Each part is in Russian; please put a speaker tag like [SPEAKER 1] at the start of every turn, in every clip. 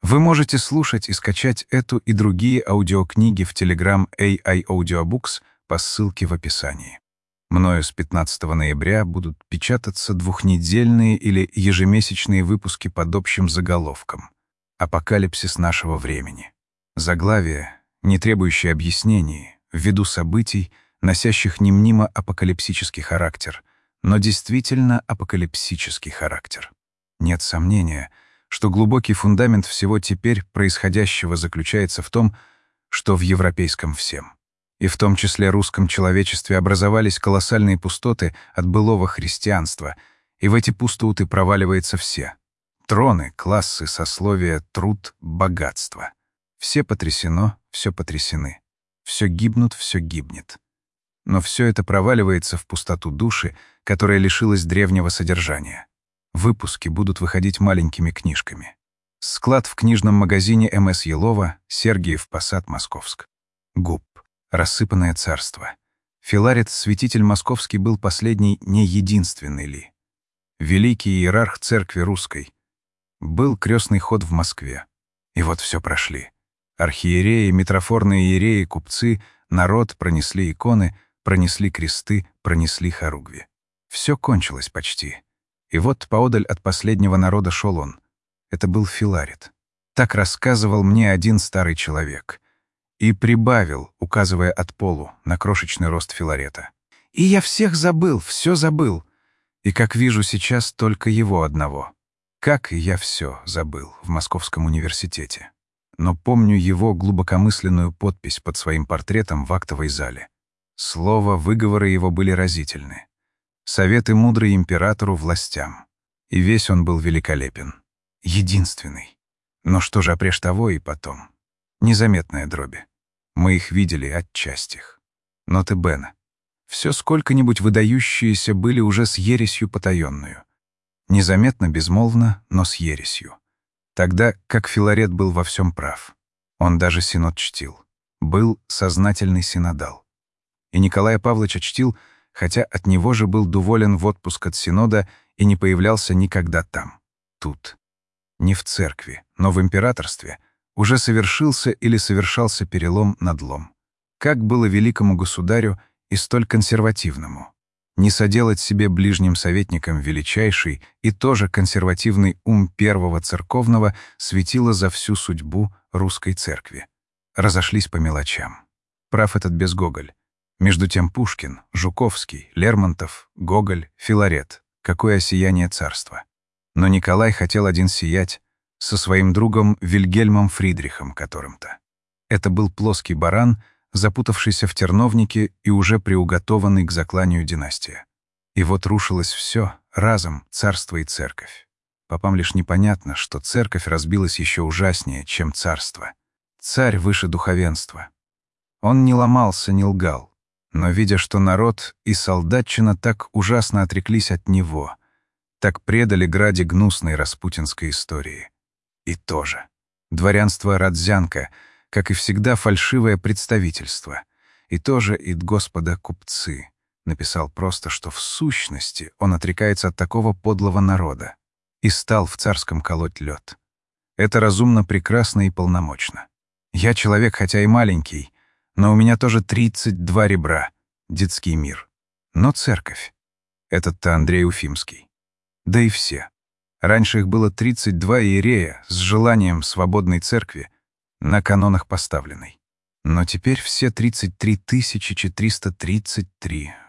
[SPEAKER 1] Вы можете слушать и скачать эту и другие аудиокниги в Telegram AI Audiobooks по ссылке в описании. Мною с 15 ноября будут печататься двухнедельные или ежемесячные выпуски под общим заголовком «Апокалипсис нашего времени». Заглавие, не требующее объяснений, ввиду событий, носящих не мнимо апокалипсический характер, но действительно апокалипсический характер. Нет сомнения, что глубокий фундамент всего теперь происходящего заключается в том, что в европейском всем, и в том числе русском человечестве, образовались колоссальные пустоты от былого христианства, и в эти пустоты проваливаются все — троны, классы, сословия, труд, богатство. Все потрясено, все потрясены. Все гибнут, все гибнет. Но все это проваливается в пустоту души, которая лишилась древнего содержания. Выпуски будут выходить маленькими книжками. Склад в книжном магазине М.С. Елова, Сергиев Посад, Московск. Губ. Рассыпанное царство. Филарет, святитель московский, был последний, не единственный ли. Великий иерарх церкви русской. Был крестный ход в Москве. И вот все прошли. Архиереи, митрофорные иереи, купцы, народ пронесли иконы, пронесли кресты, пронесли хоругви. Все кончилось почти. И вот поодаль от последнего народа шел он. Это был Филарет. Так рассказывал мне один старый человек. И прибавил, указывая от полу на крошечный рост Филарета. И я всех забыл, все забыл. И, как вижу сейчас, только его одного. Как и я все забыл в Московском университете. Но помню его глубокомысленную подпись под своим портретом в актовой зале. Слово, выговоры его были разительны. Советы мудрые императору, властям. И весь он был великолепен. Единственный. Но что же опреж того и потом? Незаметная дроби. Мы их видели отчастих. Ноты Бена. Все сколько-нибудь выдающиеся были уже с ересью потаенную. Незаметно, безмолвно, но с ересью. Тогда как Филарет был во всем прав. Он даже синод чтил. Был сознательный синодал. И Николая Павловича чтил, хотя от него же был доволен в отпуск от синода и не появлялся никогда там, тут. Не в церкви, но в императорстве уже совершился или совершался перелом надлом. Как было великому государю и столь консервативному не соделать себе ближним советником величайший и тоже консервативный ум первого церковного светило за всю судьбу русской церкви. Разошлись по мелочам. Прав этот Безгоголь. Между тем Пушкин, Жуковский, Лермонтов, Гоголь, Филарет. Какое сияние царства. Но Николай хотел один сиять со своим другом Вильгельмом Фридрихом которым-то. Это был плоский баран, запутавшийся в терновнике и уже приуготованный к закланию династия. И вот рушилось все, разом, царство и церковь. Попам лишь непонятно, что церковь разбилась еще ужаснее, чем царство. Царь выше духовенства. Он не ломался, не лгал. Но, видя, что народ и солдатчина так ужасно отреклись от него, так предали граде гнусной распутинской истории. И тоже. Дворянство Родзянко, как и всегда, фальшивое представительство. И тоже ид Господа купцы. Написал просто, что в сущности он отрекается от такого подлого народа. И стал в царском колоть лед. Это разумно, прекрасно и полномочно. Я человек, хотя и маленький, но у меня тоже 32 ребра, детский мир. Но церковь. Этот-то Андрей Уфимский. Да и все. Раньше их было 32 иерея с желанием свободной церкви, на канонах поставленной. Но теперь все 33 433.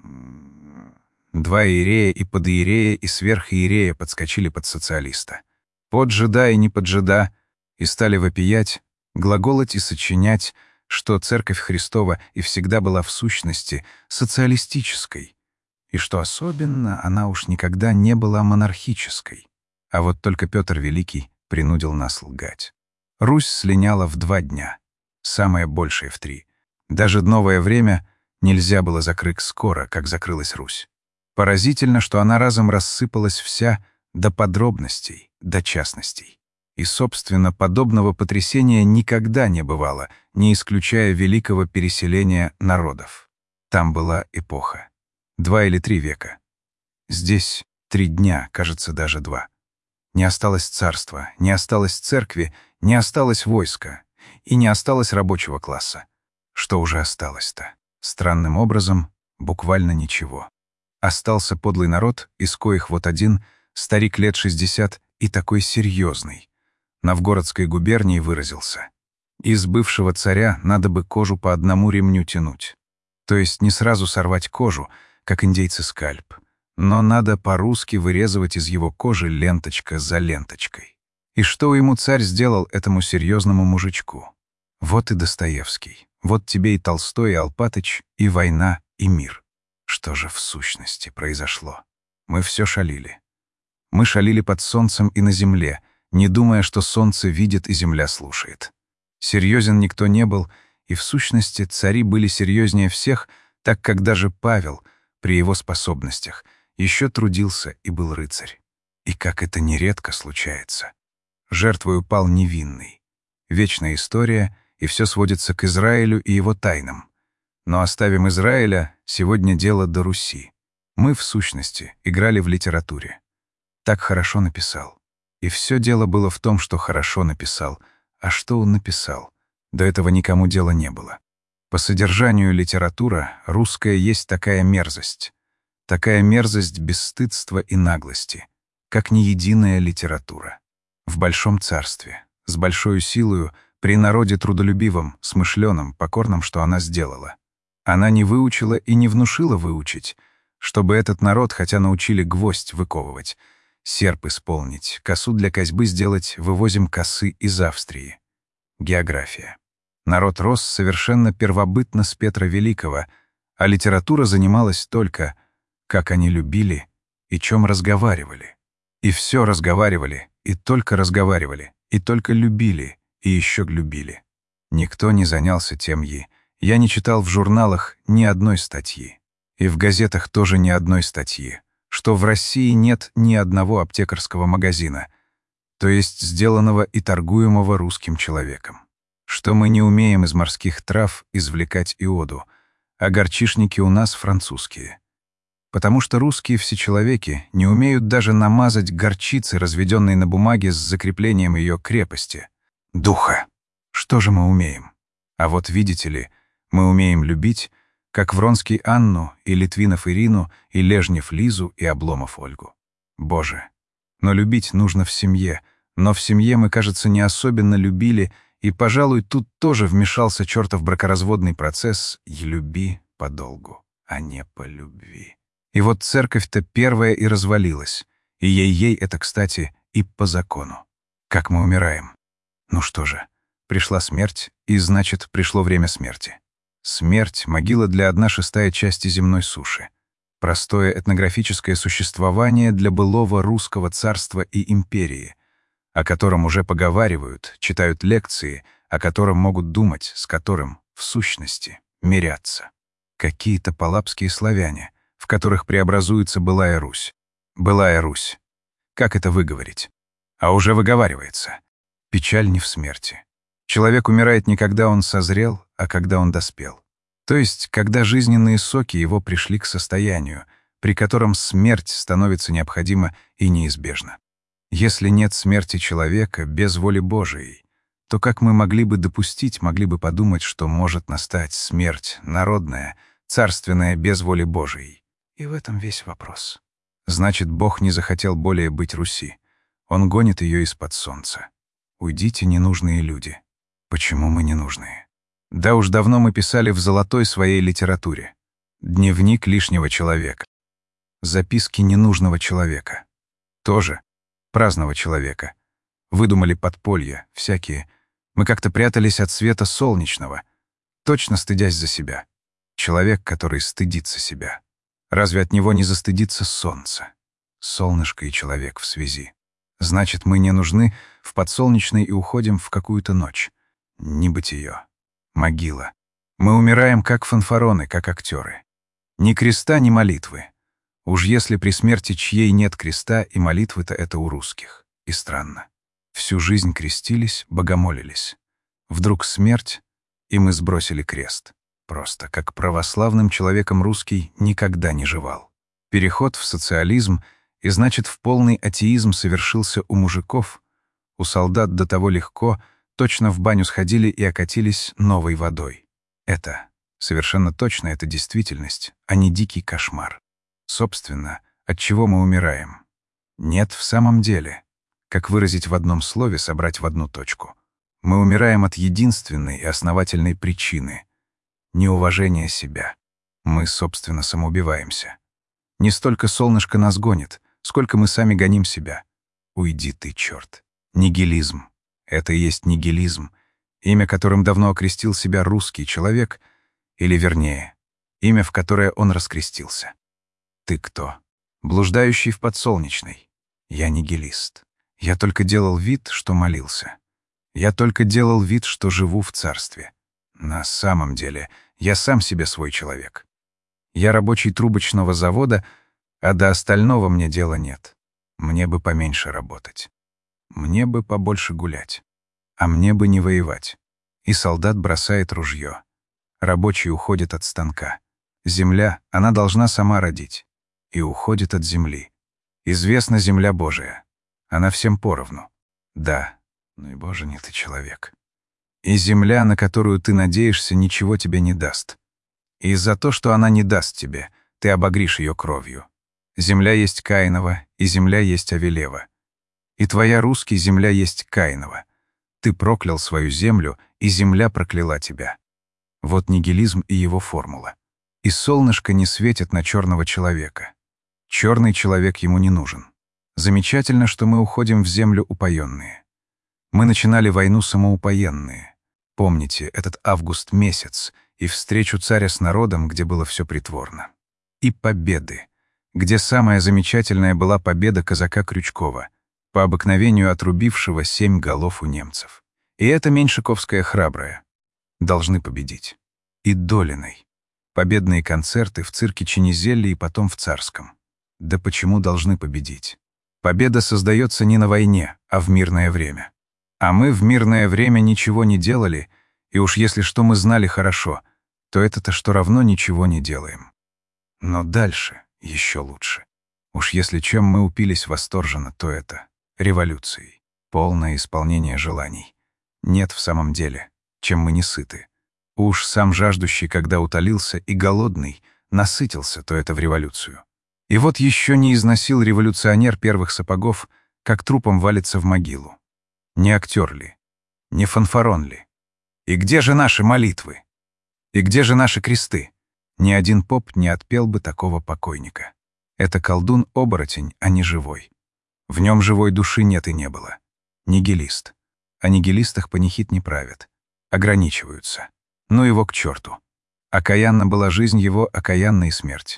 [SPEAKER 1] 2 иерея и подиерея и сверхиерея подскочили под социалиста. Поджида и не поджида, и стали вопиять, глаголать и сочинять, что Церковь Христова и всегда была в сущности социалистической, и что особенно она уж никогда не была монархической. А вот только Петр Великий принудил нас лгать. Русь слиняла в 2 дня, самое большее в 3. Даже новое время нельзя было закрыть скоро, как закрылась Русь. Поразительно, что она разом рассыпалась вся до подробностей, до частностей. И, собственно, подобного потрясения никогда не бывало, не исключая великого переселения народов. Там была эпоха. 2 или 3 века. Здесь 3 дня, кажется, даже 2. Не осталось царства, не осталось церкви, не осталось войска и не осталось рабочего класса. Что уже осталось-то? Странным образом, буквально ничего. Остался подлый народ, из коих вот один, старик лет 60 и такой серьезный. Новгородской губернии выразился. Из бывшего царя надо бы кожу по одному ремню тянуть. То есть не сразу сорвать кожу, как индейцы скальп, но надо по-русски вырезывать из его кожи ленточка за ленточкой. И что ему царь сделал этому серьезному мужичку? Вот и Достоевский, вот тебе и Толстой, и Алпатыч, и война, и мир. Что же в сущности произошло? Мы все шалили. Мы шалили под солнцем и на земле, не думая, что солнце видит и земля слушает. Серьезен никто не был, и в сущности цари были серьезнее всех, так как даже Павел, при его способностях, еще трудился и был рыцарь. И как это нередко случается. Жертвой упал невинный. Вечная история, и все сводится к Израилю и его тайнам. Но оставим Израиля, сегодня дело до Руси. Мы, в сущности, играли в литературе. Так хорошо написал. И все дело было в том, что хорошо написал. А что он написал? До этого никому дела не было. По содержанию литература русская есть такая мерзость. Такая мерзость бесстыдства и наглости, как ни единая литература. В большом царстве, с большой силою, при народе трудолюбивом, смышленом, покорном, что она сделала. Она не выучила и не внушила выучить, чтобы этот народ, хотя научили гвоздь выковывать, серп исполнить, косу для косьбы сделать, вывозим косы из Австрии. География. Народ рос совершенно первобытно с Петра Великого, а литература занималась только, как они любили и чем разговаривали. И все разговаривали, и только любили, и еще любили. Никто не занялся тем Я не читал в журналах ни одной статьи. И в газетах тоже ни одной статьи, что в России нет ни одного аптекарского магазина, то есть сделанного и торгуемого русским человеком. Что мы не умеем из морских трав извлекать иоду, а горчишники у нас французские. Потому что русские всечеловеки не умеют даже намазать горчицы, разведенной на бумаге с закреплением ее крепости. Духа. Что же мы умеем? А вот видите ли, мы умеем любить, как Вронский Анну, и Литвинов Ирину, и Лежнев Лизу, и Обломов Ольгу. Боже! Но любить нужно в семье, но в семье мы, кажется, не особенно любили, и, пожалуй, тут тоже вмешался чертов бракоразводный процесс «и люби подолгу, а не по любви». И вот церковь-то первая и развалилась, и ей-ей это, кстати, и по закону. Как мы умираем? Ну что же, пришла смерть, и, значит, пришло время смерти. Смерть — могила для 1/6 части земной суши. Простое этнографическое существование для былого русского царства и империи, о котором уже поговаривают, читают лекции, о котором могут думать, с которым, в сущности, мирятся. Какие-то палапские славяне, в которых преобразуется былая Русь. Былая Русь. Как это выговорить? А уже выговаривается. Печаль не в смерти. Человек умирает не когда он созрел, а когда он доспел. То есть, когда жизненные соки его пришли к состоянию, при котором смерть становится необходима и неизбежна. Если нет смерти человека без воли Божией, то как мы могли бы допустить, могли бы подумать, что может настать смерть народная, царственная без воли Божией? И в этом весь вопрос. Значит, Бог не захотел более быть Руси. Он гонит ее из-под солнца. Уйдите, ненужные люди. Почему мы ненужные? Да уж давно мы писали в золотой своей литературе. Дневник лишнего человека. Записки ненужного человека. Тоже праздного человека. Выдумали подполья, всякие. Мы как-то прятались от света солнечного, точно стыдясь за себя. Человек, который стыдится себя. Разве от него не застыдится солнце? Солнышко и человек в связи. Значит, мы не нужны в подсолнечной и уходим в какую-то ночь. Небытие. Могила. Мы умираем, как фанфароны, как актеры. Ни креста, ни молитвы. Уж если при смерти чьей нет креста, и молитвы-то это у русских. И странно. Всю жизнь крестились, богомолились. Вдруг смерть, и мы сбросили крест. Просто, как православным человеком русский никогда не жевал. Переход в социализм, И значит, в полный атеизм совершился у мужиков, у солдат до того легко, точно в баню сходили и окатились новой водой. Это, совершенно точно, это действительность, а не дикий кошмар. Собственно, от чего мы умираем? Нет, в самом деле. Как выразить в одном слове, собрать в одну точку. Мы умираем от единственной и основательной причины — неуважения себя. Мы, собственно, самоубиваемся. Не столько солнышко нас гонит, сколько мы сами гоним себя. Уйди ты, черт. Нигилизм. Это и есть нигилизм, имя которым давно окрестил себя русский человек, или, вернее, имя, в которое он раскрестился. Ты кто? Блуждающий в подсолнечной. Я нигилист. Я только делал вид, что молился. Я только делал вид, что живу в царстве. На самом деле, я сам себе свой человек. Я рабочий трубочного завода, а до остального мне дела нет. Мне бы поменьше работать. Мне бы побольше гулять. А мне бы не воевать. И солдат бросает ружье. Рабочий уходит от станка. Земля, она должна сама родить. И уходит от земли. Известна земля Божия. Она всем поровну. Да, ну и Боже, не ты человек. И земля, на которую ты надеешься, ничего тебе не даст. И за то, что она не даст тебе, ты обогришь ее кровью. Земля есть Каинова, и земля есть Авелева. И твоя, русский, земля есть Каинова. Ты проклял свою землю, и земля прокляла тебя. Вот нигилизм и его формула. И солнышко не светит на черного человека. Черный человек ему не нужен. Замечательно, что мы уходим в землю упоенные. Мы начинали войну самоупоенные. Помните, этот август месяц и встречу царя с народом, где было все притворно. И победы, где самая замечательная была победа казака Крючкова, по обыкновению отрубившего 7 голов у немцев. И это меньшиковская храбрая. Должны победить. И Долиной. Победные концерты в цирке Ченизелли и потом в Царском. Да почему должны победить? Победа создается не на войне, а в мирное время. А мы в мирное время ничего не делали, и уж если что мы знали хорошо, то это-то что равно ничего не делаем. Но дальше еще лучше. Уж если чем мы упились восторженно, то это революцией, полное исполнение желаний. Нет в самом деле, чем мы не сыты. Уж сам жаждущий, когда утолился, и голодный, насытился, то это в революцию. И вот еще не износил революционер первых сапогов, как трупом валится в могилу. Не актер ли? Не фанфарон ли? И где же наши молитвы? И где же наши кресты? Ни один поп не отпел бы такого покойника. Это колдун-оборотень, а не живой. В нем живой души нет и не было. Нигилист. О нигилистах панихид не правят. Ограничиваются. Ну его к черту. Окаянна была жизнь его, окаянна и смерть.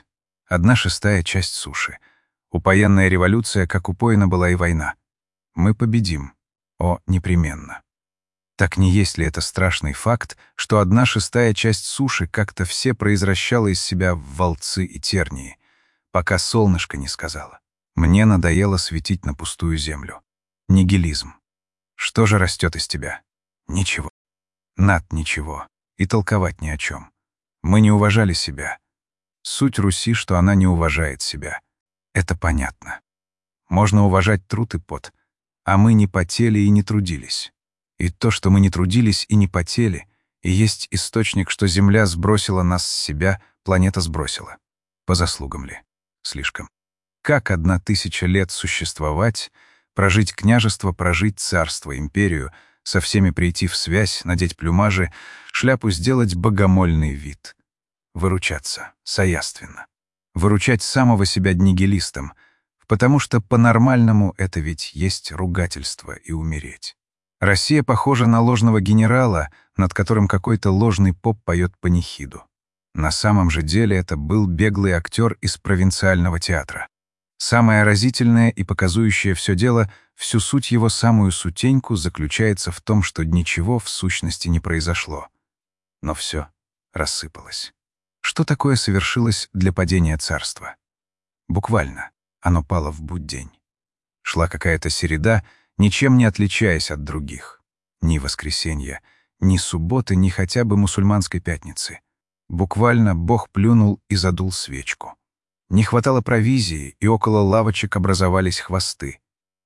[SPEAKER 1] 1/6 часть суши. Упоенная революция, как упоена была и война. Мы победим. О, непременно. Так не есть ли это страшный факт, что 1/6 часть суши как-то все произвращала из себя в волцы и тернии, пока солнышко не сказала. Мне надоело светить на пустую землю. Нигилизм. Что же растет из тебя? Ничего. Над ничего. И толковать ни о чем. Мы не уважали себя. Суть Руси, что она не уважает себя. Это понятно. Можно уважать труд и пот, а мы не потели и не трудились. И то, что мы не трудились и не потели, и есть источник, что Земля сбросила нас с себя, планета сбросила. По заслугам ли? Слишком. Как 1000 лет существовать, прожить княжество, прожить царство, империю, со всеми прийти в связь, надеть плюмажи, шляпу сделать богомольный вид. Выручаться, саяственно. Выручать самого себя нигилистом, потому что по-нормальному это ведь есть ругательство и умереть. Россия похожа на ложного генерала, над которым какой-то ложный поп поет панихиду. На самом же деле это был беглый актер из провинциального театра. Самое разительное и показующее все дело, всю суть его, самую сутеньку, заключается в том, что ничего в сущности не произошло. Но все рассыпалось. Что такое совершилось для падения царства? Буквально, оно пало в будь-день. Шла какая-то середа, ничем не отличаясь от других. Ни воскресенья, ни субботы, ни хотя бы мусульманской пятницы. Буквально Бог плюнул и задул свечку. Не хватало провизии, и около лавочек образовались хвосты.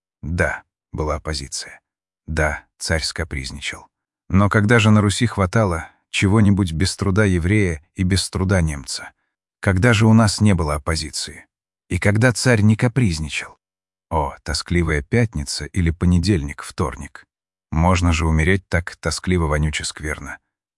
[SPEAKER 1] Да, была оппозиция. Да, царь скапризничал. Но когда же на Руси хватало чего-нибудь без труда еврея и без труда немца? Когда же у нас не было оппозиции? И когда царь не капризничал? О, тоскливая пятница или понедельник, вторник. Можно же умереть так тоскливо-вонюче-скверно.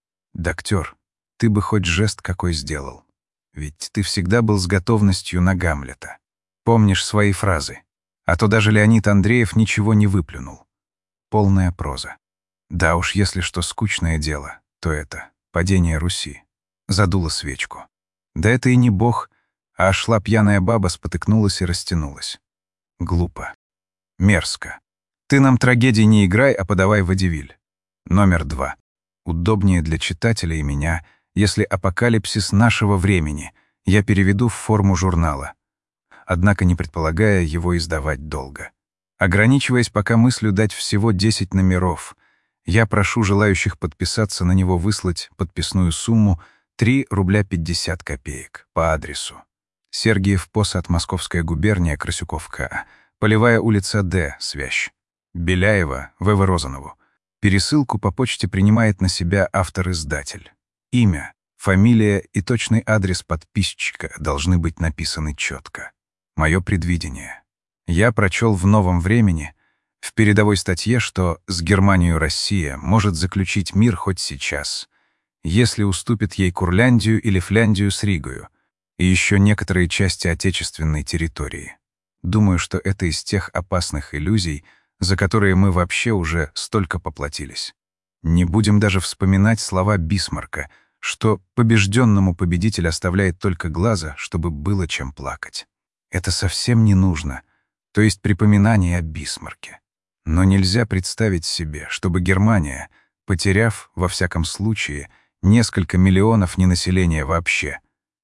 [SPEAKER 1] Доктор, ты бы хоть жест какой сделал. Ведь ты всегда был с готовностью на Гамлета. Помнишь свои фразы. А то даже Леонид Андреев ничего не выплюнул. Полная проза. Да уж, если что скучное дело, то это падение Руси. Задуло свечку. Да это и не бог, а шла пьяная баба, спотыкнулась и растянулась. Глупо. Мерзко. Ты нам трагедий не играй, а подавай водевиль. Номер 2. Удобнее для читателя и меня, если апокалипсис нашего времени я переведу в форму журнала, однако не предполагая его издавать долго. Ограничиваясь пока мыслью дать всего 10 номеров, я прошу желающих подписаться на него выслать подписную сумму 3 рубля 50 копеек по адресу: Сергиев Посад, Московская губерния, Красюков К. Полевая улица Д, Свящ. Беляева, В.В. Розанову. Пересылку по почте принимает на себя автор-издатель. Имя, фамилия и точный адрес подписчика должны быть написаны четко. Мое предвидение. Я прочел в «Новом времени» в передовой статье, что с Германией Россия может заключить мир хоть сейчас, если уступит ей Курляндию или Фляндию с Ригою и еще некоторые части отечественной территории. Думаю, что это из тех опасных иллюзий, за которые мы вообще уже столько поплатились. Не будем даже вспоминать слова Бисмарка, что побежденному победитель оставляет только глаза, чтобы было чем плакать. Это совсем не нужно, то есть припоминание о Бисмарке. Но нельзя представить себе, чтобы Германия, потеряв, во всяком случае, несколько миллионов ненаселения вообще,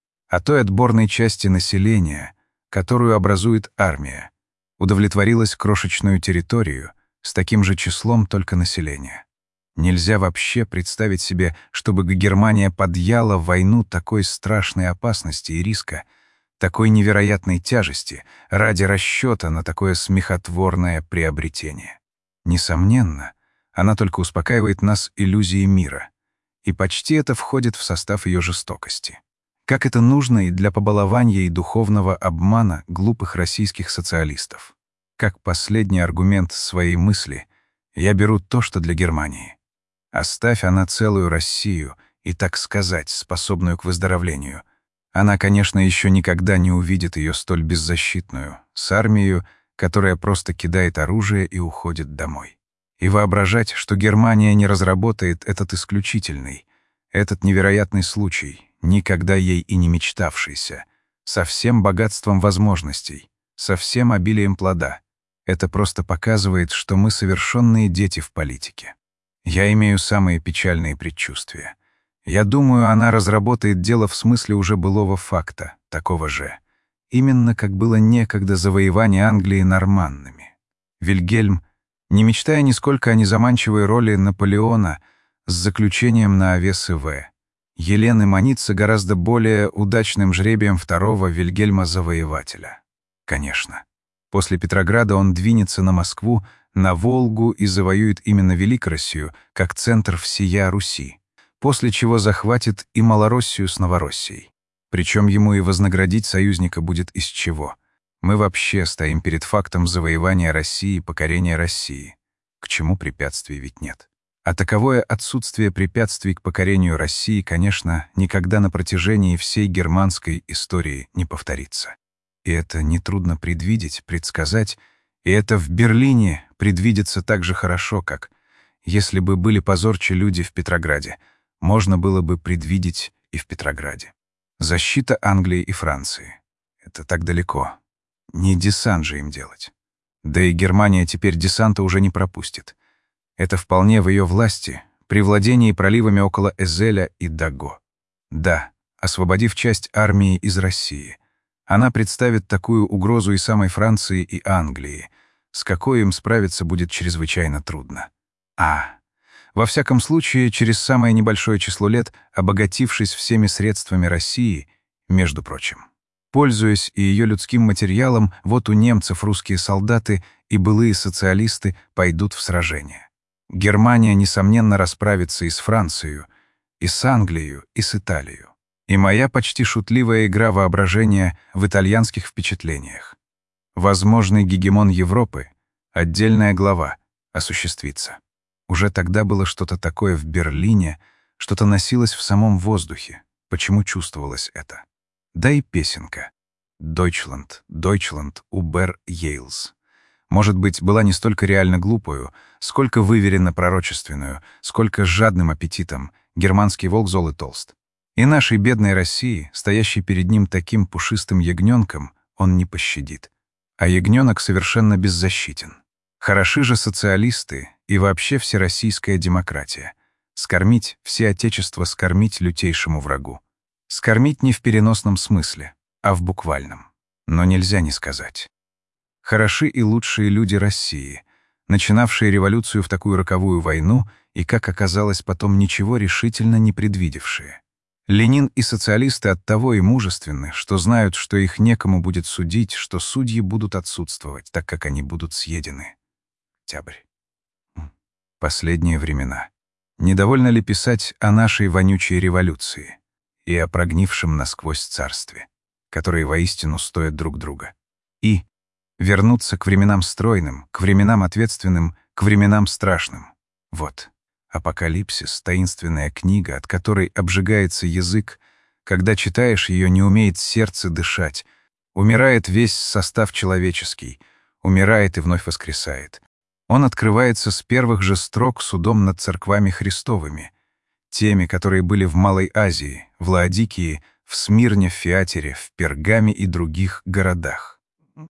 [SPEAKER 1] а той отборной части населения, которую образует армия, удовлетворилась крошечную территорию с таким же числом только населения. Нельзя вообще представить себе, чтобы Германия подъяла в войну такой страшной опасности и риска, такой невероятной тяжести ради расчета на такое смехотворное приобретение. Несомненно, она только успокаивает нас иллюзией мира, и почти это входит в состав ее жестокости. Как это нужно и для побалования и духовного обмана глупых российских социалистов. Как последний аргумент своей мысли я беру то, что для Германии. Оставь она целую Россию и, так сказать, способную к выздоровлению. Она, конечно, еще никогда не увидит ее столь беззащитную, с армией, которая просто кидает оружие и уходит домой. И воображать, что Германия не разработает этот исключительный, этот невероятный случай, никогда ей и не мечтавшийся, со всем богатством возможностей, со всем обилием плода, это просто показывает, что мы совершенные дети в политике. Я имею самые печальные предчувствия. Я думаю, она разработает дело в смысле уже былого факта, такого же. Именно как было некогда завоевание Англии норманнами. Вильгельм, не мечтая нисколько о незаманчивой роли Наполеона с заключением на овес В. Елены манится гораздо более удачным жребием второго Вильгельма-завоевателя. Конечно. После Петрограда он двинется на Москву, на Волгу и завоюет именно Великороссию как центр всея Руси, после чего захватит и Малороссию с Новороссией. Причем ему и вознаградить союзника будет из чего. Мы вообще стоим перед фактом завоевания России и покорения России. К чему препятствий ведь нет. А таковое отсутствие препятствий к покорению России, конечно, никогда на протяжении всей германской истории не повторится. И это нетрудно предвидеть, предсказать, и это в Берлине предвидится так же хорошо, как, если бы были позорче люди в Петрограде, можно было бы предвидеть и в Петрограде. Защита Англии и Франции. Это так далеко. Не десант же им делать. Да и Германия теперь десанта уже не пропустит. Это вполне в ее власти, при владении проливами около Эзеля и Даго. Да, освободив часть армии из России, она представит такую угрозу и самой Франции, и Англии, с какой им справиться будет чрезвычайно трудно. Во всяком случае, через самое небольшое число лет, обогатившись всеми средствами России, между прочим. Пользуясь и ее людским материалом, вот у немцев русские солдаты и былые социалисты пойдут в сражение. Германия, несомненно, расправится и с Францией, и с Англией, и с Италией. И моя почти шутливая игра воображения в итальянских впечатлениях. Возможный гегемон Европы, отдельная глава, осуществится. Уже тогда было что-то такое в Берлине, что-то носилось в самом воздухе. Почему чувствовалось это? Да и песенка. «Deutschland, Deutschland, über Yales». Может быть, была не столько реально глупою, сколько выверенно пророчественную, сколько жадным аппетитом, германский волк зол и толст. И нашей бедной России, стоящей перед ним таким пушистым ягненком, он не пощадит. А ягненок совершенно беззащитен. Хороши же социалисты и вообще всероссийская демократия. Скормить все отечество, скормить лютейшему врагу. Скормить не в переносном смысле, а в буквальном. Но нельзя не сказать. Хороши и лучшие люди России, начинавшие революцию в такую роковую войну и, как оказалось, потом ничего решительно не предвидевшие. Ленин и социалисты оттого и мужественны, что знают, что их некому будет судить, что судьи будут отсутствовать, так как они будут съедены. Октябрь. Последние времена. Недовольно ли писать о нашей вонючей революции и о прогнившем насквозь царстве, которые воистину стоят друг друга? И вернуться к временам стройным, к временам ответственным, к временам страшным. Вот. Апокалипсис — таинственная книга, от которой обжигается язык, когда читаешь ее, не умеет сердце дышать, умирает весь состав человеческий, умирает и вновь воскресает. Он открывается с первых же строк судом над церквами Христовыми, теми, которые были в Малой Азии, в Лаодикии, в Смирне, в Фиатере, в Пергаме и других городах.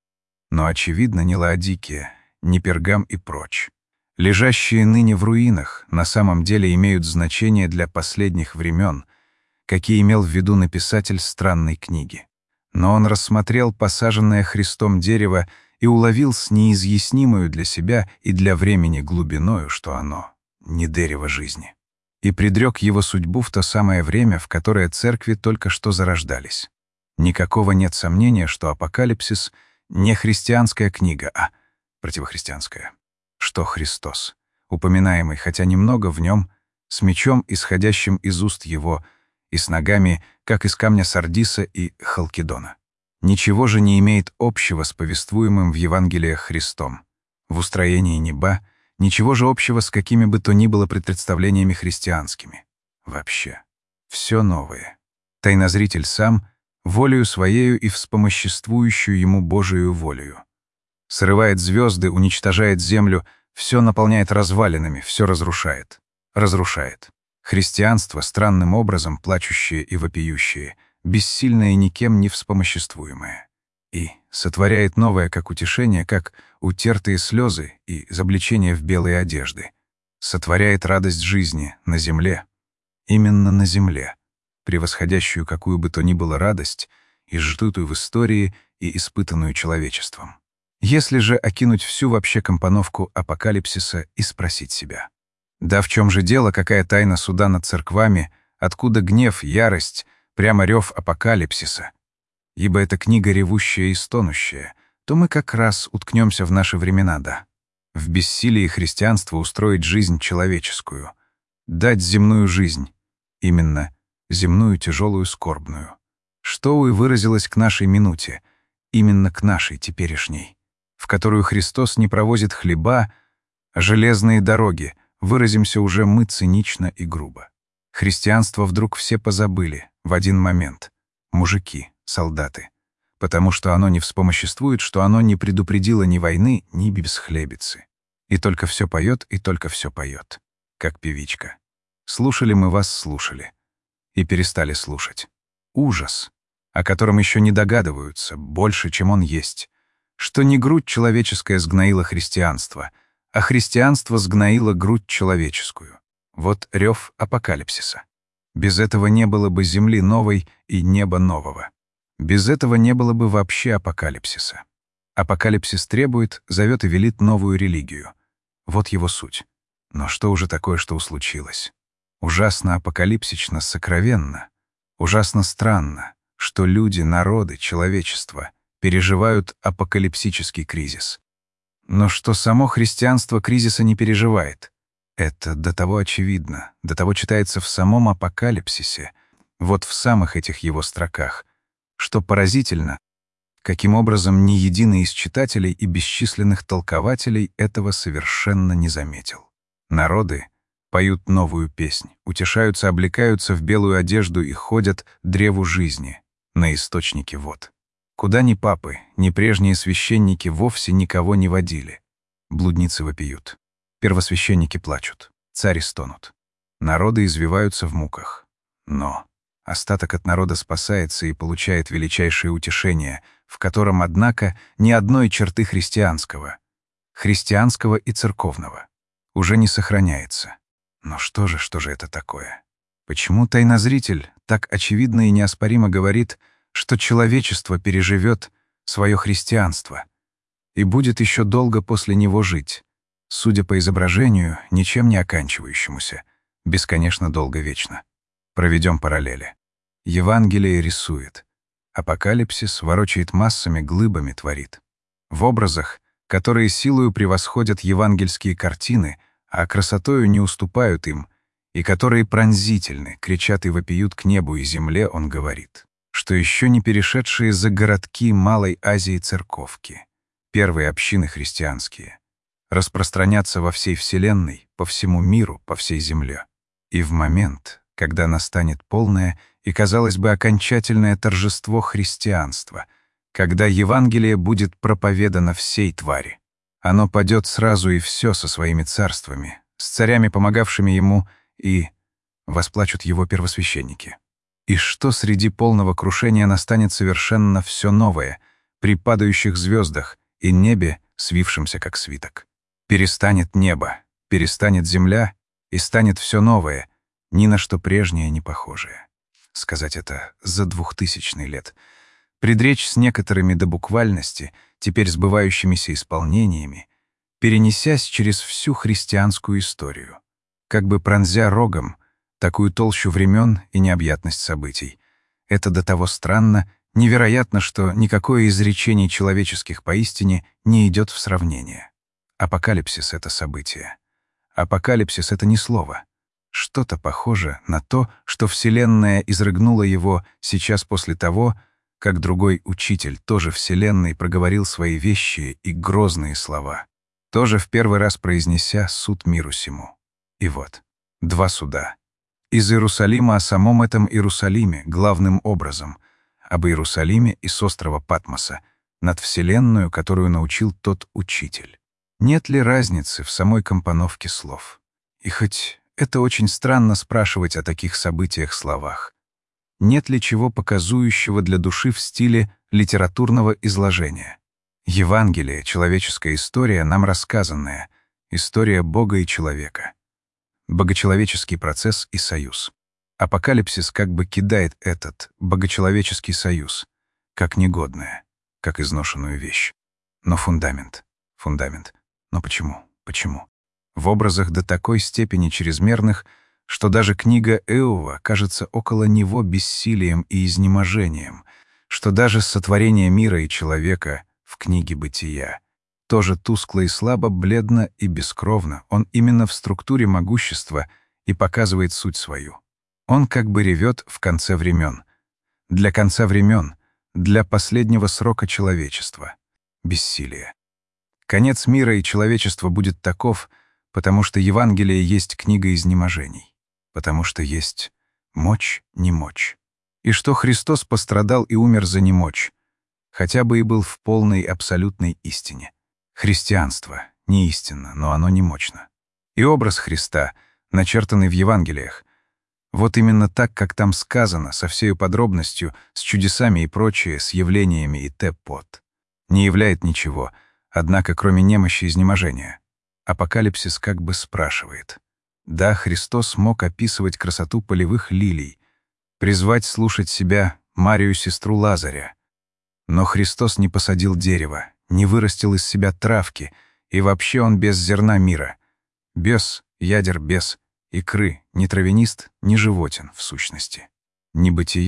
[SPEAKER 1] Но, очевидно, не Лаодикия, не Пергам и прочь. Лежащие ныне в руинах на самом деле имеют значение для последних времен, какие имел в виду написатель странной книги. Но он рассмотрел посаженное Христом дерево и уловил с неизъяснимою для себя и для времени глубиною, что оно не дерево жизни, и предрек его судьбу в то самое время, в которое церкви только что зарождались. Никакого нет сомнения, что апокалипсис — не христианская книга, а противохристианская. Что Христос, упоминаемый, хотя немного в нем, с мечом, исходящим из уст его, и с ногами, как из камня сардиса и халкидона. Ничего же не имеет общего с повествуемым в Евангелиях Христом. В устроении неба ничего же общего с какими бы то ни было представлениями христианскими. Вообще. Все новое. Тайнозритель сам, волею своею и вспомоществующую ему Божию волею. Срывает звезды, уничтожает землю, все наполняет развалинами, все разрушает. Разрушает. Христианство, странным образом плачущее и вопиющее, бессильное и никем не вспомоществуемое. И сотворяет новое как утешение, как утертые слезы и изобличение в белые одежды. Сотворяет радость жизни на земле. Именно на земле, превосходящую какую бы то ни было радость, изжитую в истории и испытанную человечеством. Если же окинуть всю вообще компоновку апокалипсиса и спросить себя: да в чем же дело, какая тайна суда над церквами, откуда гнев, ярость, прямо рев апокалипсиса? Ибо это книга ревущая и стонущая, то мы как раз уткнемся в наши времена, да. В бессилии христианства устроить жизнь человеческую, дать земную жизнь, именно земную тяжелую скорбную, что и выразилось к нашей минуте, именно к нашей теперешней, в которую Христос не провозит хлеба, а железные дороги, выразимся уже мы цинично и грубо. Христианство вдруг все позабыли в один момент. Мужики, солдаты. Потому что оно не вспомоществует, что оно не предупредило ни войны, ни бесхлебицы. И только все поет, и только все поет. Как певичка. Слушали мы вас, слушали. И перестали слушать. Ужас, о котором еще не догадываются, больше, чем он есть. Что не грудь человеческая сгноила христианство, а христианство сгноило грудь человеческую. Вот рев апокалипсиса. Без этого не было бы земли новой и неба нового. Без этого не было бы вообще апокалипсиса. Апокалипсис требует, зовет и велит новую религию. Вот его суть. Но что уже такое, что случилось? Ужасно апокалипсично, сокровенно. Ужасно странно, что люди, народы, человечество переживают апокалипсический кризис. Но что само христианство кризиса не переживает. Это до того очевидно, до того читается в самом апокалипсисе, вот в самых этих его строках, что поразительно, каким образом ни единый из читателей и бесчисленных толкователей этого совершенно не заметил. Народы поют новую песнь, утешаются, облекаются в белую одежду и ходят древу жизни, на источнике вод. Куда ни папы, ни прежние священники вовсе никого не водили. Блудницы вопиют, первосвященники плачут, цари стонут. Народы извиваются в муках. Но остаток от народа спасается и получает величайшее утешение, в котором, однако, ни одной черты христианского и церковного, уже не сохраняется. Но что же это такое? Почему тайнозритель так очевидно и неоспоримо говорит, что человечество переживет свое христианство и будет еще долго после него жить, судя по изображению, ничем не оканчивающемуся, бесконечно долго вечно? Проведем параллели. Евангелие рисует. Апокалипсис ворочает массами, глыбами творит. В образах, которые силою превосходят евангельские картины, а красотою не уступают им, и которые пронзительны, кричат и вопиют к небу и земле, он говорит, что еще не перешедшие за городки Малой Азии церковки, первые общины христианские, распространятся во всей вселенной, по всему миру, по всей земле. И в момент, когда настанет полное и, казалось бы, окончательное торжество христианства, когда Евангелие будет проповедано всей твари, оно падет сразу и все со своими царствами, с царями, помогавшими ему, и восплачут его первосвященники. И что среди полного крушения настанет совершенно все новое, при падающих звездах и небе, свившемся как свиток. Перестанет небо, перестанет земля, и станет все новое, ни на что прежнее не похожее. Сказать это за 2000 лет. Предречь с некоторыми до буквальности, теперь сбывающимися исполнениями, перенесясь через всю христианскую историю, как бы пронзя рогом такую толщу времен и необъятность событий. Это до того странно, невероятно, что никакое из речений человеческих поистине не идет в сравнение. Апокалипсис — это событие. Апокалипсис — это не слово. Что-то похоже на то, что Вселенная изрыгнула его сейчас после того, как другой учитель, тоже Вселенной, проговорил свои вещие и грозные слова, тоже в первый раз произнеся суд миру сему. И вот, два суда. Из Иерусалима о самом этом Иерусалиме, главным образом, об Иерусалиме и с острова Патмоса, над Вселенную, которую научил тот учитель. Нет ли разницы в самой компоновке слов? И хоть это очень странно спрашивать о таких событиях-словах, нет ли чего показующего для души в стиле литературного изложения? Евангелие — человеческая история, нам рассказанная, история Бога и человека. Богочеловеческий процесс и союз. Апокалипсис как бы кидает этот богочеловеческий союз, как негодное, как изношенную вещь. Но фундамент. Но почему? В образах до такой степени чрезмерных, что даже книга Иова кажется около него бессилием и изнеможением, что даже сотворение мира и человека в книге Бытия тоже тускло и слабо, бледно и бескровно, он именно в структуре могущества и показывает суть свою. Он как бы ревет в конце времен. Для конца времен, для последнего срока человечества. Бессилие. Конец мира и человечества будет таков, потому что Евангелие есть книга изнеможений, потому что есть мочь-немочь. И что Христос пострадал и умер за немочь, хотя бы и был в полной абсолютной истине. Христианство не истинно, но оно немочно. И образ Христа, начертанный в Евангелиях, вот именно так, как там сказано, со всею подробностью, с чудесами и прочее, с явлениями и т.п. не являет ничего, однако кроме немощи и изнеможения. Апокалипсис как бы спрашивает. Да, Христос мог описывать красоту полевых лилий, призвать слушать себя Марию, сестру Лазаря. Но Христос не посадил дерево, не вырастил из себя травки, и вообще он без зерна мира. Без ядер, без икры, ни травянист, ни животен в сущности. Ни бытие,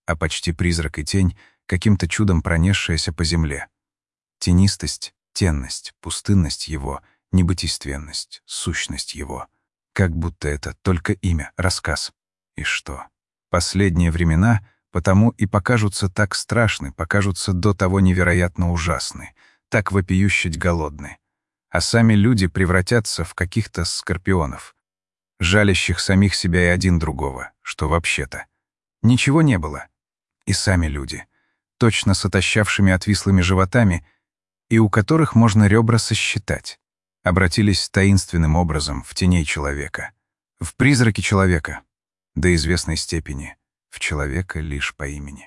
[SPEAKER 1] а почти призрак и тень, каким-то чудом пронесшаяся по земле. Тенистость, тенность, пустынность его, небытийственность, сущность его. Как будто это только имя, рассказ. И что? Последние времена потому и покажутся так страшны, покажутся до того невероятно ужасны, так вопиюще голодны. А сами люди превратятся в каких-то скорпионов, жалящих самих себя и один другого, что вообще-то ничего не было. И сами люди, точно с отощавшими отвислыми животами, и у которых можно ребра сосчитать, обратились таинственным образом в теней человека, в призраки человека, до известной степени, в человека лишь по имени.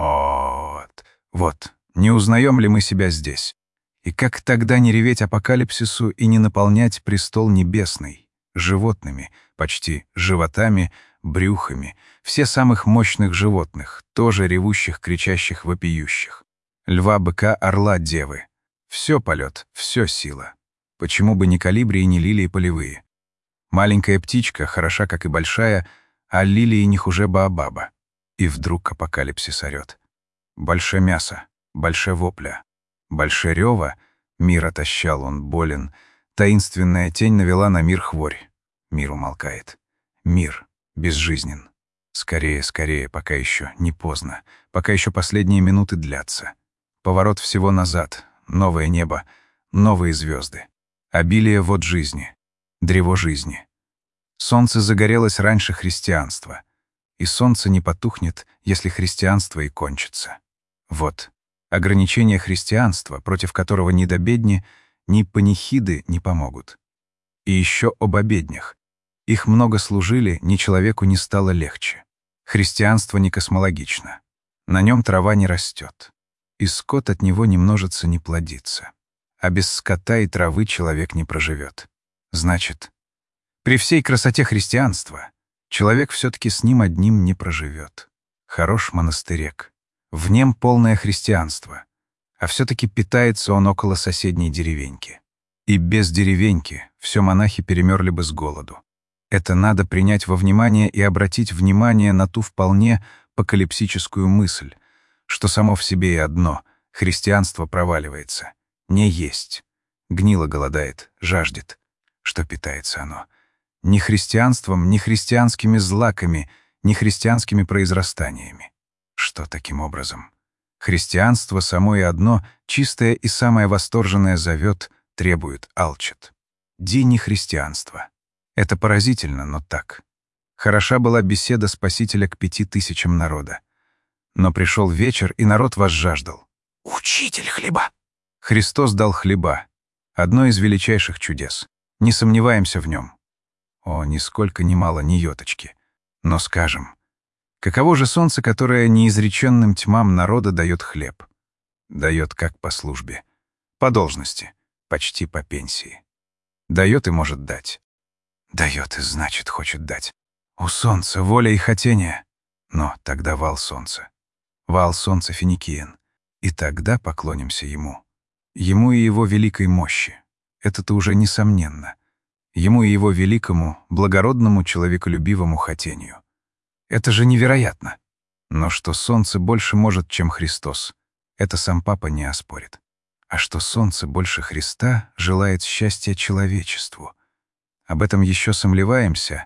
[SPEAKER 1] Вот, не узнаем ли мы себя здесь? И как тогда не реветь апокалипсису и не наполнять престол небесный животными, почти животами, брюхами, все самых мощных животных, тоже ревущих, кричащих, вопиющих. Льва, быка, орла, девы. Все полет, все сила. Почему бы не колибри и не лилии полевые? Маленькая птичка, хороша, как и большая, а лилии не хуже баобаба. И вдруг апокалипсис орёт. Больше мяса, больше вопля, больше рёва, мир отощал, он болен, таинственная тень навела на мир хворь. Мир умолкает. Мир безжизнен. Скорее, скорее, пока еще не поздно, пока еще последние минуты длятся. Поворот всего назад, новое небо, новые звезды. Обилие вод жизни, древо жизни. Солнце загорелось раньше христианства, и солнце не потухнет, если христианство и кончится. Вот, ограничение христианства, против которого ни до бедни, ни панихиды не помогут. И еще об обеднях. Их много служили, ни человеку не стало легче. Христианство не космологично. На нем трава не растет. И скот от него не множится, не плодится. А без скота и травы человек не проживет. Значит, при всей красоте христианства человек все-таки с ним одним не проживет. Хорош монастырек. В нем полное христианство. А все-таки питается он около соседней деревеньки. И без деревеньки все монахи перемерли бы с голоду. Это надо принять во внимание и обратить внимание на ту вполне апокалипсическую мысль, что само в себе и одно — христианство проваливается. Не есть. Гнило голодает, жаждет. Что питается оно? Ни христианством, ни христианскими злаками, ни христианскими произрастаниями. Что таким образом? Христианство само и одно, чистое и самое восторженное зовет, требует, алчит. Ди не христианство. Это поразительно, но так. Хороша была беседа Спасителя к 5000 народа. Но пришел вечер, и народ возжаждал. «Учитель хлеба!» Христос дал хлеба. Одно из величайших чудес. Не сомневаемся в нем. О, нисколько ни мало, ни йоточки. Но скажем, каково же солнце, которое неизреченным тьмам народа дает хлеб? Дает как по службе, по должности, почти по пенсии. Дает и может дать. Дает и значит хочет дать. У солнца воля и хотение. Но тогда вал солнца. Вал солнца финикиен. И тогда поклонимся ему. Ему и его великой мощи. Это-то уже несомненно. Ему и его великому, благородному, человеколюбивому хотению. Это же невероятно. Но что солнце больше может, чем Христос, это сам Папа не оспорит. А что солнце больше Христа желает счастья человечеству. Об этом еще сомневаемся,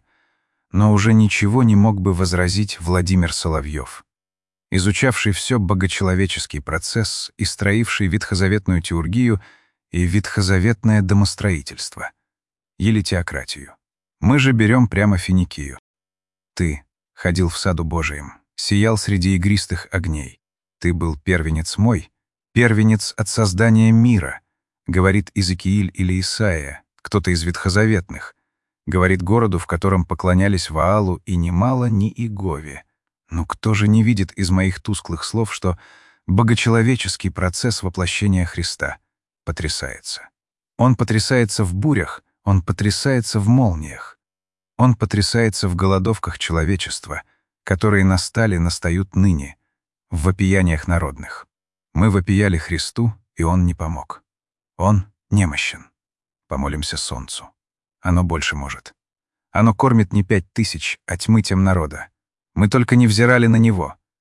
[SPEAKER 1] но уже ничего не мог бы возразить Владимир Соловьев, изучавший все богочеловеческий процесс и строивший ветхозаветную теургию и ветхозаветное домостроительство, или теократию. Мы же берем прямо финикию. Ты ходил в саду Божием, сиял среди игристых огней. Ты был первенец мой, первенец от создания мира, говорит Иезекииль или Исаия, кто-то из ветхозаветных, говорит городу, в котором поклонялись Ваалу и ни Мала, ни Игове. Ну кто же не видит из моих тусклых слов, что богочеловеческий процесс воплощения Христа потрясается? Он потрясается в бурях, он потрясается в молниях. Он потрясается в голодовках человечества, которые настали, настают ныне, в вопияниях народных. Мы вопияли Христу, и Он не помог. Он немощен. Помолимся солнцу. Оно больше может. Оно кормит не 5000, а тьмы тем народа. Мы только не взирали на него.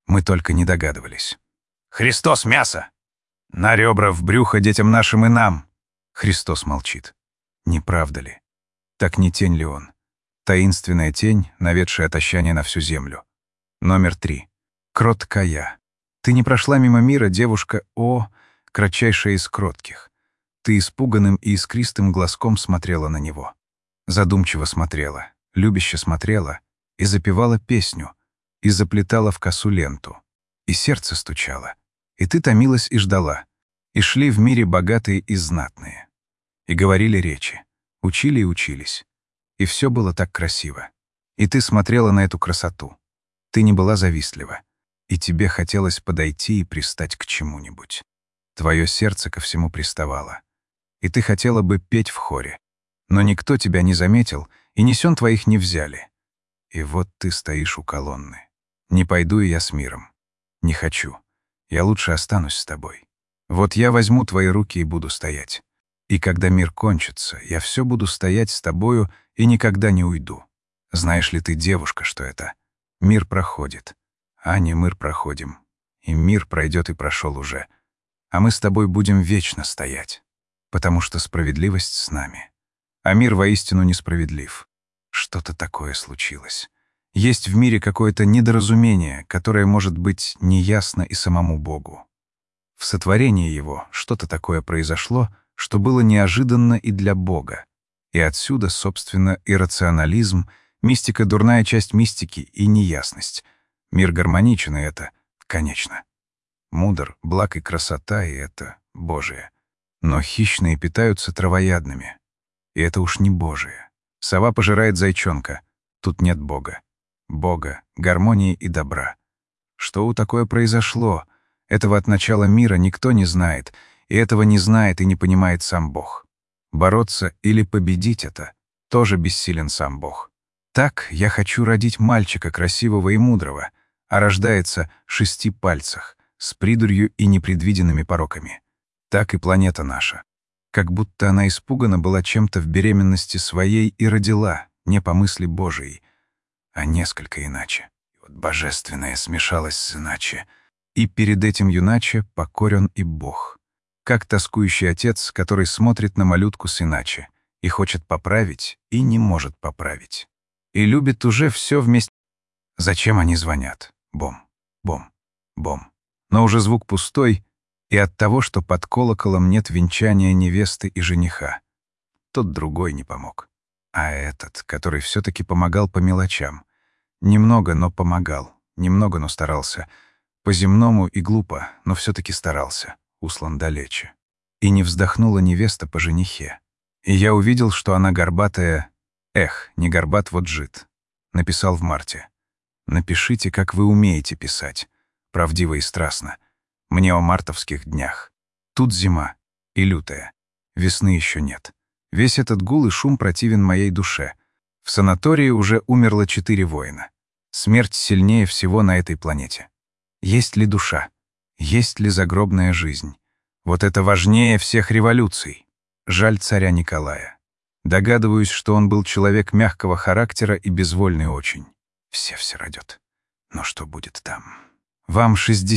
[SPEAKER 1] Мы только не догадывались. «Христос, мясо! На ребра, в брюхо детям нашим и нам!» Христос молчит. Не правда ли? Так не тень ли он? Таинственная тень, наведшая отощание на всю землю. Номер 3. Кроткая. Ты не прошла мимо мира, девушка, кратчайшая из кротких. Ты испуганным и искристым глазком смотрела на него. Задумчиво смотрела, любяще смотрела и запевала песню, и заплетала в косу ленту, и сердце стучало, и ты томилась и ждала, и шли в мире богатые и знатные, и говорили речи, учили и учились, и все было так красиво, и ты смотрела на эту красоту, ты не была завистлива, и тебе хотелось подойти и пристать к чему-нибудь. Твое сердце ко всему приставало, и ты хотела бы петь в хоре, но никто тебя не заметил, и несен твоих не взяли. И вот ты стоишь у колонны. Не пойду и я с миром. Не хочу. Я лучше останусь с тобой. Вот я возьму твои руки и буду стоять. И когда мир кончится, я все буду стоять с тобою и никогда не уйду. Знаешь ли ты, девушка, что это? Мир проходит. А не мы проходим. И мир пройдет и прошел уже. А мы с тобой будем вечно стоять. Потому что справедливость с нами. А мир воистину несправедлив. Что-то такое случилось. Есть в мире какое-то недоразумение, которое может быть неясно и самому Богу. В сотворении его что-то такое произошло, что было неожиданно и для Бога. И отсюда, собственно, иррационализм, мистика — дурная часть мистики и неясность. Мир гармоничен, и это конечно. Мудр, благ и красота, и это Божие. Но хищные питаются травоядными. И это уж не Божие. Сова пожирает зайчонка. Тут нет Бога. Бога, гармонии и добра. Что у такое произошло? Этого от начала мира никто не знает, и этого не знает и не понимает сам Бог. Бороться или победить это тоже бессилен сам Бог. Так я хочу родить мальчика красивого и мудрого, а рождается 6 пальцах, с придурью и непредвиденными пороками. Так и планета наша. Как будто она испугана была чем-то в беременности своей и родила, не по мысли Божией, а несколько иначе. И вот божественное смешалось с иначе. И перед этим юначе покорен и Бог. Как тоскующий отец, который смотрит на малютку с иначе и хочет поправить, и не может поправить. И любит уже все вместе. Зачем они звонят? Бом, бом, бом. Но уже звук пустой, и от того, что под колоколом нет венчания невесты и жениха. Тот другой не помог. А этот, который все-таки помогал по мелочам. Немного, но помогал. Немного, но старался. По-земному и глупо, но все-таки старался. Услан далече. И не вздохнула невеста по женихе. И я увидел, что она горбатая. Эх, не горбат, вот жид. Написал в марте. Напишите, как вы умеете писать. Правдиво и страстно. Мне о мартовских днях. Тут зима. И лютая. Весны еще нет. Весь этот гул и шум противен моей душе. В санатории уже умерло 4 воина. Смерть сильнее всего на этой планете. Есть ли душа? Есть ли загробная жизнь? Вот это важнее всех революций. Жаль царя Николая. Догадываюсь, что он был человек мягкого характера и безвольный очень. Все родят. Но что будет там? Вам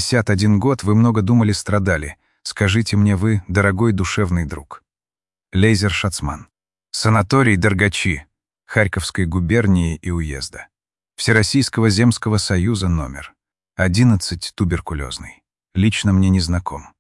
[SPEAKER 1] 61 год, вы много думали, страдали. Скажите мне вы, дорогой душевный друг. Лейзер Шацман. Санаторий Дергачи, Харьковской губернии и уезда. Всероссийского земского союза номер 11, туберкулезный. Лично мне не знаком.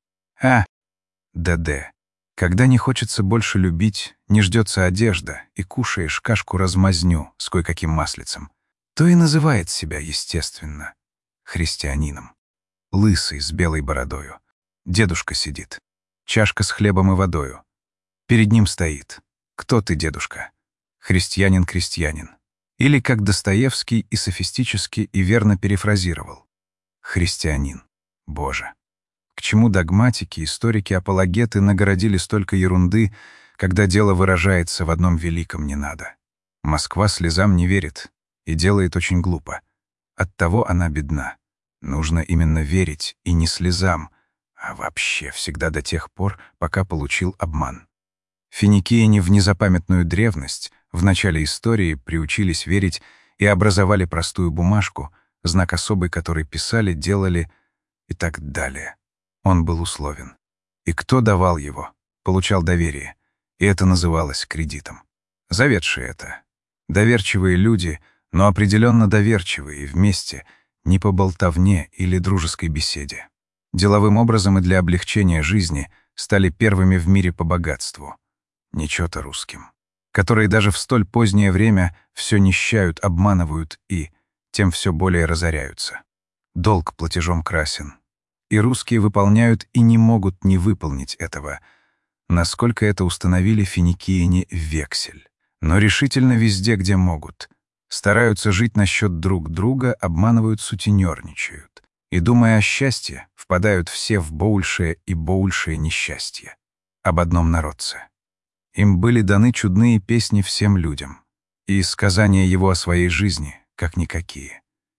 [SPEAKER 1] ДД. Когда не хочется больше любить, не ждется одежда, и кушаешь кашку-размазню с кое-каким маслицем, то и называет себя, естественно, христианином. Лысый, с белой бородою. Дедушка сидит. Чашка с хлебом и водою. Перед ним стоит. Кто ты, дедушка? Христианин-крестьянин. Или, как Достоевский и софистически и верно перефразировал. Христианин. Боже. К чему догматики, историки, апологеты нагородили столько ерунды, когда дело выражается в одном великом «не надо». Москва слезам не верит и делает очень глупо. Оттого она бедна. Нужно именно верить, и не слезам, а вообще всегда до тех пор, пока получил обман. Финикияне в незапамятную древность в начале истории приучились верить и образовали простую бумажку, знак особый, который писали, делали и так далее. Он был условен. И кто давал его, получал доверие, и это называлось кредитом. Заведшие это. Доверчивые люди, но определенно доверчивые, вместе, не по болтовне или дружеской беседе. Деловым образом и для облегчения жизни стали первыми в мире по богатству. Нечето русским. Которые даже в столь позднее время все нищают, обманывают и тем все более разоряются. Долг платежом красен. И русские выполняют и не могут не выполнить этого, насколько это установили финикияне вексель. Но решительно везде, где могут. Стараются жить насчет друг друга, обманывают, сутенерничают. И, думая о счастье, впадают все в большее и большее несчастье. Об одном народце. Им были даны чудные песни всем людям, и сказания его о своей жизни, как никакие.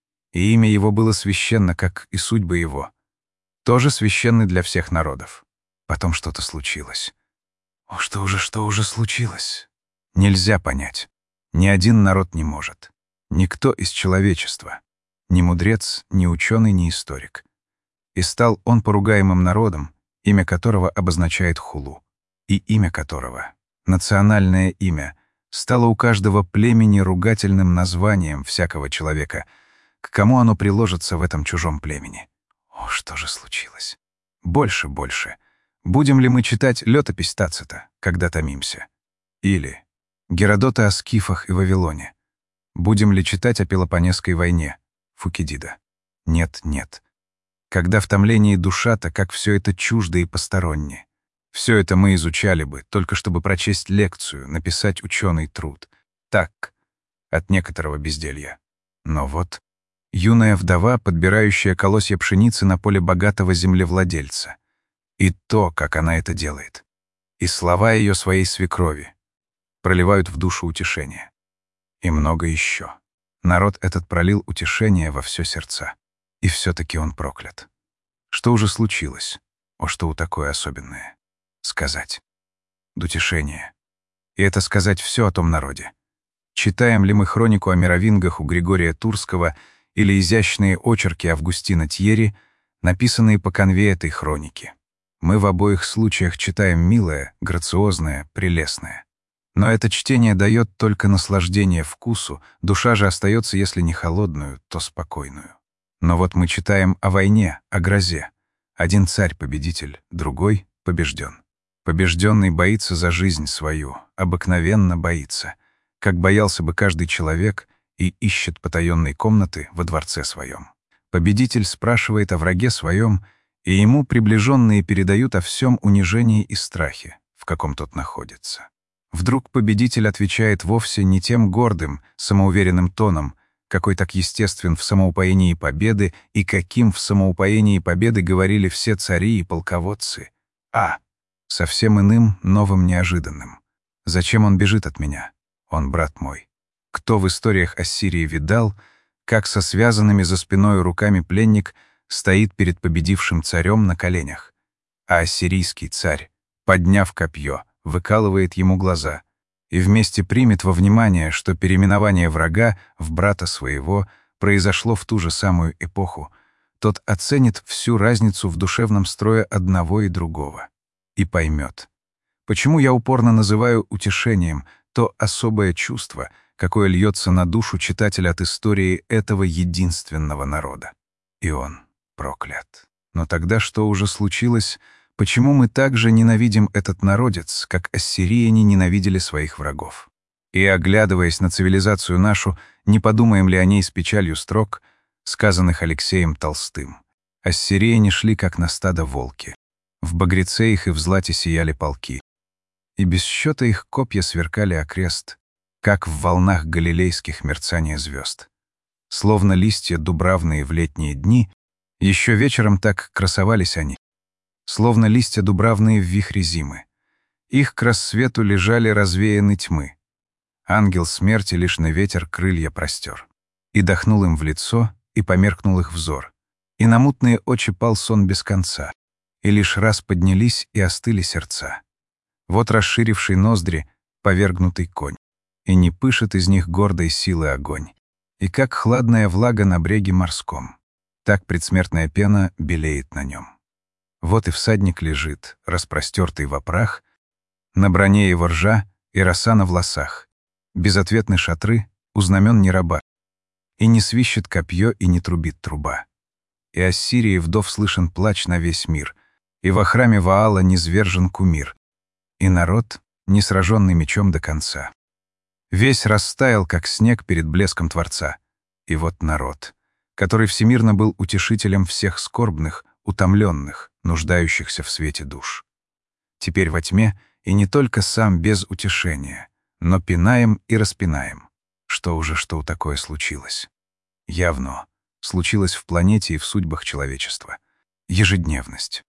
[SPEAKER 1] И имя его было священно, как и судьбы его, тоже священны для всех народов. Потом что-то случилось. О, что уже случилось? Нельзя понять. Ни один народ не может. Никто из человечества. Ни мудрец, ни ученый, ни историк. И стал он поругаемым народом, имя которого обозначает хулу, и имя которого, национальное имя, стало у каждого племени ругательным названием всякого человека, к кому оно приложится в этом чужом племени. О, что же случилось? Больше. Будем ли мы читать летопись Тацита, когда томимся? Или Геродота о скифах и Вавилоне? Будем ли читать о Пелопонесской войне, Фукидида? Нет. Когда в томлении душа-то, как все это чуждо и посторонне. Все это мы изучали бы, только чтобы прочесть лекцию, написать ученый труд. Так, от некоторого безделья. Но вот юная вдова, подбирающая колосья пшеницы на поле богатого землевладельца. И то, как она это делает. И слова ее своей свекрови проливают в душу утешение. И много еще. Народ этот пролил утешение во все сердца. И все-таки он проклят. Что уже случилось? О, что у такое особенное? Сказать. Утешение. И это сказать все о том народе. Читаем ли мы хронику о мировингах у Григория Турского или изящные очерки Августина Тьерри, написанные по конве этой хроники? Мы в обоих случаях читаем милое, грациозное, прелестное. Но это чтение дает только наслаждение вкусу, душа же остается, если не холодную, то спокойную. Но вот мы читаем о войне, о грозе. Один царь победитель, другой побежден. Побежденный боится за жизнь свою, обыкновенно боится, как боялся бы каждый человек, и ищет потаенной комнаты во дворце своем. Победитель спрашивает о враге своем, и ему приближенные передают о всем унижении и страхе, в каком тот находится. Вдруг победитель отвечает вовсе не тем гордым, самоуверенным тоном, какой так естествен в самоупоении победы и каким в самоупоении победы говорили все цари и полководцы, а совсем иным, новым, неожиданным. Зачем он бежит от меня? Он брат мой. Кто в историях Ассирии видал, как со связанными за спиной руками пленник стоит перед победившим царем на коленях, а ассирийский царь, подняв копье, выкалывает ему глаза и вместе примет во внимание, что переименование врага в брата своего произошло в ту же самую эпоху, тот оценит всю разницу в душевном строе одного и другого и поймет, почему я упорно называю утешением то особое чувство, какое льется на душу читателя от истории этого единственного народа. И он проклят. Но тогда что уже случилось? Почему мы так же ненавидим этот народец, как ассирияне ненавидели своих врагов? И, оглядываясь на цивилизацию нашу, не подумаем ли о ней с печалью строк, сказанных Алексеем Толстым? Ассирияне шли, как на стадо волки. В багреце их и в злате сияли полки. И без счета их копья сверкали окрест, как в волнах галилейских мерцания звезд. Словно листья дубравные в летние дни, еще вечером так красовались они. Словно листья дубравные в вихре зимы. Их к рассвету лежали развеяны тьмы. Ангел смерти лишь на ветер крылья простер. И дохнул им в лицо, и померкнул их взор. И на мутные очи пал сон без конца. И лишь раз поднялись и остыли сердца. Вот расширивший ноздри повергнутый конь. И не пышет из них гордой силы огонь. И как хладная влага на бреге морском, так предсмертная пена белеет на нем. Вот и всадник лежит, распростертый в опрах, на броне его ржа и роса на волосах, безответны шатры, у знамен не раба, и не свищет копье и не трубит труба. И Ассирии вдов слышен плач на весь мир, и во храме Ваала низвержен кумир, и народ, не сраженный мечом до конца. Весь растаял, как снег перед блеском Творца. И вот народ, который всемирно был утешителем всех скорбных, утомленных, нуждающихся в свете душ. Теперь во тьме, и не только сам без утешения, но пинаем и распинаем. Что такое случилось? Явно случилось в планете и в судьбах человечества. Ежедневность.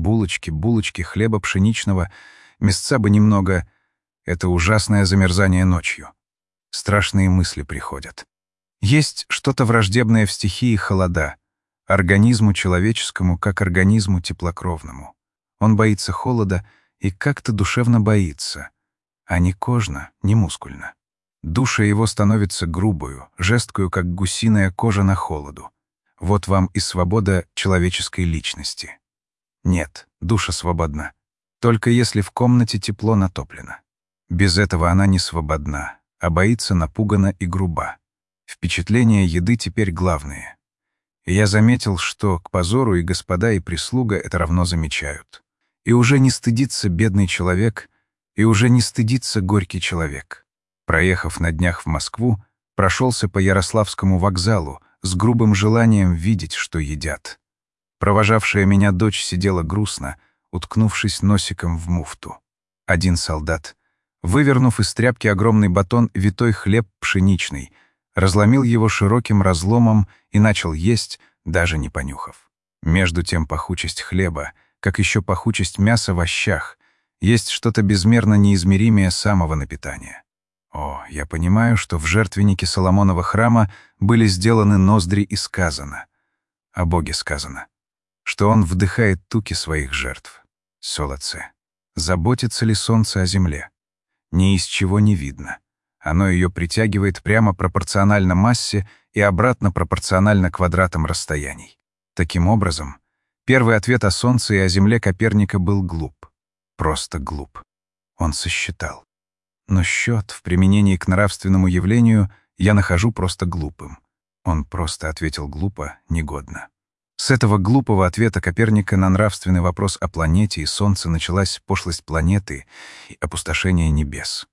[SPEAKER 1] Булочки, хлеба пшеничного, мясца бы немного. Это ужасное замерзание ночью. Страшные мысли приходят. Есть что-то враждебное в стихии холода, организму человеческому, как организму теплокровному. Он боится холода и как-то душевно боится, а не кожно, не мускульно. Душа его становится грубою, жесткую, как гусиная кожа на холоду. Вот вам и свобода человеческой личности. Нет, душа свободна, только если в комнате тепло натоплено. Без этого она не свободна, а боится, напугана и груба. Впечатления еды теперь главные. И я заметил, что к позору и господа, и прислуга это равно замечают. И уже не стыдится бедный человек, и уже не стыдится горький человек. Проехав на днях в Москву, прошелся по Ярославскому вокзалу с грубым желанием видеть, что едят. Провожавшая меня дочь сидела грустно, уткнувшись носиком в муфту. Один солдат, вывернув из тряпки огромный батон витой хлеб пшеничный, разломил его широким разломом и начал есть, даже не понюхав. Между тем пахучесть хлеба, как еще пахучесть мяса в овощах, есть что-то безмерно неизмеримее самого напитания. О, я понимаю, что в жертвеннике Соломонова храма были сделаны ноздри и сказано. О Боге сказано, что Он вдыхает туки своих жертв. Солоце. Заботится ли солнце о земле? Ни из чего не видно. Оно ее притягивает прямо пропорционально массе и обратно пропорционально квадратам расстояний. Таким образом, первый ответ о Солнце и о Земле Коперника был глуп. Просто глуп. Он сосчитал. Но счет в применении к нравственному явлению я нахожу просто глупым. Он просто ответил глупо, негодно. С этого глупого ответа Коперника на нравственный вопрос о планете и Солнце началась пошлость планеты и опустошение небес.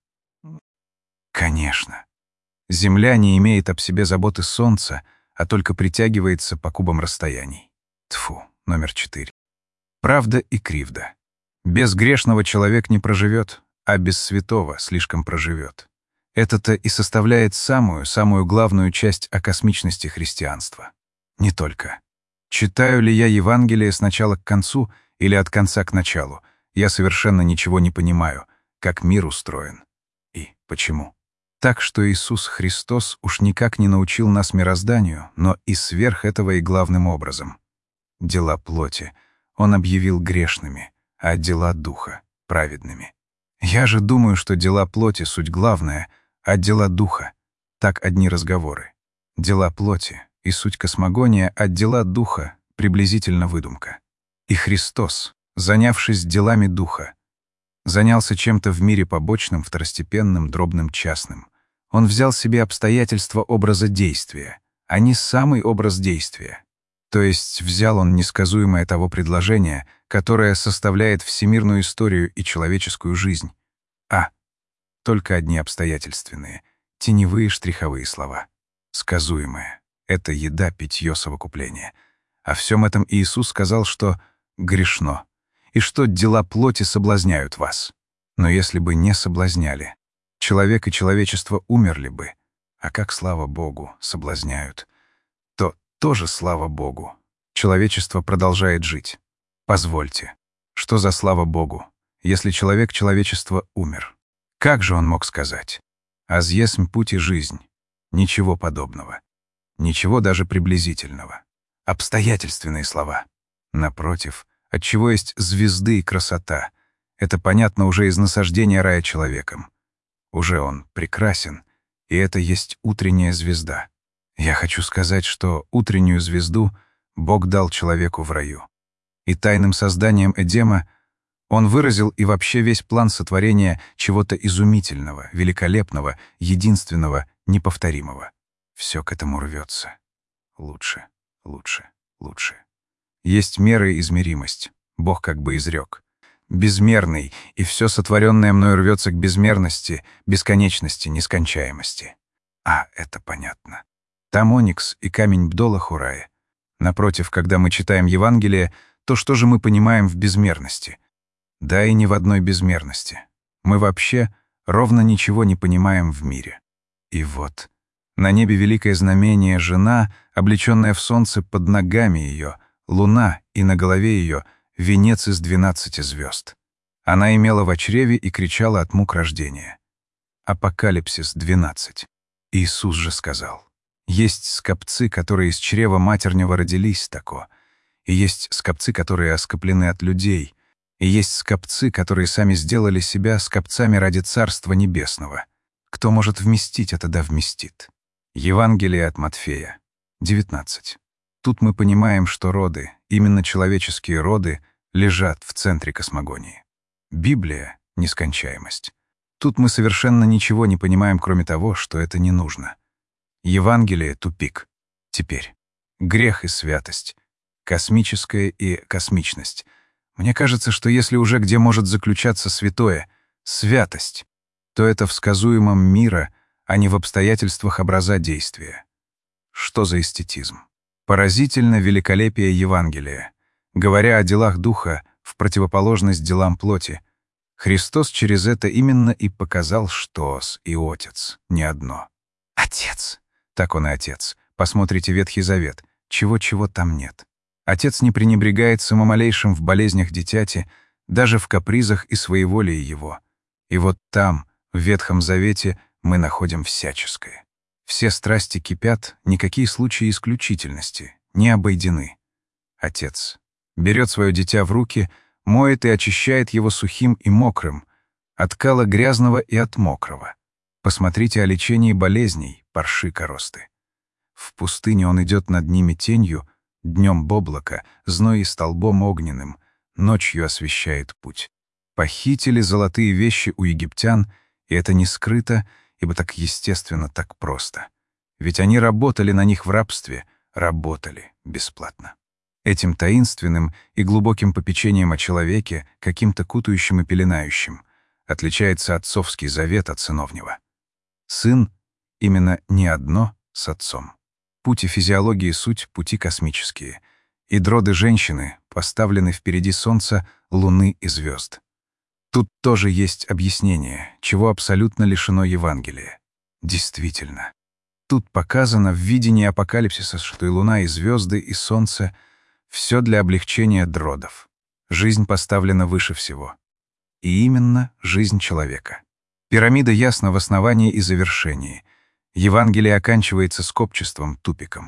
[SPEAKER 1] Конечно. Земля не имеет об себе заботы Солнца, а только притягивается по кубам расстояний. Тьфу, номер 4. Правда и кривда. Без грешного человек не проживет, а без святого слишком проживет. Это-то и составляет самую главную часть о космичности христианства. Не только. Читаю ли я Евангелие с начала к концу или от конца к началу, я совершенно ничего не понимаю, как мир устроен. И почему? Так что Иисус Христос уж никак не научил нас мирозданию, но и сверх этого и главным образом. Дела плоти Он объявил грешными, а дела духа — праведными. Я же думаю, что дела плоти — суть главная, а дела духа — так одни разговоры. Дела плоти и суть космогония, а дела духа — приблизительно выдумка. И Христос, занявшись делами духа, занялся чем-то в мире побочным, второстепенным, дробным, частным. Он взял себе обстоятельства образа действия, а не самый образ действия. То есть взял он несказуемое того предложения, которое составляет всемирную историю и человеческую жизнь. А только одни обстоятельственные, теневые штриховые слова. Сказуемое — это еда, питье, совокупление. О всем этом Иисус сказал, что грешно, и что дела плоти соблазняют вас. Но если бы не соблазняли, человек и человечество умерли бы, а как, слава Богу, соблазняют, то тоже слава Богу. Человечество продолжает жить. Позвольте, что за слава Богу, если человек человечества умер? Как же он мог сказать? «Аз есмь путь и жизнь». Ничего подобного. Ничего даже приблизительного. Обстоятельственные слова. Напротив, отчего есть звезды и красота. Это понятно уже из насаждения рая человеком. Уже он прекрасен, и это есть утренняя звезда. Я хочу сказать, что утреннюю звезду Бог дал человеку в раю. И тайным созданием Эдема Он выразил и вообще весь план сотворения чего-то изумительного, великолепного, единственного, неповторимого. Все к этому рвется. Лучше, лучше, лучше. Есть мера и измеримость. Бог как бы изрек. Безмерный, и все сотворенное мной рвется к безмерности, бесконечности, нескончаемости. А, это понятно. Там оникс и камень бдолах у рая. Напротив, когда мы читаем Евангелие, то что же мы понимаем в безмерности? Да и не в одной безмерности. Мы вообще ровно ничего не понимаем в мире. И вот, на небе великое знамение — жена, облеченная в солнце под ногами ее, луна, и на голове ее венец из 12 звезд. Она имела в чреве и кричала от мук рождения. Апокалипсис 12. Иисус же сказал: «Есть скопцы, которые из чрева матернего родились тако, и есть скопцы, которые оскоплены от людей, и есть скопцы, которые сами сделали себя скопцами ради Царства Небесного. Кто может вместить это, да вместит». Евангелие от Матфея, 19. Тут мы понимаем, что роды, именно человеческие роды, лежат в центре космогонии. Библия — нескончаемость. Тут мы совершенно ничего не понимаем, кроме того, что это не нужно. Евангелие — тупик. Теперь. Грех и святость. Космическое и космичность. Мне кажется, что если уже где может заключаться святое, святость, то это в сказуемом мира, а не в обстоятельствах образа действия. Что за эстетизм? Поразительно великолепие Евангелия. Говоря о делах Духа в противоположность делам плоти, Христос через это именно и показал, что Ос и Отец не одно. Отец. Так он и Отец. Посмотрите Ветхий Завет. Чего-чего там нет. Отец не пренебрегает самомалейшим в болезнях дитяти, даже в капризах и своеволии его. И вот там, в Ветхом Завете, мы находим всяческое. Все страсти кипят, никакие случаи исключительности не обойдены. Отец берет свое дитя в руки, моет и очищает его сухим и мокрым, от кала грязного и от мокрого. Посмотрите о лечении болезней, парши коросты. В пустыне он идет над ними тенью, днем облака, зной и столбом огненным, ночью освещает путь. Похитили золотые вещи у египтян, и это не скрыто, ибо так естественно, так просто. Ведь они работали на них в рабстве, работали бесплатно. Этим таинственным и глубоким попечением о человеке, каким-то кутающим и пеленающим, отличается отцовский завет от сыновнего. Сын именно не одно с отцом. Пути физиологии — суть пути космические, и дроды женщины поставлены впереди солнца, луны и звезд. Тут тоже есть объяснение, чего абсолютно лишено Евангелия. Действительно. Тут показано в видении апокалипсиса, что и луна, и звезды, и солнце — все для облегчения дродов. Жизнь поставлена выше всего. И именно жизнь человека. Пирамида ясна в основании и завершении. Евангелие оканчивается скопчеством, тупиком.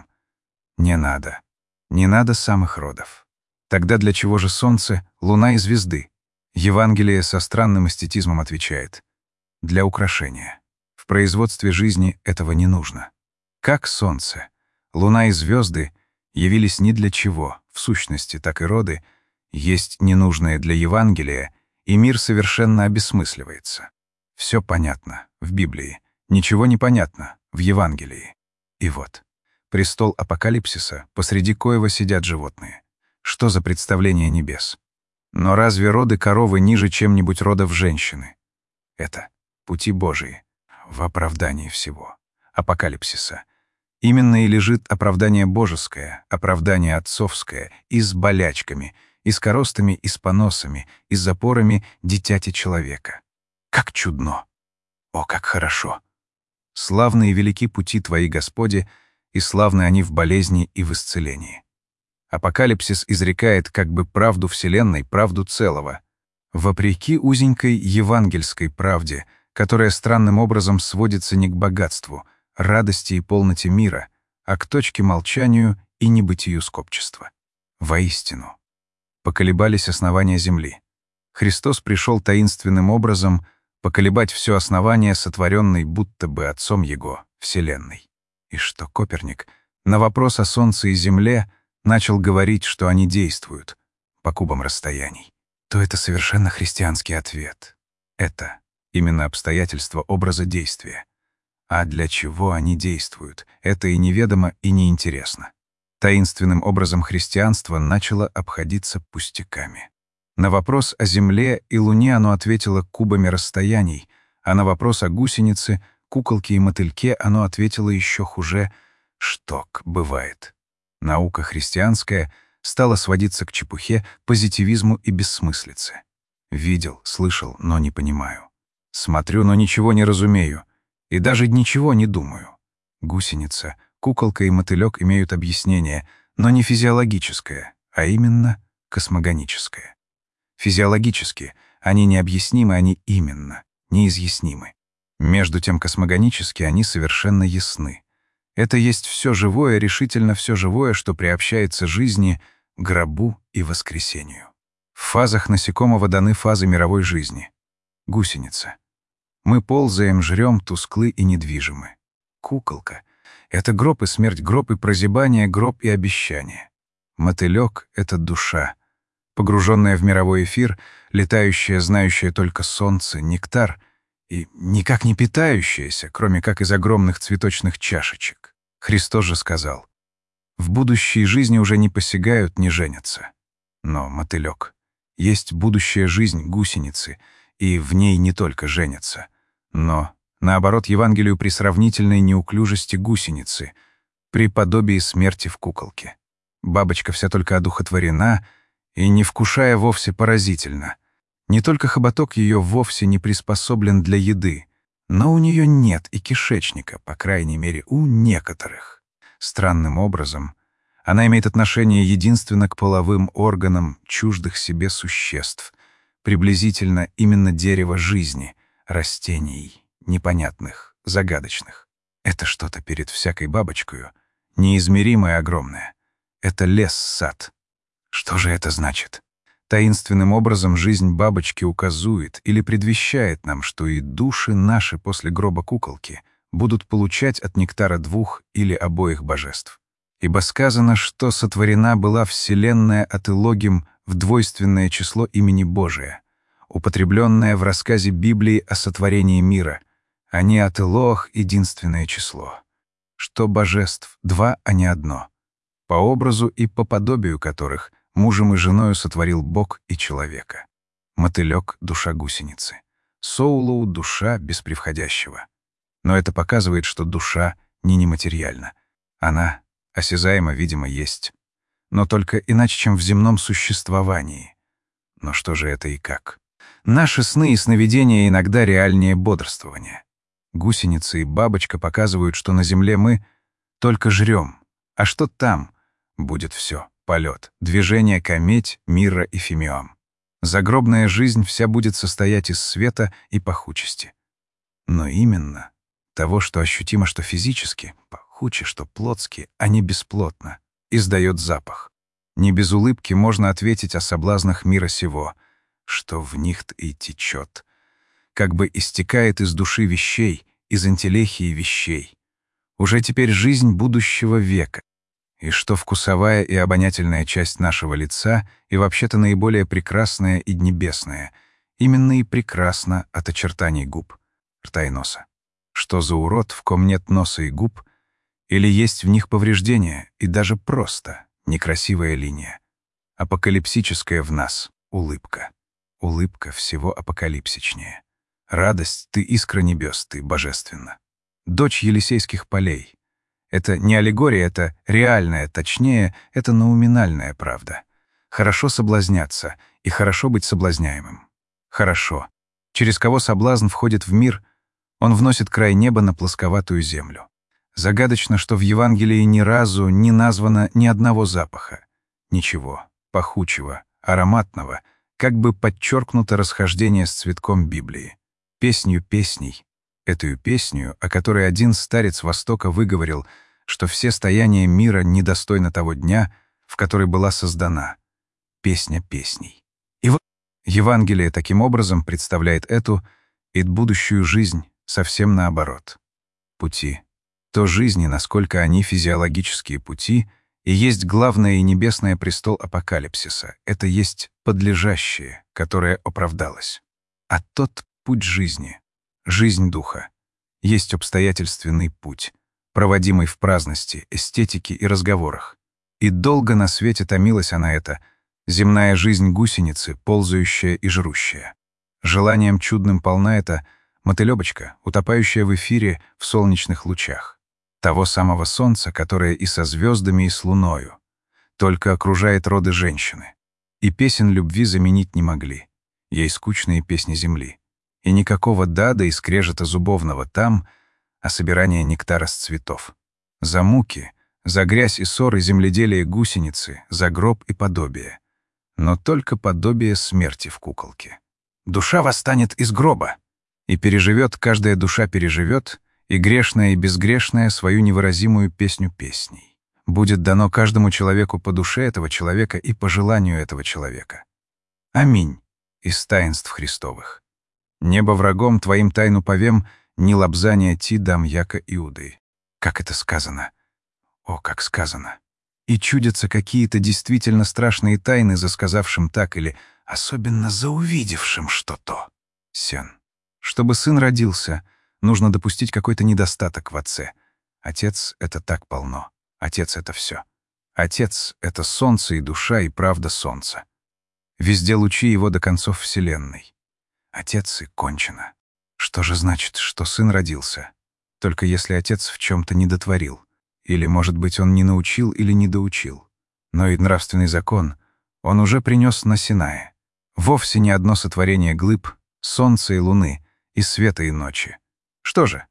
[SPEAKER 1] Не надо. Не надо самых родов. Тогда для чего же солнце, луна и звезды? Евангелие со странным эстетизмом отвечает: для украшения. В производстве жизни этого не нужно. Как солнце, луна и звезды явились ни для чего, в сущности, так и роды, есть ненужное для Евангелия, и мир совершенно обесмысливается. Все понятно в Библии, ничего не понятно в Евангелии. И вот, престол апокалипсиса, посреди коего сидят животные. Что за представление небес? Но разве роды коровы ниже чем-нибудь родов женщины? Это пути Божии в оправдании всего. Апокалипсиса. Именно и лежит оправдание божеское, оправдание отцовское, и с болячками, и с коростами, и с поносами, и с запорами дитяти человека. Как чудно! О, как хорошо! Славны и велики пути Твои, Господи, и славны они в болезни и в исцелении. Апокалипсис изрекает как бы правду Вселенной, правду целого, вопреки узенькой евангельской правде, которая странным образом сводится не к богатству, радости и полноте мира, а к точке молчанию и небытию скопчества. Воистину, поколебались основания земли. Христос пришел таинственным образом поколебать все основание, сотворенной будто бы Отцом Его, Вселенной. И что Коперник на вопрос о Солнце и Земле начал говорить, что они действуют по кубам расстояний, то это совершенно христианский ответ. Это именно обстоятельства образа действия. А для чего они действуют, это и неведомо, и неинтересно. Таинственным образом христианство начало обходиться пустяками. На вопрос о Земле и Луне оно ответило кубами расстояний, а на вопрос о гусенице, куколке и мотыльке оно ответило еще хуже — шток бывает. Наука христианская стала сводиться к чепухе, позитивизму и бессмыслице. Видел, слышал, но не понимаю. Смотрю, но ничего не разумею. И даже ничего не думаю. Гусеница, куколка и мотылек имеют объяснение, но не физиологическое, а именно космогоническое. Физиологически они необъяснимы, они именно неизъяснимы. Между тем космогонически они совершенно ясны. Это есть все живое, решительно все живое, что приобщается жизни, гробу и воскресению. В фазах насекомого даны фазы мировой жизни. Гусеница. Мы ползаем, жрем, тусклы и недвижимы. Куколка — это гроб и смерть, гроб и прозябание, гроб и обещание. Мотылек — это душа, погруженная в мировой эфир, летающая, знающая только солнце, нектар и никак не питающаяся, кроме как из огромных цветочных чашечек. Христос же сказал: «В будущей жизни уже не посягают, не женятся». Но мотылек есть будущая жизнь гусеницы, и в ней не только женятся, но, наоборот, Евангелию при сравнительной неуклюжести гусеницы, при подобии смерти в куколке. Бабочка вся только одухотворена и, не вкушая, вовсе поразительна. Не только хоботок ее вовсе не приспособлен для еды, но у нее нет и кишечника, по крайней мере, у некоторых. Странным образом она имеет отношение единственно к половым органам чуждых себе существ, приблизительно именно дерева жизни, растений, непонятных, загадочных. Это что-то перед всякой бабочкою, неизмеримое огромное. Это лес-сад. Что же это значит? Таинственным образом жизнь бабочки указует или предвещает нам, что и души наши после гроба куколки будут получать от нектара двух или обоих божеств. Ибо сказано, что сотворена была вселенная от Илогим в двойственное число имени Божия, употребленное в рассказе Библии о сотворении мира, а не от Илоах единственное число. Что божеств два, а не одно, по образу и по подобию которых мужем и женою сотворил Бог и человека. Мотылек — душа гусеницы. Соулоу — душа без превходящего. Но это показывает, что душа не нематериальна. Она осязаемо, видимо, есть. Но только иначе, чем в земном существовании. Но что же это и как? Наши сны и сновидения иногда реальнее бодрствования. Гусеница и бабочка показывают, что на земле мы только жрем, а что там будет все. Полет, движение кометь, мира и фимиам. Загробная жизнь вся будет состоять из света и пахучести. Но именно того, что ощутимо, что физически, пахуче, что плотски, а не бесплотно, издает запах. Не без улыбки можно ответить о соблазнах мира сего, что в них-то и течет, как бы истекает из души вещей, из энтелехии вещей. Уже теперь жизнь будущего века, и что вкусовая и обонятельная часть нашего лица и вообще-то наиболее прекрасная и небесная, именно и прекрасна от очертаний губ, рта и носа. Что за урод, в ком нет носа и губ, или есть в них повреждения, и даже просто некрасивая линия. Апокалипсическая в нас улыбка. Улыбка всего апокалипсичнее. Радость — ты искра небес, ты божественна. Дочь Елисейских полей. Это не аллегория, это реальная, точнее, это науминальная правда. Хорошо соблазняться и хорошо быть соблазняемым. Хорошо. Через кого соблазн входит в мир, он вносит край неба на плосковатую землю. Загадочно, что в Евангелии ни разу не названо ни одного запаха. Ничего пахучего, ароматного, как бы подчеркнуто расхождение с цветком Библии. Песнью песней. Эту песню, о которой один старец Востока выговорил, что все стояния мира недостойно того дня, в который была создана. Песня песней. И вот Евангелие таким образом представляет эту и будущую жизнь совсем наоборот. Пути то жизни, насколько они физиологические пути, и есть главное и небесное престол апокалипсиса. Это есть подлежащее, которое оправдалось. А тот путь жизни, жизнь духа, есть обстоятельственный путь, проводимый в праздности, эстетике и разговорах. И долго на свете томилась она эта земная жизнь гусеницы, ползающая и жрущая. Желанием чудным полна эта мотылёбочка, утопающая в эфире в солнечных лучах. Того самого солнца, которое и со звездами, и с луною, только окружает роды женщины. И песен любви заменить не могли. Ей скучные песни земли. И никакого дада и скрежета зубовного там, а собирание нектара с цветов. За муки, за грязь и ссоры земледелия гусеницы, за гроб и подобие. Но только подобие смерти в куколке. Душа восстанет из гроба, и переживет, каждая душа переживет, и грешная, и безгрешная свою невыразимую песню песней. Будет дано каждому человеку по душе этого человека и по желанию этого человека. Аминь. Из таинств Христовых. Небо врагом твоим тайну повем, ни лобзания ти дам яко Иуды. Как это сказано? О, как сказано. И чудятся какие-то действительно страшные тайны за сказавшим так или особенно за увидевшим что-то. Сен. Чтобы сын родился, нужно допустить какой-то недостаток в отце. Отец — это так полно. Отец — это все. Отец — это солнце и душа, и правда солнца. Везде лучи его до концов вселенной. Отец и кончено. Что же значит, что сын родился? Только если отец в чем-то не дотворил. Или, может быть, он не научил или не доучил. Но и нравственный закон он уже принес на Синае. Вовсе не одно сотворение глыб, солнца и луны, и света и ночи. Что же?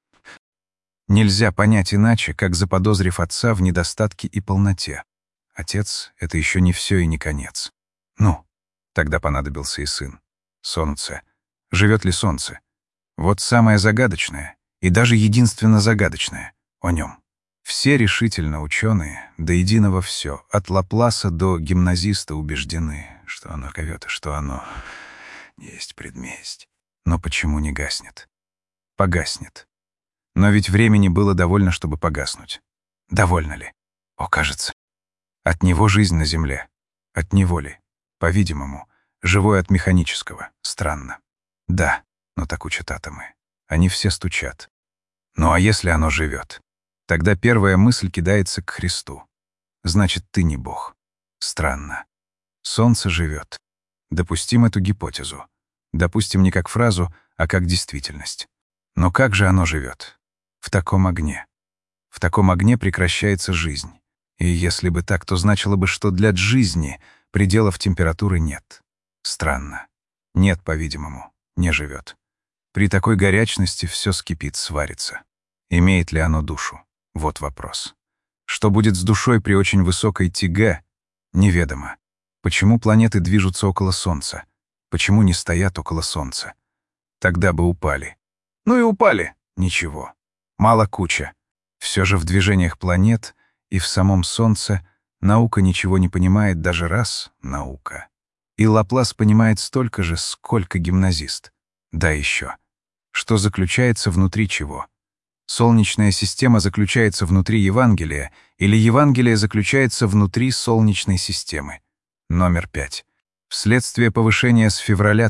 [SPEAKER 1] Нельзя понять иначе, как заподозрив отца в недостатке и полноте. Отец — это еще не все и не конец. Ну, тогда понадобился и сын. Солнце. Живет ли солнце? Вот самое загадочное, и даже единственно загадочное о нем. Все решительно ученые, до единого все, от Лапласа до гимназиста убеждены, что оно ковёто, что оно есть предместь. Но почему не гаснет? Погаснет. Но ведь времени было довольно, чтобы погаснуть. Довольно ли? О, кажется. От него жизнь на земле. От него ли? По-видимому, живой от механического. Странно. Да, но так учат атомы. Они все стучат. Ну а если оно живет? Тогда первая мысль кидается к Христу. Значит, ты не Бог. Странно. Солнце живет. Допустим эту гипотезу. Допустим не как фразу, а как действительность. Но как же оно живет? В таком огне. В таком огне прекращается жизнь. И если бы так, то значило бы, что для жизни пределов температуры нет. Странно. Нет, по-видимому, не живет. При такой горячности все скипит, сварится. Имеет ли оно душу? Вот вопрос. Что будет с душой при очень высокой ТГ? Неведомо. Почему планеты движутся около Солнца? Почему не стоят около Солнца? Тогда бы упали. Ну и упали. Ничего. Мало куча. Все же в движениях планет и в самом Солнце наука ничего не понимает даже раз наука. И Лаплас понимает столько же, сколько гимназист. Да еще. Что заключается внутри чего? Солнечная система заключается внутри Евангелия, или Евангелие заключается внутри Солнечной системы. Номер 5. Вследствие повышения с февраля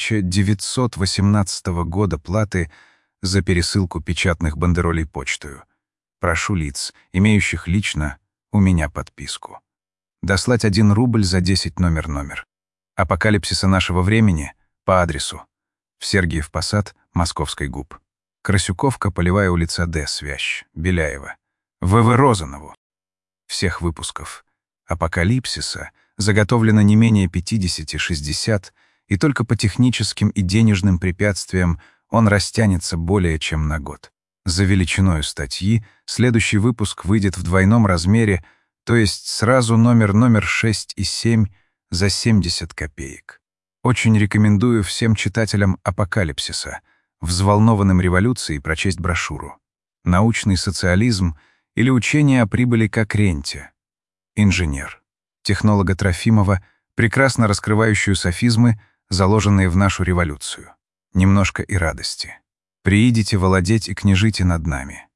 [SPEAKER 1] 1918 года платы за пересылку печатных бандеролей почтою. Прошу лиц, имеющих лично у меня подписку. Дослать 1 рубль за 10 номер. Апокалипсиса нашего времени по адресу. В Сергиев Посад, Московской губ. Красюковка, Полевая улица Д, Свящ, Беляева. В.В. Розанову. Всех выпусков «Апокалипсиса» заготовлено не менее 50-60, и только по техническим и денежным препятствиям он растянется более чем на год. За величиною статьи следующий выпуск выйдет в двойном размере, то есть сразу номер 6 и 7 за 70 копеек. Очень рекомендую всем читателям «Апокалипсиса», взволнованным революцией, прочесть брошюру «Научный социализм» или «Учение о прибыли как ренте». Инженер. Технолога Трофимова, прекрасно раскрывающую софизмы, заложенные в нашу революцию. Немножко и радости. Приидите владеть и княжите над нами.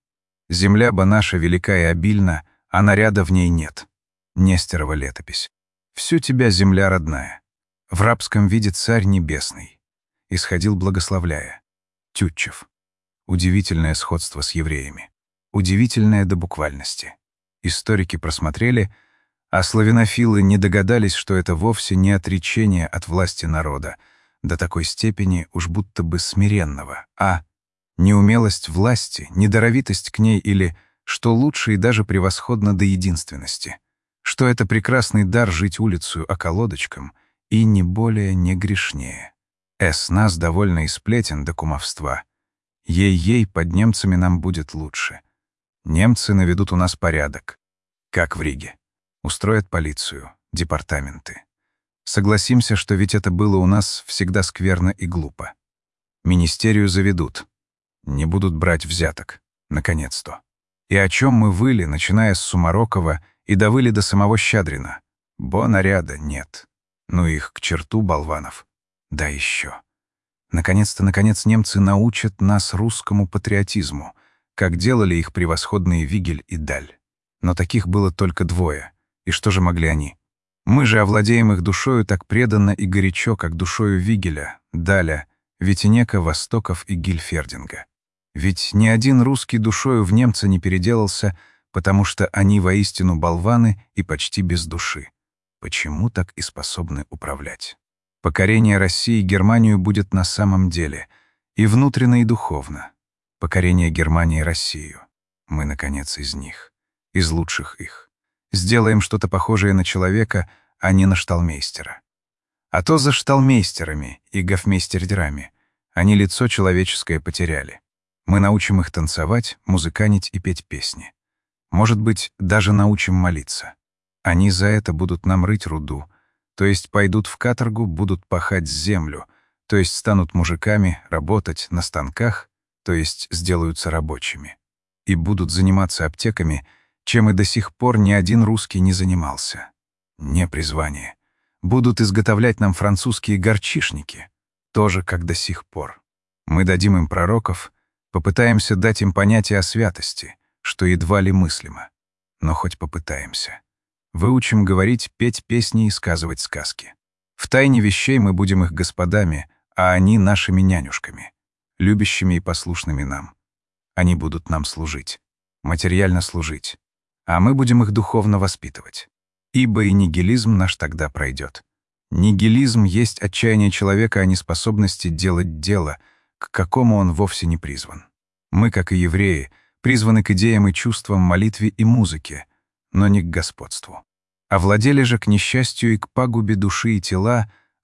[SPEAKER 1] Земля ба наша велика и обильна, а наряда в ней нет. Нестерова летопись. Всю тебя земля родная. В рабском виде царь небесный. Исходил благословляя. Тютчев. Удивительное сходство с евреями. Удивительное до буквальности. Историки просмотрели, а славянофилы не догадались, что это вовсе не отречение от власти народа, до такой степени уж будто бы смиренного, а неумелость власти, недоровитость к ней или, что лучше и даже превосходно до единственности, что это прекрасный дар жить улицу околодочком и не более не грешнее. Нас довольно и сплетен до кумовства. Ей-ей, под немцами нам будет лучше. Немцы наведут у нас порядок, как в Риге. Устроят полицию, департаменты. Согласимся, что ведь это было у нас всегда скверно и глупо. Министерию заведут. Не будут брать взяток. Наконец-то. И о чем мы выли, начиная с Сумарокова и довыли до самого Щадрина? Бо наряда нет. Ну их к черту, болванов. Да еще. Наконец немцы научат нас русскому патриотизму, как делали их превосходные Вигель и Даль. Но таких было только двое. И что же могли они? Мы же овладеем их душою так преданно и горячо, как душою Вигеля, Даля, Ветенека, Востоков и Гильфердинга. Ведь ни один русский душою в немца не переделался, потому что они воистину болваны и почти без души. Почему так и способны управлять? Покорение России Германию будет на самом деле, и внутренно, и духовно. Покорение Германии Россию. Мы, наконец, из них, из лучших их. Сделаем что-то похожее на человека, а не на шталмейстера. А то за шталмейстерами и гофмейстердерами они лицо человеческое потеряли. Мы научим их танцевать, музыканить и петь песни. Может быть, даже научим молиться. Они за это будут нам рыть руду, то есть пойдут в каторгу, будут пахать землю, то есть станут мужиками, работать на станках, то есть сделаются рабочими. И будут заниматься аптеками, чем и до сих пор ни один русский не занимался. Не призвание. Будут изготовлять нам французские горчишники, тоже как до сих пор. Мы дадим им пророков, попытаемся дать им понятие о святости, что едва ли мыслимо. Но хоть попытаемся. Выучим говорить, петь песни и сказывать сказки. В тайне вещей мы будем их господами, а они нашими нянюшками, любящими и послушными нам. Они будут нам служить, материально служить, а мы будем их духовно воспитывать. Ибо и нигилизм наш тогда пройдет. Нигилизм есть отчаяние человека о неспособности делать дело, к какому он вовсе не призван. Мы, как и евреи, призваны к идеям и чувствам, молитве и музыке, но не к господству. Овладели же к несчастью и к пагубе души и тела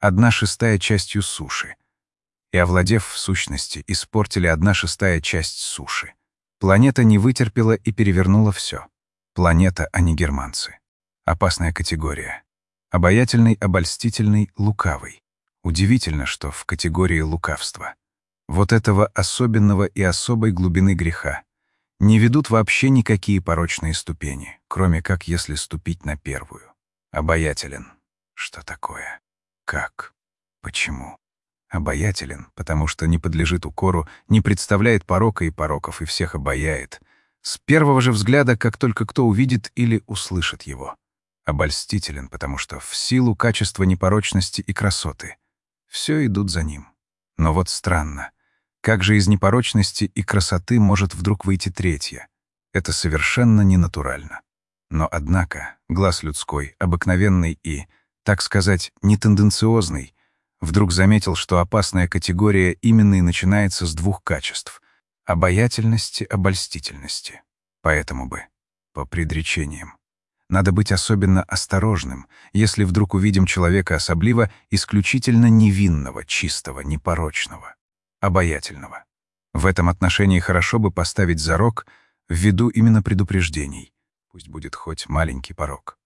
[SPEAKER 1] 1/6 частью суши. И, овладев в сущности, испортили 1/6 часть суши. Планета не вытерпела и перевернула все. Планета, а не германцы. Опасная категория. Обаятельный, обольстительный, лукавый. Удивительно, что в категории лукавства. Вот этого особенного и особой глубины греха не ведут вообще никакие порочные ступени, кроме как если ступить на первую. Обаятелен. Что такое? Как? Почему? Обаятелен, потому что не подлежит укору, не представляет порока и пороков, и всех обаяет. С первого же взгляда, как только кто увидит или услышит его. Обольстителен, потому что в силу качества непорочности и красоты все идут за ним. Но вот странно. Как же из непорочности и красоты может вдруг выйти третья? Это совершенно ненатурально. Но, однако, глаз людской, обыкновенный и, так сказать, нетенденциозный, вдруг заметил, что опасная категория именно и начинается с 2 качеств — обаятельности, обольстительности. Поэтому бы, по предречениям, надо быть особенно осторожным, если вдруг увидим человека особливо исключительно невинного, чистого, непорочного, обаятельного. В этом отношении хорошо бы поставить зарок ввиду именно предупреждений. Пусть будет хоть маленький порок.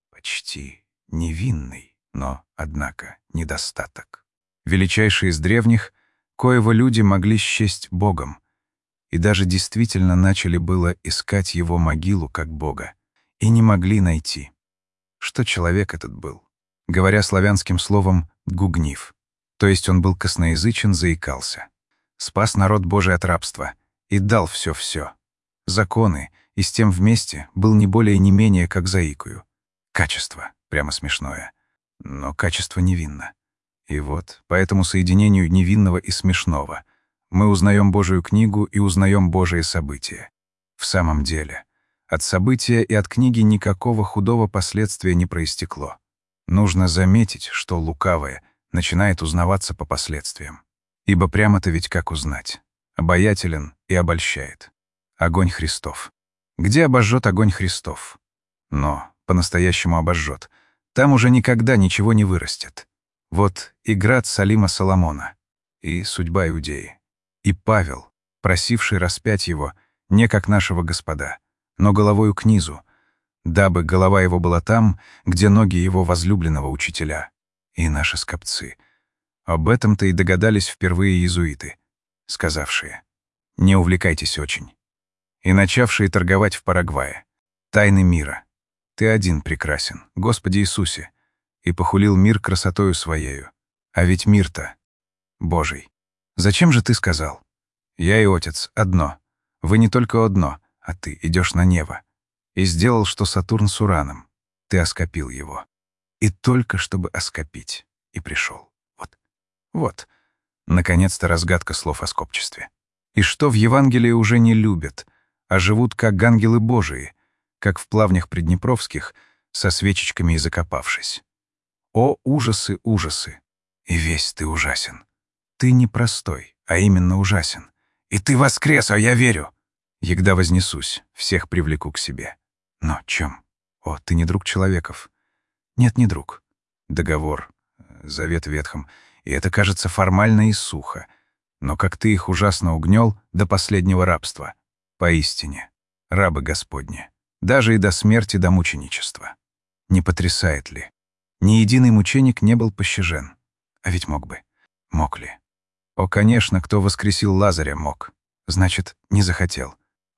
[SPEAKER 1] Почти невинный, но, однако, недостаток. Величайший из древних, коего люди могли счесть Богом, и даже действительно начали было искать его могилу как Бога, и не могли найти. Что человек этот был? Говоря славянским словом «гугнив», то есть он был косноязычен, заикался. Спас народ Божий от рабства и дал все-все. законы, и с тем вместе был не более не менее как заикую. Качество, прямо смешное. Но качество невинно. И вот, по этому соединению невинного и смешного, мы узнаем Божию книгу и узнаем Божие события. В самом деле, от события и от книги никакого худого последствия не проистекло. Нужно заметить, что лукавое начинает узнаваться по последствиям. Ибо прямо-то ведь как узнать? Обаятелен и обольщает. Огонь Христов. Где обожжет огонь Христов? Но по-настоящему обожжет. Там уже никогда ничего не вырастет. Вот и град Салима Соломона, и судьба Иудеи, и Павел, просивший распять его не как нашего Господа, но головою к низу, дабы голова его была там, где ноги его возлюбленного учителя, и наши скопцы. Об этом-то и догадались впервые иезуиты, сказавшие: «Не увлекайтесь очень», и начавшие торговать в Парагвае. Тайны мира. Ты один прекрасен, Господи Иисусе, и похулил мир красотою своею. А ведь мир-то Божий. Зачем же ты сказал? Я и Отец одно. Вы не только одно, а ты идешь на небо. И сделал, что Сатурн с Ураном. Ты оскопил его. И только чтобы оскопить. И пришел. Вот. Наконец-то разгадка слов о скопчестве. И что в Евангелии уже не любят, а живут как ангелы Божии, как в плавнях приднепровских, со свечечками и закопавшись. О, ужасы, ужасы! И весь ты ужасен. Ты не простой, а именно ужасен. И ты воскрес, а я верю. Егда вознесусь, всех привлеку к себе. Но чем? О, ты не друг человеков. Нет, не друг. Договор, завет ветхом. И это кажется формально и сухо. Но как ты их ужасно угнёл до последнего рабства. Поистине, рабы Господни. Даже и до смерти, до мученичества. Не потрясает ли? Ни единый мученик не был пощажен. А ведь мог бы. Мог ли? О, конечно, кто воскресил Лазаря, мог. Значит, не захотел.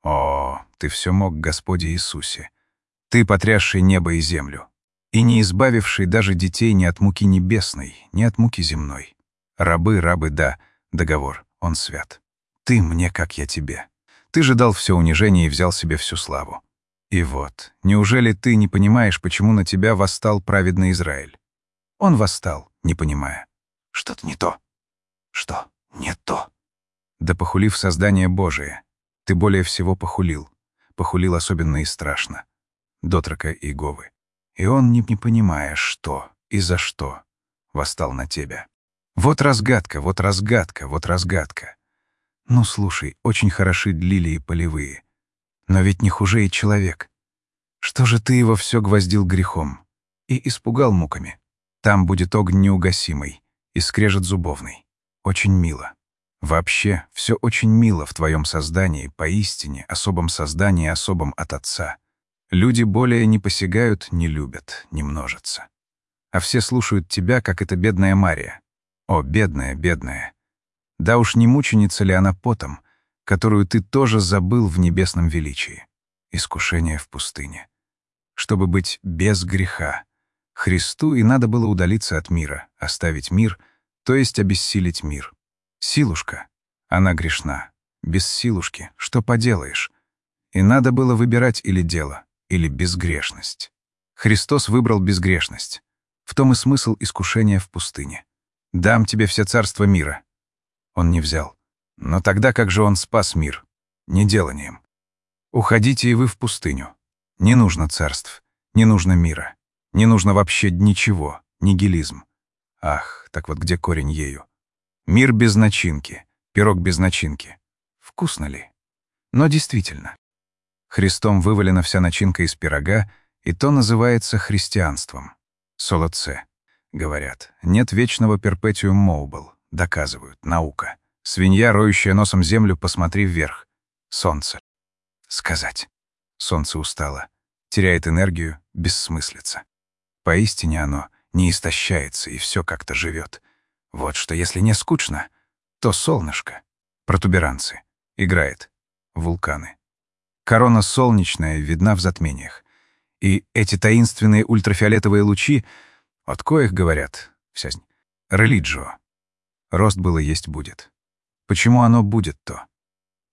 [SPEAKER 1] О, ты все мог, Господи Иисусе. Ты, потрясший небо и землю. И не избавивший даже детей ни от муки небесной, ни от муки земной. Рабы, да, договор, он свят. Ты мне, как я тебе. Ты же дал все унижение и взял себе всю славу. И вот, неужели ты не понимаешь, почему на тебя восстал праведный Израиль? Он восстал, не понимая. Что-то не то. Что не то? Да похулив создание Божие, ты более всего похулил. Похулил особенно и страшно. Дотрока и Иеговы. И он, не понимая, что и за что, восстал на тебя. Вот разгадка, вот разгадка, вот разгадка. Ну, слушай, очень хороши лилии полевые. Но ведь не хуже и человек. Что же ты его все гвоздил грехом и испугал муками? Там будет огонь неугасимый и скрежет зубовный. Очень мило. Вообще, все очень мило в твоем создании, поистине, особом создании, особом от Отца. Люди более не посягают, не любят, не множатся. А все слушают тебя, как эта бедная Мария. О, бедная, бедная. Да уж не мученица ли она потом, которую ты тоже забыл в небесном величии? Искушение в пустыне. Чтобы быть без греха. Христу и надо было удалиться от мира, оставить мир, то есть обессилить мир. Силушка, она грешна. Без силушки, что поделаешь? И надо было выбирать или дело, или безгрешность. Христос выбрал безгрешность. В том и смысл искушения в пустыне. «Дам тебе все царство мира». Он не взял. Но тогда как же он спас мир? Неделанием. Уходите и вы в пустыню. Не нужно царств, не нужно мира, не нужно вообще ничего, нигилизм. Ах, так вот где корень ею? Мир без начинки, пирог без начинки. Вкусно ли? Но действительно. Христом вывалена вся начинка из пирога, и то называется христианством. Солоце. Говорят, нет вечного перпетиум мобил. Доказывают, наука. Свинья, роющая носом землю, посмотри вверх. Солнце. Сказать. Солнце устало. Теряет энергию, бессмыслица. Поистине оно не истощается и все как-то живет. Вот что, если не скучно, то солнышко. Протуберанцы. Играет. Вулканы. Корона солнечная видна в затмениях. И эти таинственные ультрафиолетовые лучи, от коих, говорят, релиджио. Рост было есть будет. Почему оно будет то?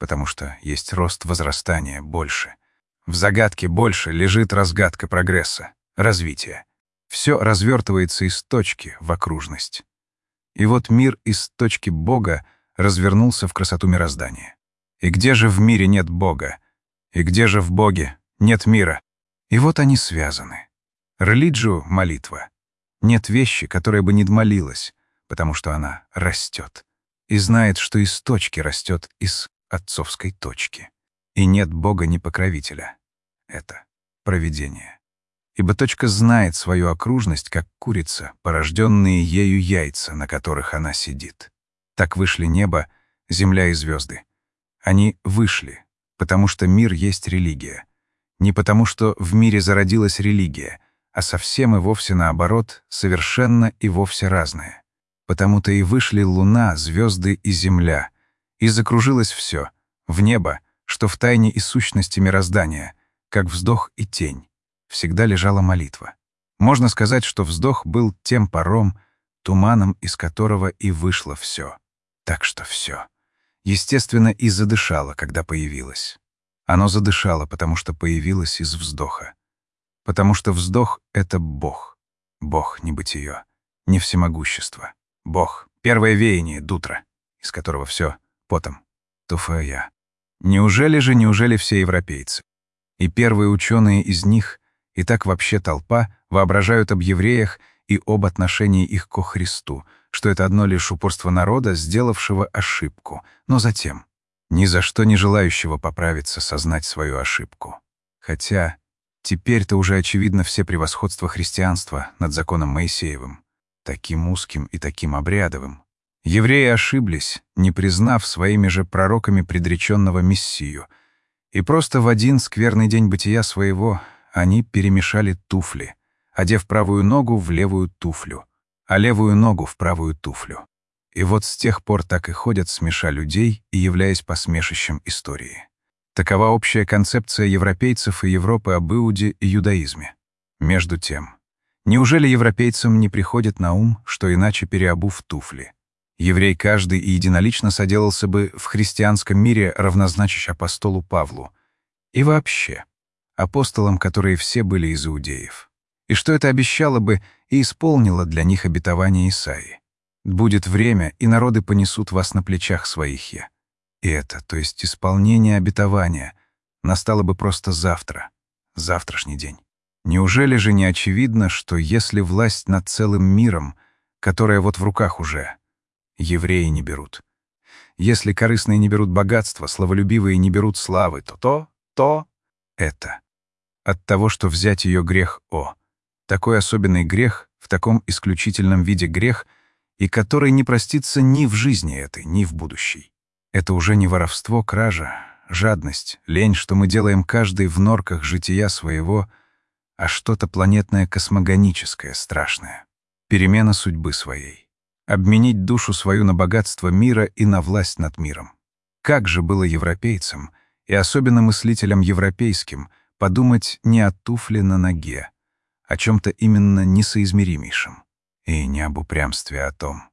[SPEAKER 1] потому что есть рост возрастания больше. В загадке больше лежит разгадка прогресса, развития. Все развертывается из точки в окружность. И вот мир из точки Бога развернулся в красоту мироздания. И где же в мире нет Бога? И где же в Боге нет мира? И вот они связаны. Релиджио — молитва. Нет вещи, которая бы не молилась, потому что она растет. И знает, что из точки растет из отцовской точки. И нет Бога ни покровителя. Это провидение. Ибо точка знает свою окружность, как курица, порожденные ею яйца, на которых она сидит. Так вышли небо, земля и звезды. Они вышли, потому что мир есть религия. Не потому, что в мире зародилась религия, а совсем и вовсе наоборот, совершенно и вовсе разное. Потому-то и вышли луна, звезды и земля, и закружилось все в небо, что в тайне и сущности мироздания, как вздох и тень, всегда лежала молитва. Можно сказать, что вздох был тем паром, туманом из которого и вышло все. Так что все. Естественно, и задышало, когда появилось. Оно задышало, потому что появилось из вздоха. Потому что вздох — это Бог. Бог — небытие, не всемогущество. Бог — первое веяние, дутра, из которого все потом. Туфая. Неужели все европейцы? И первые ученые из них, и так вообще толпа, воображают об евреях и об отношении их ко Христу, что это одно лишь упорство народа, сделавшего ошибку, но затем ни за что не желающего поправиться, сознать свою ошибку. Хотя теперь-то уже очевидно все превосходство христианства над законом Моисеевым, таким узким и таким обрядовым. Евреи ошиблись, не признав своими же пророками предреченного Мессию, и просто в один скверный день бытия своего они перемешали туфли, одев правую ногу в левую туфлю, а левую ногу в правую туфлю. И вот с тех пор так и ходят смеша людей и являясь посмешищем истории. Такова общая концепция европейцев и Европы об Иуде и юдаизме. Между тем, неужели европейцам не приходит на ум, что иначе переобув туфли? Еврей каждый и единолично соделался бы в христианском мире равнозначащ апостолу Павлу. И вообще, апостолам, которые все были из иудеев. И что это обещало бы и исполнило для них обетование Исаии. «Будет время, и народы понесут вас на плечах своих я». И это, то есть исполнение обетования, настало бы просто завтра, завтрашний день. Неужели же не очевидно, что если власть над целым миром, которая вот в руках уже, евреи не берут, если корыстные не берут богатства, славолюбивые не берут славы, то это от того, что взять ее грех такой особенный грех, в таком исключительном виде грех, и который не простится ни в жизни этой, ни в будущей. Это уже не воровство, кража, жадность, лень, что мы делаем каждый в норках жития своего, а что-то планетное космогоническое, страшное. Перемена судьбы своей. Обменить душу свою на богатство мира и на власть над миром. Как же было европейцам, и особенно мыслителям европейским, подумать не о туфле на ноге, о чем-то именно несоизмеримейшем, и не об упрямстве о том.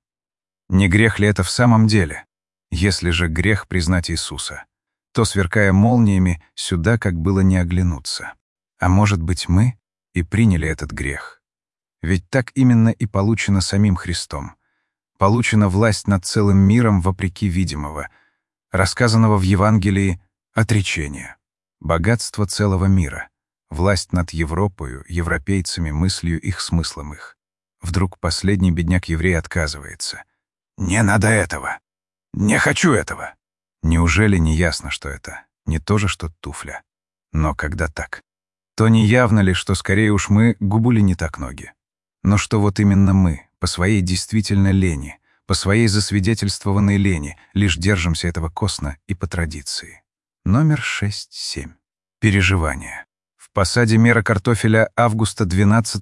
[SPEAKER 1] Не грех ли это в самом деле? Если же грех признать Иисуса, то, сверкая молниями, сюда как было не оглянуться. А может быть, мы и приняли этот грех. Ведь так именно и получено самим Христом. Получена власть над целым миром вопреки видимого, рассказанного в Евангелии отречения, богатство целого мира, власть над Европою, европейцами, мыслью их, смыслом их. Вдруг последний бедняк-еврей отказывается. «Не надо этого! Не хочу этого!» Неужели не ясно, что это не то же, что туфля? Но когда так, то не явно ли, что скорее уж мы губули не так ноги? Но что вот именно мы, по своей действительно лени, по своей засвидетельствованной лени, лишь держимся этого косно и по традиции. Номер 6-7. Переживание. В посаде мера картофеля августа 12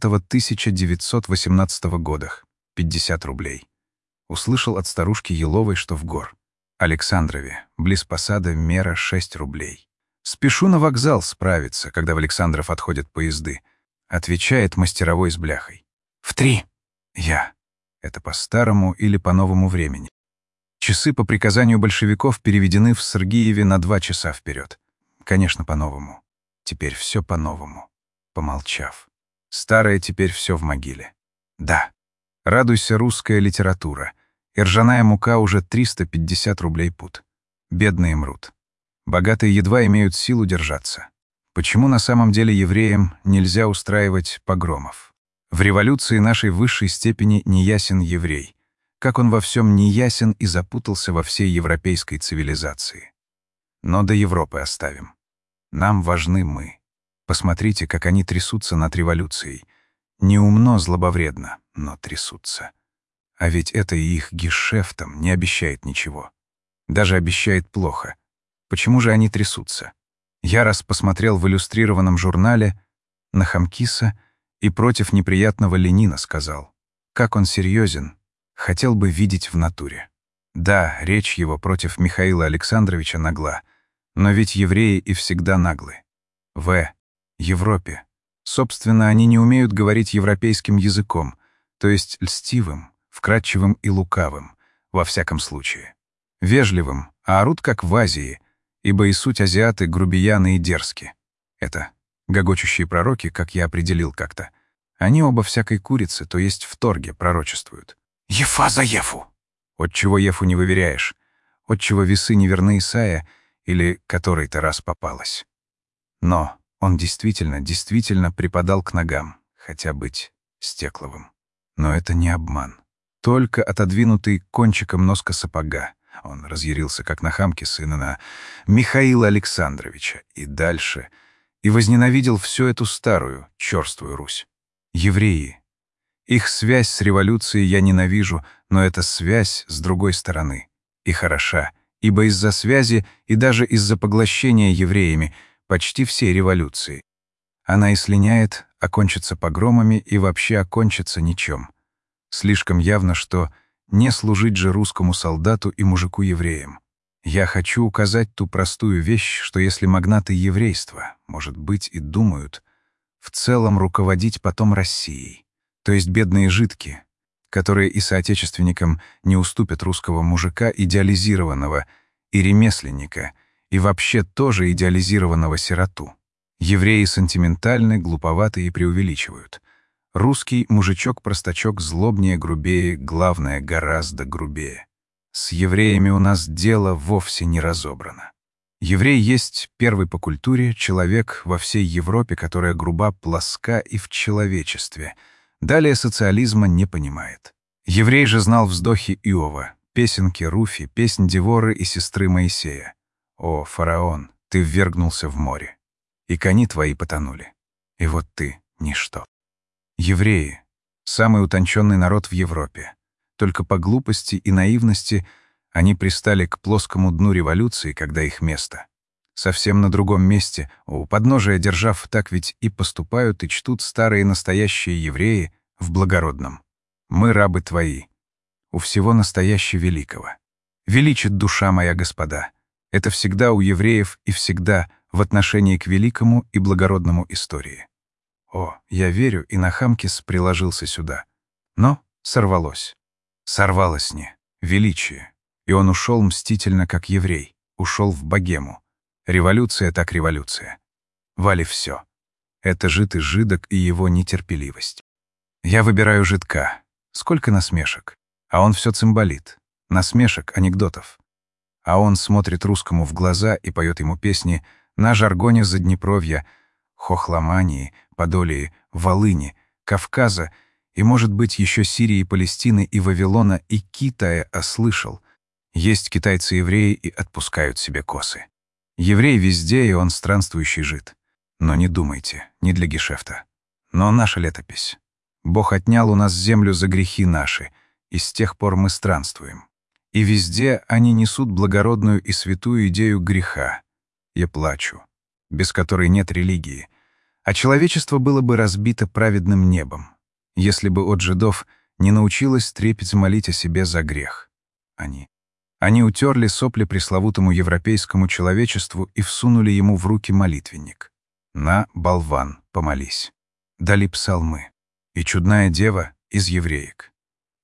[SPEAKER 1] 1918 годах. 50 рублей. Услышал от старушки Еловой, что в гор. Александрове, близ посада мера 6 рублей. Спешу на вокзал справиться, когда в Александров отходят поезды. Отвечает мастеровой с бляхой. В 3. Я. Это по старому или по новому времени. Часы по приказанию большевиков переведены в Сергиеве на 2 часа вперед. Конечно, по-новому. Теперь все по-новому. Помолчав. Старое теперь все в могиле. Да. Радуйся, русская литература. И ржаная мука уже 350 рублей пуд. Бедные мрут. Богатые едва имеют силу держаться. Почему на самом деле евреям нельзя устраивать погромов? В революции нашей высшей степени неясен еврей. Как он во всем неясен и запутался во всей европейской цивилизации. Но до Европы оставим. Нам важны мы. Посмотрите, как они трясутся над революцией. Неумно, злобовредно, но трясутся. А ведь это и их гешефтом не обещает ничего. Даже обещает плохо. Почему же они трясутся? Я раз посмотрел в иллюстрированном журнале на Хамкиса и против неприятного Ленина сказал. Как он серьезен, хотел бы видеть в натуре. Да, речь его против Михаила Александровича нагла, но ведь евреи и всегда наглы. В Европе. Собственно, они не умеют говорить европейским языком, то есть льстивым, вкрадчивым и лукавым, во всяком случае. Вежливым, а орут как в Азии, ибо и суть азиаты грубияны и дерзки. Это гогочущие пророки, как я определил как-то. Они оба всякой курицы, то есть в торге, пророчествуют. Ефа за Ефу! Отчего Ефу не выверяешь? Отчего весы не верны Исаия, или который-то раз попалась? Но он действительно припадал к ногам, хотя быть Стекловым. Но это не обман. Только отодвинутый кончиком носка сапога. Он разъярился, как на Хамкиса, на Михаила Александровича, и дальше, и возненавидел всю эту старую, чёрствую Русь. Евреи. Их связь с революцией я ненавижу, но эта связь с другой стороны. И хороша, ибо из-за связи и даже из-за поглощения евреями почти всей революции. Она и слиняет, окончится погромами и вообще окончится ничем. Слишком явно, что не служить же русскому солдату и мужику-евреям. Я хочу указать ту простую вещь, что если магнаты еврейства, может быть, и думают, в целом руководить потом Россией, то есть бедные жидки, которые и соотечественникам не уступят русского мужика идеализированного и ремесленника, и вообще тоже идеализированного сироту. Евреи сентиментальны, глуповаты и преувеличивают. Русский мужичок-простачок злобнее, грубее, главное, гораздо грубее. С евреями у нас дело вовсе не разобрано. Еврей есть первый по культуре человек во всей Европе, которая груба, плоска и в человечестве. Далее социализма не понимает. Еврей же знал вздохи Иова, песенки Руфи, песнь Деворы и сестры Моисея. «О, фараон, ты ввергнулся в море, и кони твои потонули, и вот ты — ничто». Евреи — самый утонченный народ в Европе. Только по глупости и наивности они пристали к плоскому дну революции, когда их место. Совсем на другом месте, у подножия держав, так ведь и поступают и чтут старые настоящие евреи в благородном. Мы рабы твои. У всего настоящего великого. Величит душа моя, господа. Это всегда у евреев и всегда в отношении к великому и благородному истории. О, я верю, и Нахамкис приложился сюда. Но сорвалось. Сорвалось не. Величие. И он ушел мстительно, как еврей. Ушел в богему. Революция так революция. Вали все. Это жид и жидок и его нетерпеливость. Я выбираю жидка. Сколько насмешек. А он все цимбалит. Насмешек, анекдотов. А он смотрит русскому в глаза и поет ему песни на жаргоне Заднепровья, Хохломании, Подолии, Волыни, Кавказа и, может быть, еще Сирии, Палестины и Вавилона и Китая ослышал. Есть китайцы-евреи и отпускают себе косы. Еврей везде, и он странствующий жид. Но не думайте, не для гешефта. Но наша летопись. Бог отнял у нас землю за грехи наши, и с тех пор мы странствуем. И везде они несут благородную и святую идею греха. Я плачу, без которой нет религии. А человечество было бы разбито праведным небом, если бы от жидов не научилось трепеть молить о себе за грех. Они утерли сопли пресловутому европейскому человечеству и всунули ему в руки молитвенник. На, болван, помолись. Дали псалмы. И чудная дева из евреек.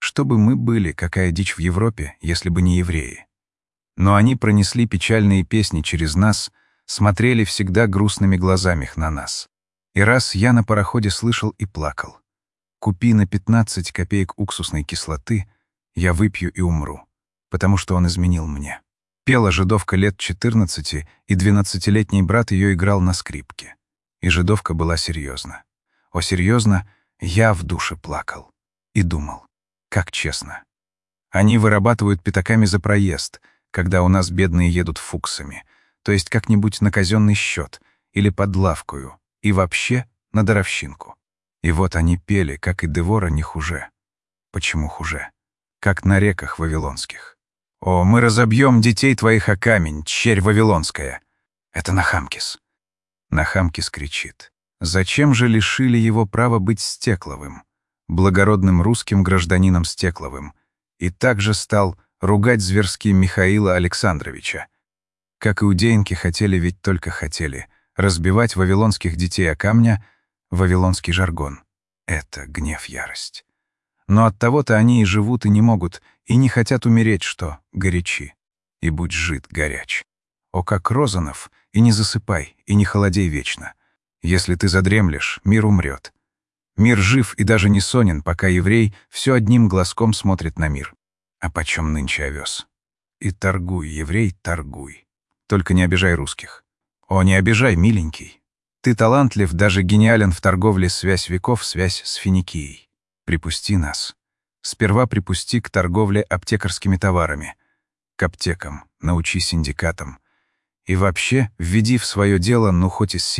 [SPEAKER 1] Что бы мы были, какая дичь в Европе, если бы не евреи? Но они пронесли печальные песни через нас, смотрели всегда грустными глазами на нас. И раз я на пароходе слышал и плакал. Купи на 15 копеек уксусной кислоты, я выпью и умру, потому что он изменил мне. Пела жидовка лет 14, и 12-летний брат ее играл на скрипке. И жидовка была серьезна. О, серьезно, я в душе плакал. И думал, как честно. Они вырабатывают пятаками за проезд, когда у нас бедные едут фуксами, то есть как-нибудь на казенный счет или под лавкою, и вообще на даровщинку. И вот они пели, как и Девора, не хуже. Почему хуже? Как на реках вавилонских. «О, мы разобьем детей твоих о камень, черь вавилонская!» Это Нахамкис. Нахамкис кричит. Зачем же лишили его права быть Стекловым, благородным русским гражданином Стекловым, и также стал ругать зверски Михаила Александровича? Как иудеинки хотели, ведь только хотели, разбивать вавилонских детей о камня, вавилонский жаргон. Это гнев-ярость. Но от того-то они и живут, и не могут, и не хотят умереть, что горячи. И будь жид горяч. О, как Розанов, и не засыпай, и не холодей вечно. Если ты задремлешь, мир умрет. Мир жив и даже не сонен, пока еврей все одним глазком смотрит на мир. А почем нынче овес? И торгуй, еврей, торгуй. Только не обижай русских. О, не обижай, миленький. Ты талантлив, даже гениален в торговле связь веков, связь с Финикией. Припусти нас. Сперва припусти к торговле аптекарскими товарами. К аптекам, научи синдикатам. И вообще введи в свое дело, ну хоть из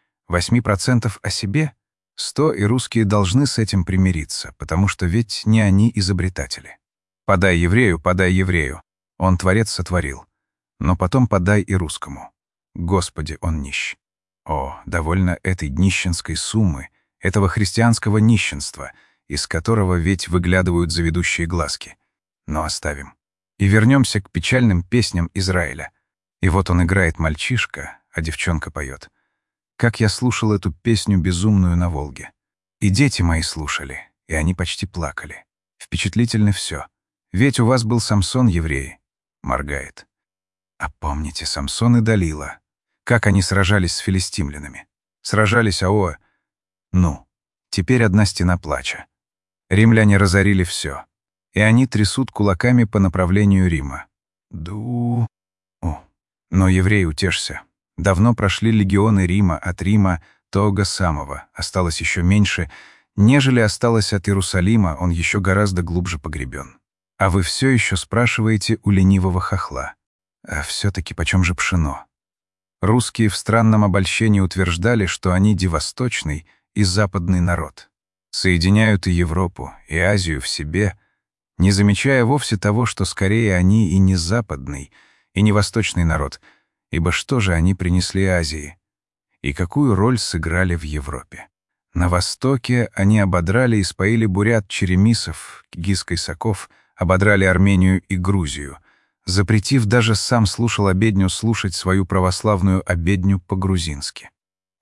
[SPEAKER 1] 8% о себе. 100, и русские должны с этим примириться, потому что ведь не они изобретатели. Подай еврею, он творец сотворил. Но потом подай и русскому. Господи, он нищ. О, довольно этой нищенской суммы, этого христианского нищенства, из которого ведь выглядывают заведущие глазки. Но оставим. И вернемся к печальным песням Израиля. И вот он играет мальчишка, а девчонка поет. Как я слушал эту песню безумную на Волге. И дети мои слушали, и они почти плакали. Впечатлительно все. Ведь у вас был Самсон, евреи. Моргает. А помните Самсон и Далила? Как они сражались с филистимлянами? Сражались, Ну, теперь одна стена плача. Римляне разорили все. И они трясут кулаками по направлению Рима. Но, еврей, утешься. Давно прошли легионы Рима, от Рима того самого, осталось еще меньше, нежели осталось от Иерусалима, он еще гораздо глубже погребен. А вы все еще спрашиваете у ленивого хохла. А все-таки почем же пшено? Русские в странном обольщении утверждали, что они девосточный и западный народ. Соединяют и Европу, и Азию в себе, не замечая вовсе того, что скорее они и не западный, и не восточный народ, ибо что же они принесли Азии? И какую роль сыграли в Европе? На Востоке они ободрали и споили бурят черемисов, киргиз-кайсаков, ободрали Армению и Грузию, запретив даже сам слушал обедню слушать свою православную обедню по-грузински.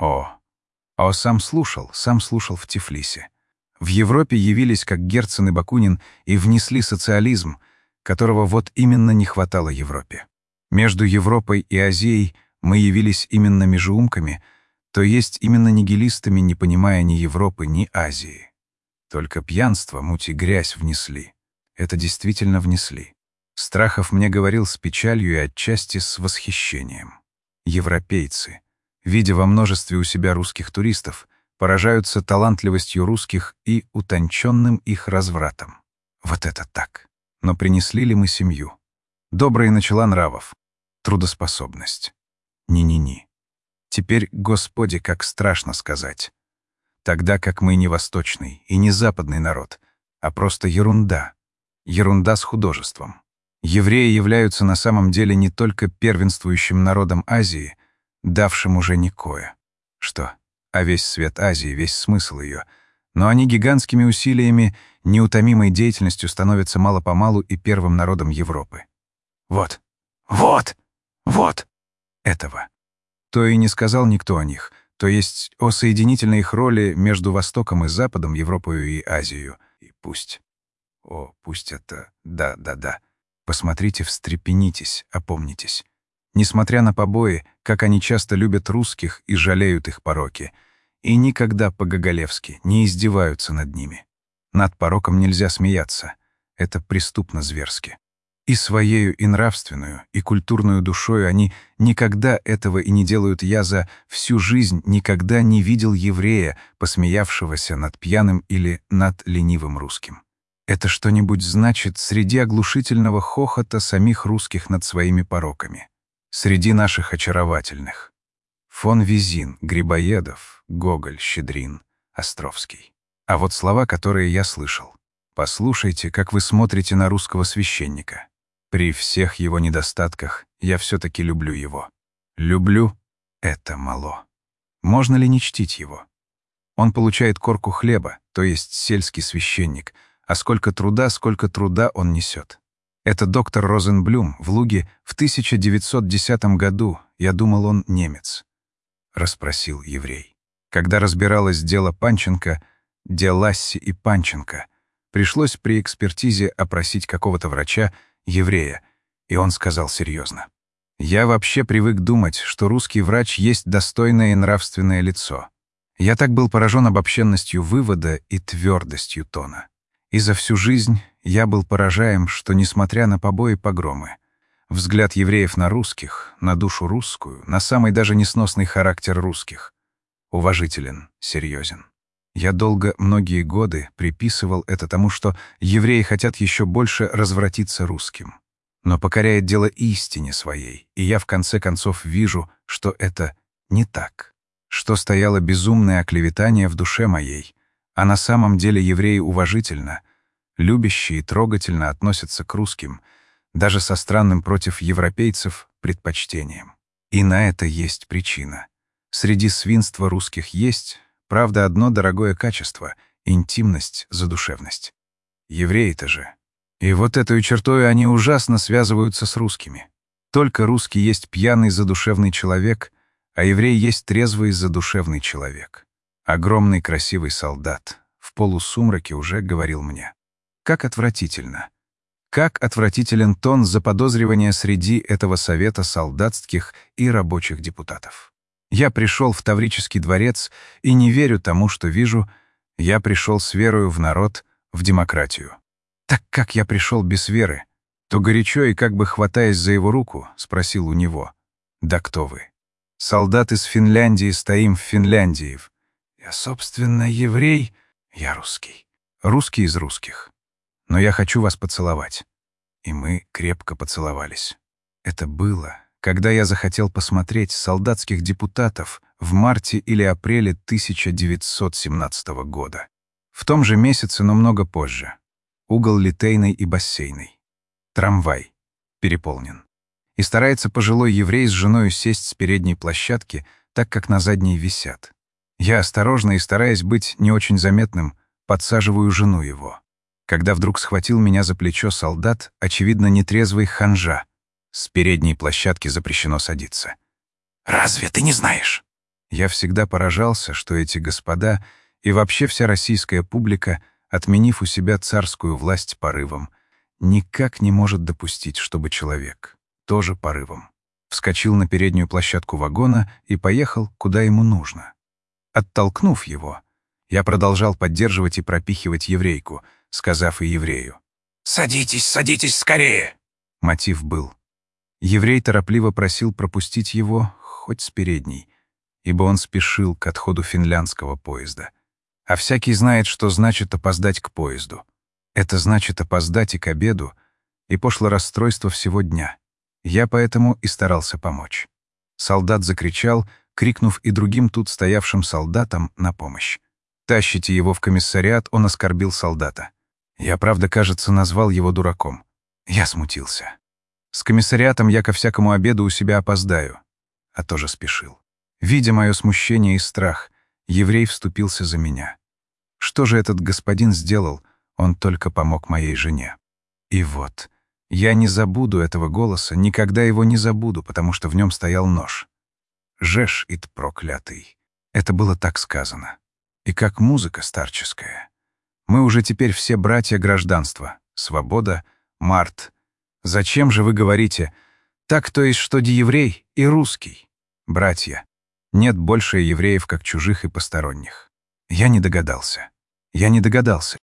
[SPEAKER 1] Сам слушал в Тифлисе. В Европе явились как Герцен и Бакунин и внесли социализм, которого вот именно не хватало Европе. Между Европой и Азией мы явились именно межуумками, то есть именно нигилистами, не понимая ни Европы, ни Азии. Только пьянство, муть и грязь внесли. Это действительно внесли. Страхов мне говорил с печалью и отчасти с восхищением. Европейцы, видя во множестве у себя русских туристов, поражаются талантливостью русских и утонченным их развратом. Вот это так. Но принесли ли мы семью? Добрые начала нравов. Трудоспособность. Ни-ни-ни. Теперь, Господи, как страшно сказать. Тогда как мы не восточный и не западный народ, а просто ерунда. Ерунда с художеством. Евреи являются на самом деле не только первенствующим народом Азии, давшим уже никое. Что? А весь свет Азии, весь смысл ее. Но они гигантскими усилиями, неутомимой деятельностью становятся мало-помалу и первым народом Европы. Вот. Этого. То и не сказал никто о них, то есть о соединительной их роли между Востоком и Западом, Европою и Азией. И пусть. О, пусть это... Да, да, да. Посмотрите, встрепенитесь, опомнитесь. Несмотря на побои, как они часто любят русских и жалеют их пороки, и никогда по-гоголевски не издеваются над ними. Над пороком нельзя смеяться. Это преступно зверски. И своею, и нравственную, и культурную душою они никогда этого и не делают. Я за всю жизнь никогда не видел еврея, посмеявшегося над пьяным или над ленивым русским. Это что-нибудь значит среди оглушительного хохота самих русских над своими пороками. Среди наших очаровательных. Фон Визин, Грибоедов, Гоголь, Щедрин, Островский. А вот слова, которые я слышал. Послушайте, как вы смотрите на русского священника. При всех его недостатках я все-таки люблю его. Люблю — это мало. Можно ли не чтить его? Он получает корку хлеба, то есть сельский священник, а сколько труда он несет. Это доктор Розенблюм в Луге в 1910 году, я думал, он немец. Расспросил еврей. Когда разбиралось дело Панченко, Ласси и Панченко, пришлось при экспертизе опросить какого-то врача, еврея, и он сказал серьезно. Я вообще привык думать, что русский врач есть достойное и нравственное лицо. Я так был поражен обобщенностью вывода и твердостью тона. И за всю жизнь я был поражаем, что, несмотря на побои и погромы, взгляд евреев на русских, на душу русскую, на самый даже несносный характер русских, уважителен, серьезен. Я долго, многие годы приписывал это тому, что евреи хотят еще больше развратиться русским. Но покоряет дело истине своей, и я в конце концов вижу, что это не так, что стояло безумное оклеветание в душе моей, а на самом деле евреи уважительно, любящие и трогательно относятся к русским, даже со странным против европейцев предпочтением. И на это есть причина. Среди свинства русских есть, правда, одно дорогое качество — интимность, задушевность. Евреи-то же. И вот этой чертой они ужасно связываются с русскими. Только русский есть пьяный задушевный человек, а еврей есть трезвый задушевный человек. Огромный красивый солдат в полусумраке уже говорил мне. Как отвратительно. Как отвратителен тон заподозривания среди этого совета солдатских и рабочих депутатов. Я пришел в Таврический дворец и не верю тому, что вижу. Я пришел с верою в народ, в демократию. Так как я пришел без веры, то горячо и как бы хватаясь за его руку, спросил у него: «Да кто вы?» «Солдат из Финляндии, стоим в Финляндии». «Я, собственно, еврей». «Я русский». «Русский из русских. Но я хочу вас поцеловать». И мы крепко поцеловались. Это было, когда я захотел посмотреть солдатских депутатов в марте или апреле 1917 года. В том же месяце, но много позже. Угол Литейной и Бассейной. Трамвай. Переполнен. И старается пожилой еврей с женою сесть с передней площадки, так как на задней висят. Я осторожно и, стараясь быть не очень заметным, подсаживаю жену его. Когда вдруг схватил меня за плечо солдат, очевидно, нетрезвый ханжа. С передней площадки запрещено садиться. «Разве ты не знаешь?» Я всегда поражался, что эти господа и вообще вся российская публика, отменив у себя царскую власть порывом, никак не может допустить, чтобы человек, тоже порывом, вскочил на переднюю площадку вагона и поехал, куда ему нужно. Оттолкнув его, я продолжал поддерживать и пропихивать еврейку, сказав и еврею: «Садитесь, садитесь скорее!» Мотив был. Еврей торопливо просил пропустить его хоть с передней, ибо он спешил к отходу финляндского поезда. А всякий знает, что значит опоздать к поезду. Это значит опоздать и к обеду, и пошло расстройство всего дня. Я поэтому и старался помочь. Солдат закричал, крикнув и другим тут стоявшим солдатам на помощь. «Тащите его в комиссариат», он оскорбил солдата. Я, правда, кажется, назвал его дураком. Я смутился. С комиссариатом я ко всякому обеду у себя опоздаю. А тоже спешил. Видя мое смущение и страх, еврей вступился за меня. Что же этот господин сделал? Он только помог моей жене. И вот, я не забуду этого голоса, никогда его не забуду, потому что в нем стоял нож. «Жеш ит проклятый». Это было так сказано. И как музыка старческая. Мы уже теперь все братья гражданства. Свобода, Март. Зачем же вы говорите, так то есть, что еврей и русский? Братья. Нет больше евреев, как чужих и посторонних. Я не догадался. Я не догадался.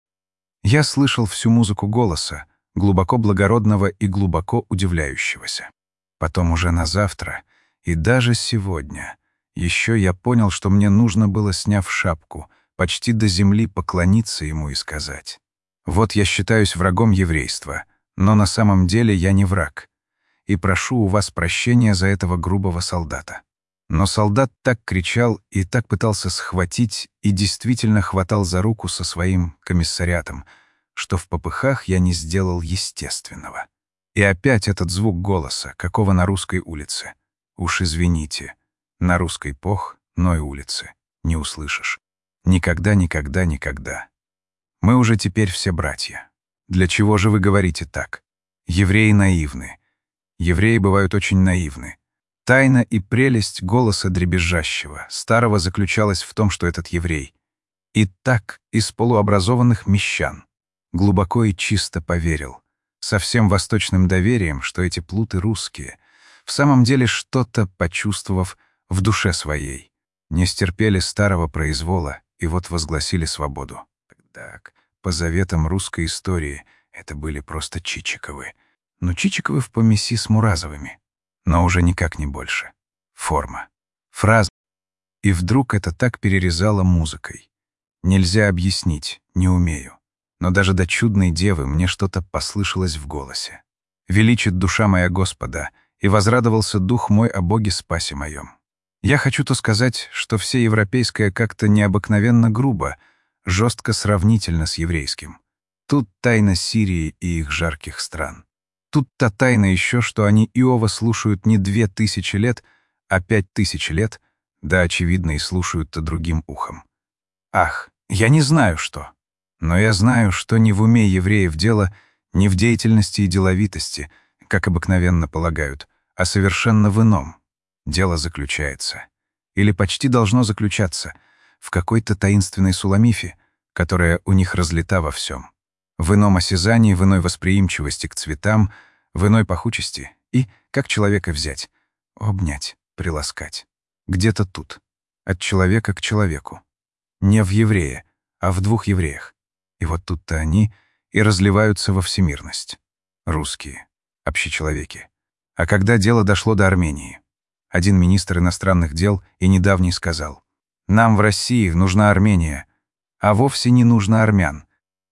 [SPEAKER 1] Я слышал всю музыку голоса, глубоко благородного и глубоко удивляющегося. Потом уже на завтра, и даже сегодня, еще я понял, что мне нужно было, сняв шапку, почти до земли поклониться ему и сказать: «Вот я считаюсь врагом еврейства, но на самом деле я не враг, и прошу у вас прощения за этого грубого солдата». Но солдат так кричал и так пытался схватить, и действительно хватал за руку со своим комиссариатом, что в попыхах я не сделал естественного. И опять этот звук голоса, какого на русской улице. Уж извините, на русской ной улице не услышишь. Никогда, никогда, никогда. Мы уже теперь все братья. Для чего же вы говорите так? Евреи наивны. Евреи бывают очень наивны. Тайна и прелесть голоса дребезжащего, старого заключалась в том, что этот еврей. И так из полуобразованных мещан глубоко и чисто поверил, со всем восточным доверием, что эти плуты русские, в самом деле что-то почувствовав в душе своей, не стерпели старого произвола и вот возгласили свободу. Так, по заветам русской истории, это были просто Чичиковы. Но Чичиковы в помеси с Муразовыми. Но уже никак не больше. Форма. Фраза. И вдруг это так перерезало музыкой. Нельзя объяснить, не умею. Но даже до чудной девы мне что-то послышалось в голосе. «Величит душа моя Господа, и возрадовался дух мой о Боге спасе моем». Я хочу то сказать, что все европейское как-то необыкновенно грубо, жестко сравнительно с еврейским. Тут тайна Сирии и их жарких стран. Тут та тайна еще, что они Иова слушают не 2000 лет, а 5000 лет, да, очевидно, и слушают-то другим ухом. Ах, я не знаю, что. Но я знаю, что не в уме евреев дело, не в деятельности и деловитости, как обыкновенно полагают, а совершенно в ином. Дело заключается, или почти должно заключаться, в какой-то таинственной суламифе, которая у них разлита во всем. В ином осязании, в иной восприимчивости к цветам, в иной пахучести и, как человека взять, обнять, приласкать. Где-то тут, от человека к человеку. Не в еврее, а в двух евреях. И вот тут-то они и разливаются во всемирность. Русские, общечеловеки. А когда дело дошло до Армении, один министр иностранных дел и недавний сказал: «Нам в России нужна Армения, а вовсе не нужно армян».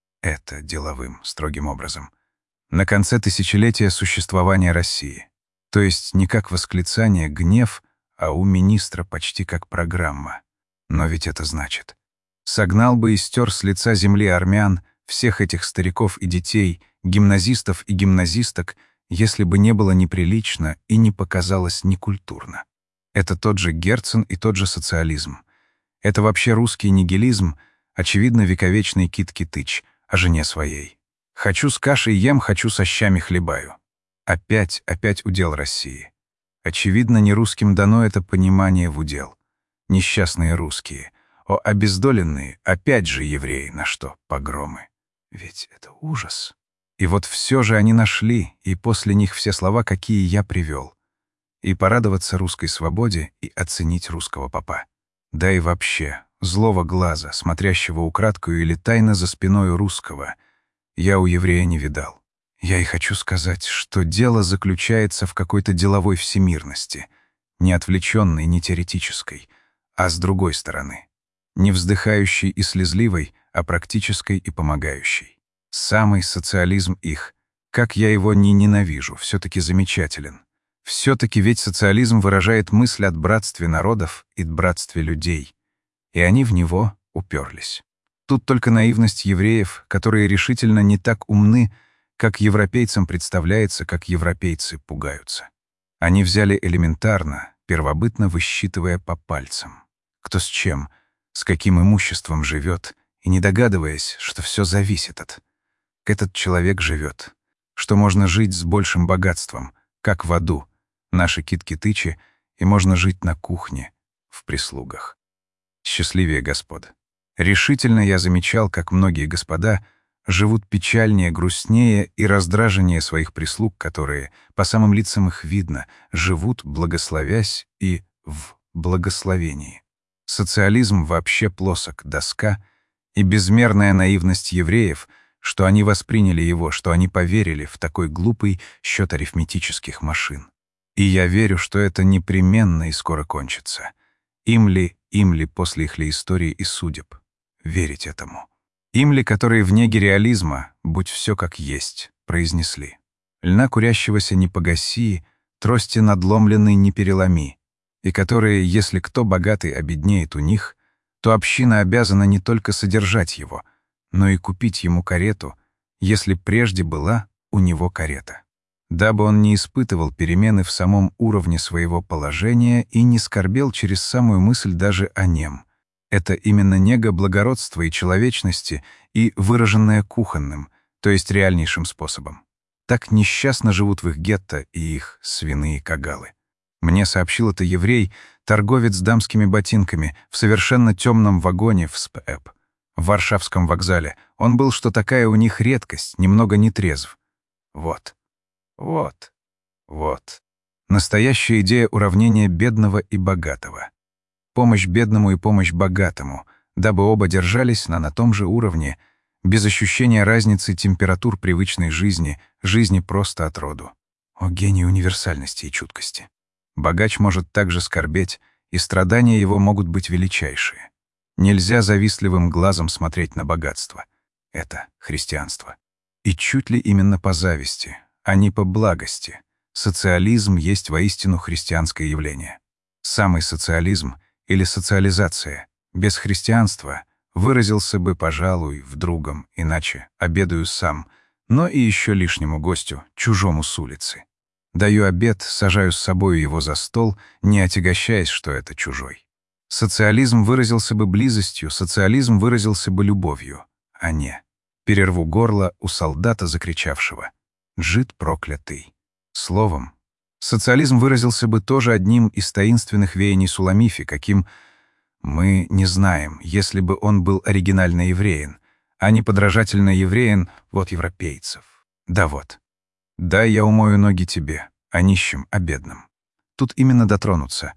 [SPEAKER 1] Это деловым, строгим образом. На конце тысячелетия существования России. То есть не как восклицание, гнев, а у министра почти как программа. Но ведь это значит: согнал бы и стер с лица земли армян, всех этих стариков и детей, гимназистов и гимназисток, если бы не было неприлично и не показалось некультурно. Это тот же Герцен и тот же социализм. Это вообще русский нигилизм, очевидно, вековечный Кит Китыч о жене своей. «Хочу с кашей ем, хочу со щами хлебаю». Опять удел России. Очевидно, не русским дано это понимание в удел. Несчастные русские. О, обездоленные, опять же евреи, на что погромы. Ведь это ужас. И вот все же они нашли, и после них все слова, какие я привел. И порадоваться русской свободе, и оценить русского попа. Да и вообще, злого глаза, смотрящего украдкою или тайно за спиною русского, я у еврея не видал. Я и хочу сказать, что дело заключается в какой-то деловой всемирности, не отвлеченной, не теоретической, а с другой стороны, не вздыхающей и слезливой, а практической и помогающей. Самый социализм их, как я его не ненавижу, все-таки замечателен. Все-таки ведь социализм выражает мысль от братстве народов и братстве людей, и они в него уперлись. Тут только наивность евреев, которые решительно не так умны, как европейцам представляется, как европейцы пугаются. Они взяли элементарно, первобытно высчитывая по пальцам, кто с чем, с каким имуществом живет, и не догадываясь, что все зависит от. Этот человек живет, что можно жить с большим богатством, как в аду, наши Кит-Китычи, и можно жить на кухне, в прислугах. Счастливее, господ. Решительно я замечал, как многие господа живут печальнее, грустнее и раздраженнее своих прислуг, которые, по самым лицам их видно, живут, благословясь и в благословении. Социализм вообще плосок, доска, и безмерная наивность евреев, что они восприняли его, что они поверили в такой глупый счет арифметических машин. И я верю, что это непременно и скоро кончится. Им ли после их ли истории и судеб верить этому? Им ли, которые в неге реализма, будь все как есть, произнесли: «Льна курящегося не погаси, трости надломленной не переломи», и которые, если кто богатый обеднеет у них, то община обязана не только содержать его, но и купить ему карету, если прежде была у него карета, дабы он не испытывал перемены в самом уровне своего положения и не скорбел через самую мысль даже о нем. Это именно нега благородства и человечности и выраженная кухонным, то есть реальнейшим способом. Так несчастно живут в их гетто и их свиные кагалы. Мне сообщил это еврей, торговец дамскими ботинками, в совершенно темном вагоне в СПЭП. В Варшавском вокзале. Он был, что такая у них редкость, немного нетрезв. Вот. Настоящая идея уравнения бедного и богатого. Помощь бедному и помощь богатому, дабы оба держались на том же уровне, без ощущения разницы температур привычной жизни, жизни просто от роду. О, гений универсальности и чуткости! Богач может также скорбеть, и страдания его могут быть величайшие. Нельзя завистливым глазом смотреть на богатство. Это христианство. И чуть ли именно по зависти, а не по благости. Социализм есть воистину христианское явление. Самый социализм или социализация без христианства выразился бы, пожалуй, в другом, иначе обедаю сам, но и еще лишнему гостю, чужому с улицы. Даю обед, сажаю с собою его за стол, не отягощаясь, что это чужой. Социализм выразился бы близостью, социализм выразился бы любовью, а не перерву горло у солдата, закричавшего «Джид проклятый». Словом, социализм выразился бы тоже одним из таинственных веяний Суламифи, каким мы не знаем, если бы он был оригинально евреен, а не подражательно евреен вот европейцев. Да вот. «Дай я умою ноги тебе, о нищем, о бедном». Тут именно дотронуться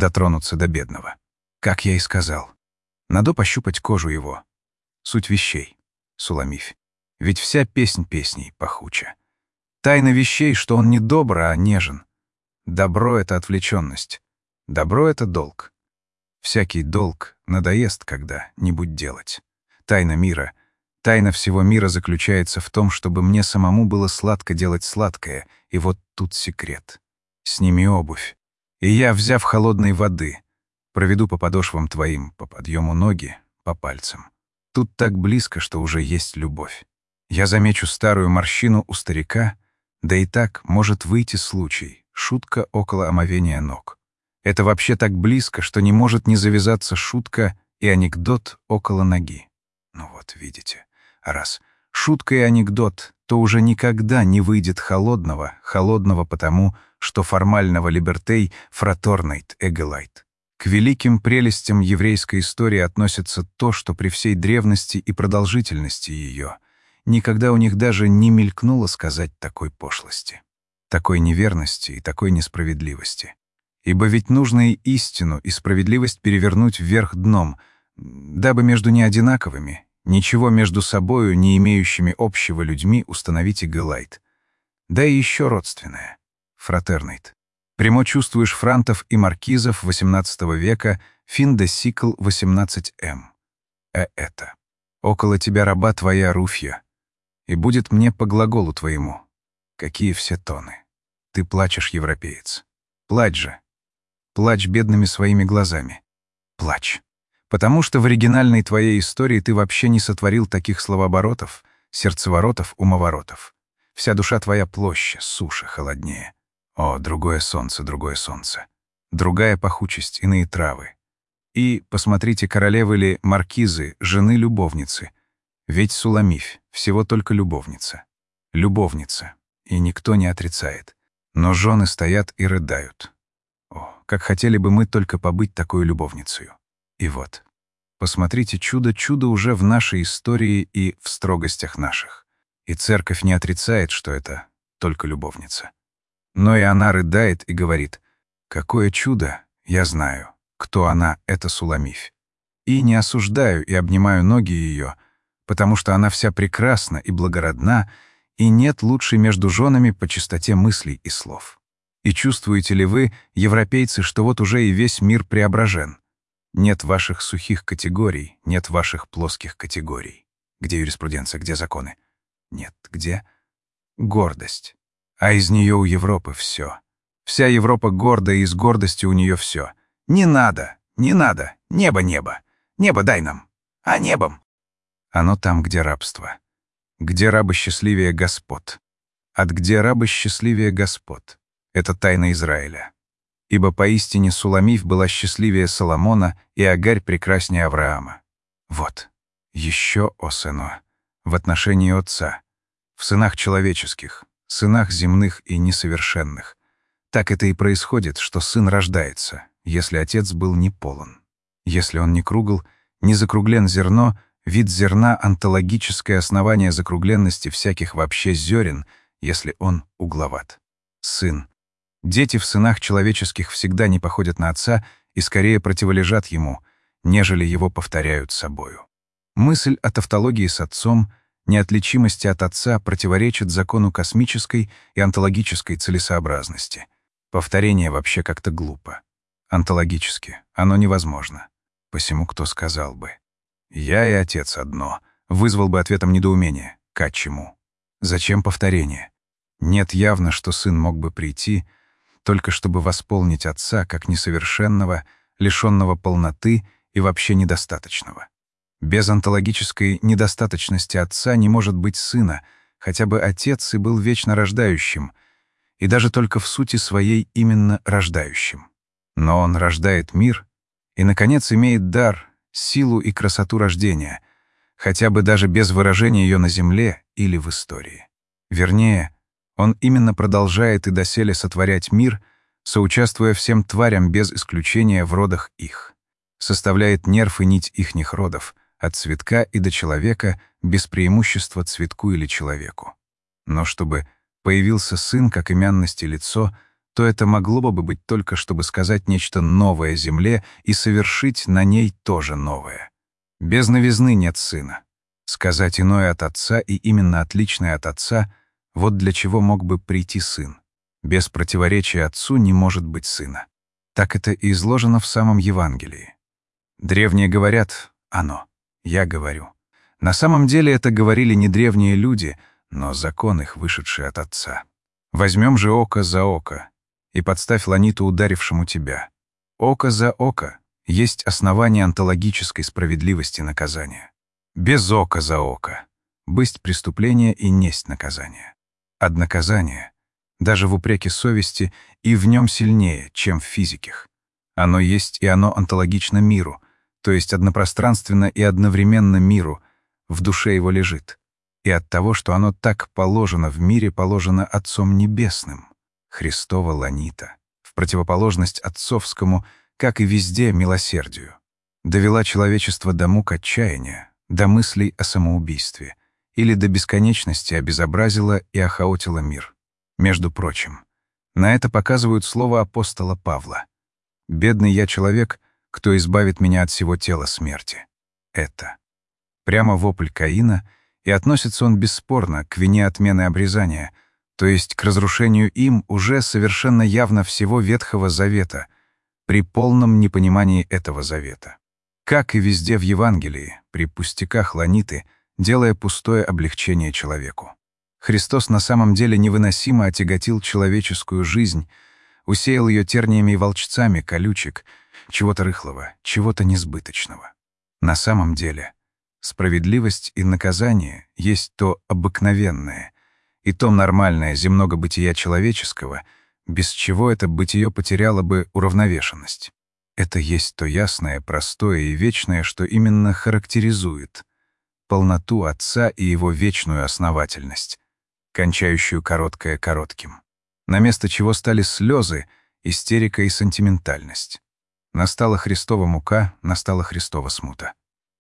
[SPEAKER 1] до бедного. Как я и сказал. Надо пощупать кожу его. Суть вещей, Суламифь. Ведь вся песнь песней пахуча. Тайна вещей, что он не добр, а нежен. Добро — это отвлеченность. Добро — это долг. Всякий долг надоест когда-нибудь делать. Тайна мира — тайна всего мира заключается в том, чтобы мне самому было сладко делать сладкое, и вот тут секрет. Сними обувь, и я, взяв холодной воды, проведу по подошвам твоим, по подъему ноги, по пальцам. Тут так близко, что уже есть любовь. Я замечу старую морщину у старика, да и так может выйти случай, шутка около омовения ног. Это вообще так близко, что не может не завязаться шутка и анекдот около ноги. Ну вот, видите. Раз шутка и анекдот, то уже никогда не выйдет холодного потому, что формального либертей фраторнейт эгалайт. К великим прелестям еврейской истории относится то, что при всей древности и продолжительности ее никогда у них даже не мелькнуло сказать такой пошлости, такой неверности и такой несправедливости. Ибо ведь нужно и истину, и справедливость перевернуть вверх дном, дабы между неодинаковыми, ничего между собою не имеющими общего людьми установить эгалайт. Да и еще родственное — фратернейт. Прямо чувствуешь франтов и маркизов XVIII века, фин де сикл 18М. Это. Около тебя раба твоя Руфья, и будет мне по глаголу твоему. Какие все тоны. Ты плачешь, европеец. Плачь же. Плачь бедными своими глазами. Плачь. Потому что в оригинальной твоей истории ты вообще не сотворил таких словооборотов, сердцеворотов, умоворотов. Вся душа твоя площа, суша, холоднее. О, другое солнце, другая пахучесть, иные травы. И, посмотрите, королевы ли маркизы, жены-любовницы. Ведь Суламифь всего только любовница. Любовница, и никто не отрицает. Но жены стоят и рыдают. О, как хотели бы мы только побыть такой любовницею. И вот. Посмотрите, чудо уже в нашей истории и в строгостях наших. И церковь не отрицает, что это только любовница. Но и она рыдает и говорит: «Какое чудо! Я знаю, кто она, это Суламифь. И не осуждаю и обнимаю ноги ее, потому что она вся прекрасна и благородна, и нет лучшей между женами по чистоте мыслей и слов. И чувствуете ли вы, европейцы, что вот уже и весь мир преображен? Нет ваших сухих категорий, нет ваших плоских категорий. Где юриспруденция, где законы? Нет, где гордость. А из нее у Европы все. Вся Европа горда, и из гордости у нее все. Не надо, небо, небо дай нам, а небом. Оно там, где рабство. Где рабы счастливее господ. От где рабы счастливее господ. Это тайна Израиля. Ибо поистине Суламифь была счастливее Соломона, и Агарь прекраснее Авраама. Вот, еще, о сыно, в отношении отца, в сынах человеческих, сынах земных и несовершенных. Так это и происходит, что сын рождается, если отец был не полон. Если он не кругл, не закруглен зерно, вид зерна — онтологическое основание закругленности всяких вообще зерен, если он угловат. Сын. Дети в сынах человеческих всегда не походят на отца и скорее противолежат ему, нежели его повторяют собою. Мысль о тавтологии с отцом, неотличимости от отца противоречит закону космической и онтологической целесообразности. Повторение вообще как-то глупо. Онтологически оно невозможно. Посему кто сказал бы: «Я и отец одно», вызвал бы ответом недоумение. Ка чему? Зачем повторение? Нет, явно, что сын мог бы прийти, только чтобы восполнить отца как несовершенного, лишенного полноты и вообще недостаточного. Без онтологической недостаточности отца не может быть сына, хотя бы отец и был вечно рождающим, и даже только в сути своей именно рождающим. Но он рождает мир и, наконец, имеет дар, силу и красоту рождения, хотя бы даже без выражения ее на земле или в истории. Вернее, он именно продолжает и доселе сотворять мир, соучаствуя всем тварям без исключения в родах их. Составляет нерв и нить ихних родов, от цветка и до человека, без преимущества цветку или человеку. Но чтобы появился сын как имянность и лицо, то это могло бы быть только, чтобы сказать нечто новое земле и совершить на ней тоже новое. Без новизны нет сына. Сказать иное от отца и именно отличное от отца — вот для чего мог бы прийти сын. Без противоречия отцу не может быть сына. Так это и изложено в самом Евангелии. Древние говорят «оно», я говорю. На самом деле это говорили не древние люди, но закон их, вышедший от отца. Возьмем же око за око, и подставь ланиту ударившему тебя. Око за око есть основание онтологической справедливости наказания. Без ока за око бысть преступление и несть наказание. Од наказания, даже в упреке совести, и в нем сильнее, чем в физиких. Оно есть и оно онтологично миру, то есть однопространственно и одновременно миру, в душе его лежит. И от того, что оно так положено в мире, положено Отцом Небесным. Христова ланита, в противоположность отцовскому, как и везде, милосердию. Довела человечество до мук отчаяния, до мыслей о самоубийстве, или до бесконечности обезобразила и охаотила мир. Между прочим, на это показывают слова апостола Павла: «Бедный я человек, кто избавит меня от всего тела смерти». Это прямо вопль Каина, и относится он бесспорно к вине отмены обрезания, то есть к разрушению им уже совершенно явно всего Ветхого Завета, при полном непонимании этого завета. Как и везде в Евангелии, при пустяках ланиты, делая пустое облегчение человеку. Христос на самом деле невыносимо отяготил человеческую жизнь, усеял ее терниями и волчцами колючек, чего-то рыхлого, чего-то несбыточного. На самом деле справедливость и наказание есть то обыкновенное и то нормальное земного бытия человеческого, без чего это бытие потеряло бы уравновешенность. Это есть то ясное, простое и вечное, что именно характеризует полноту Отца и его вечную основательность, кончающую короткое коротким, на место чего стали слезы, истерика и сентиментальность. Настала Христова мука, настала Христова смута.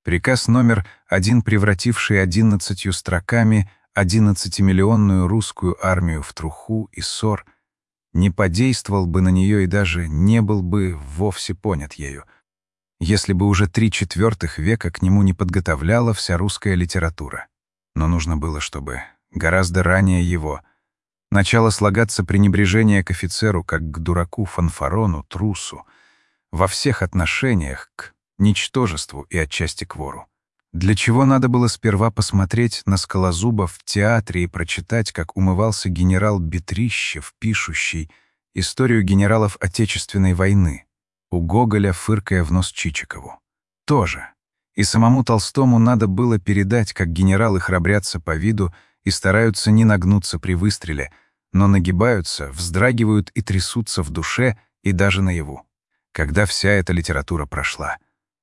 [SPEAKER 1] Приказ номер 1, превративший 11 строками 11-миллионную русскую армию в труху и ссор, не подействовал бы на нее и даже не был бы вовсе понят ею, если бы уже 3/4 века к нему не подготовляла вся русская литература. Но нужно было, чтобы гораздо ранее его начало слагаться пренебрежение к офицеру как к дураку, фанфарону, трусу, во всех отношениях к ничтожеству и отчасти к вору. Для чего надо было сперва посмотреть на Скалозуба в театре и прочитать, как умывался генерал Бетрищев, пишущий историю генералов Отечественной войны, у Гоголя фыркая в нос Чичикову. Тоже. И самому Толстому надо было передать, как генералы храбрятся по виду и стараются не нагнуться при выстреле, но нагибаются, вздрагивают и трясутся в душе и даже наяву. Когда вся эта литература прошла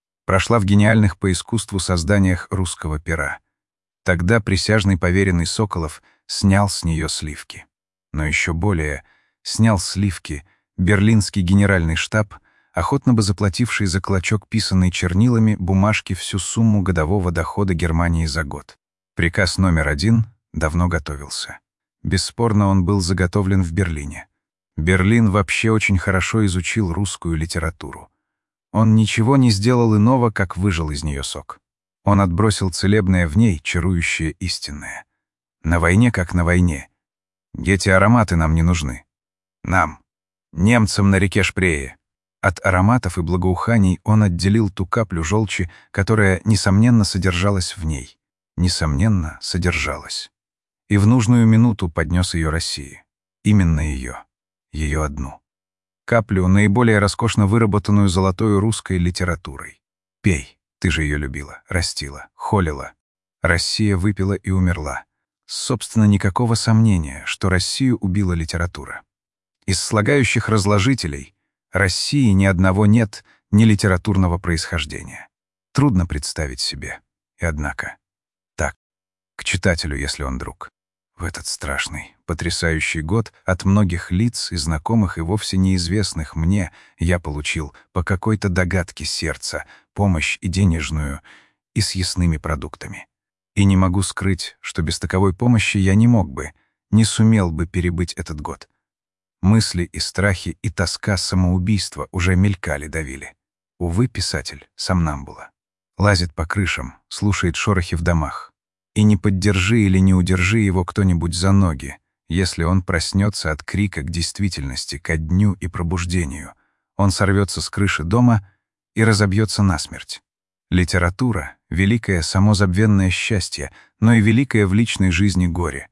[SPEAKER 1] в гениальных по искусству созданиях русского пера. Тогда присяжный поверенный Соколов снял с нее сливки. Но еще более снял сливки берлинский генеральный штаб, охотно бы заплативший за клочок писанной чернилами бумажки всю сумму годового дохода Германии за год. Приказ номер 1 давно готовился. Бесспорно, он был заготовлен в Берлине. Берлин вообще очень хорошо изучил русскую литературу. Он ничего не сделал иного, как выжал из нее сок. Он отбросил целебное в ней, чарующее истинное. На войне как на войне. Эти ароматы нам не нужны. Нам, немцам на реке Шпрее. От ароматов и благоуханий он отделил ту каплю желчи, которая, несомненно, содержалась в ней. Несомненно, содержалась. И в нужную минуту поднес ее России. Именно ее. Ее одну. Каплю, наиболее роскошно выработанную золотою русской литературой. Пей, ты же ее любила, растила, холила. Россия выпила и умерла. Собственно, никакого сомнения, что Россию убила литература. Из слагающих разложителей России ни одного нет, ни литературного происхождения. Трудно представить себе. И однако. Так, к читателю, если он друг. В этот страшный, потрясающий год от многих лиц и знакомых и вовсе неизвестных мне я получил по какой-то догадке сердца помощь и денежную, и с ясными продуктами. И не могу скрыть, что без таковой помощи я не мог бы, не сумел бы перебыть этот год. Мысли и страхи, и тоска самоубийства уже мелькали, давили. Увы, писатель, сомнамбула. Лазит по крышам, слушает шорохи в домах. И не поддержи или не удержи его кто-нибудь за ноги, если он проснется от крика к действительности, ко дню и пробуждению. Он сорвется с крыши дома и разобьется насмерть. Литература — великое самозабвенное счастье, но и великое в личной жизни горе.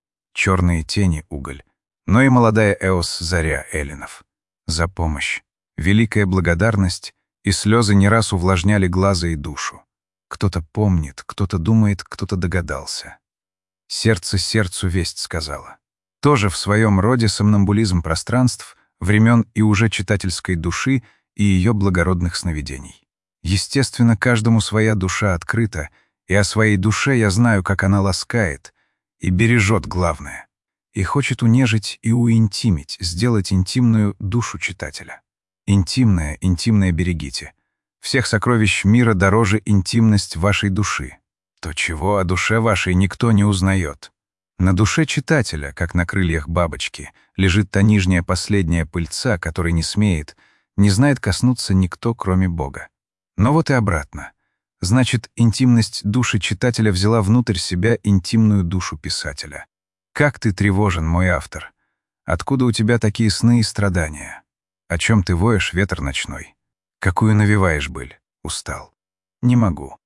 [SPEAKER 1] Черные тени — уголь, но и молодая Эос — заря эллинов. За помощь, великая благодарность, и слезы не раз увлажняли глаза и душу. Кто-то помнит, кто-то думает, кто-то догадался. Сердце сердцу весть сказала. Тоже в своем роде сомнамбулизм пространств, времен и уже читательской души и ее благородных сновидений. Естественно, каждому своя душа открыта, и о своей душе я знаю, как она ласкает и бережет главное, и хочет унежить и уинтимить, сделать интимную душу читателя. Интимное, интимное берегите. Всех сокровищ мира дороже интимность вашей души. То, чего о душе вашей никто не узнает. На душе читателя, как на крыльях бабочки, лежит та нижняя последняя пыльца, которой не смеет, не знает коснуться никто, кроме Бога. Но вот и обратно. Значит, интимность души читателя взяла внутрь себя интимную душу писателя. Как ты тревожен, мой автор! Откуда у тебя такие сны и страдания? О чем ты воешь, ветер ночной? Какую навеваешь быль? Устал. Не могу.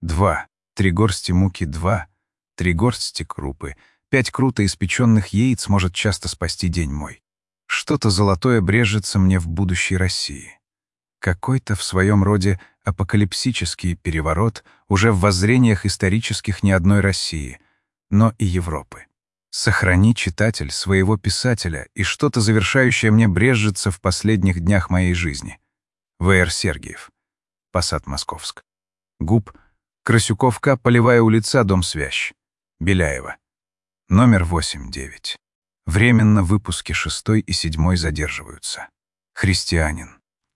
[SPEAKER 1] 2, 3 горсти муки, 2, 3 горсти крупы, 5 круто испеченных яиц может часто спасти день мой. Что-то золотое брежется мне в будущей России. Какой-то в своем роде апокалипсический переворот уже в воззрениях исторических не одной России, но и Европы. Сохрани, читатель, своего писателя, и что-то завершающее мне брежется в последних днях моей жизни. В.Р. Сергиев. Посад Московск. Губ. Красюковка, Полевая улица, дом Свящ. Беляева. Номер 8-9. Временно выпуски 6 и 7 задерживаются. Христианин.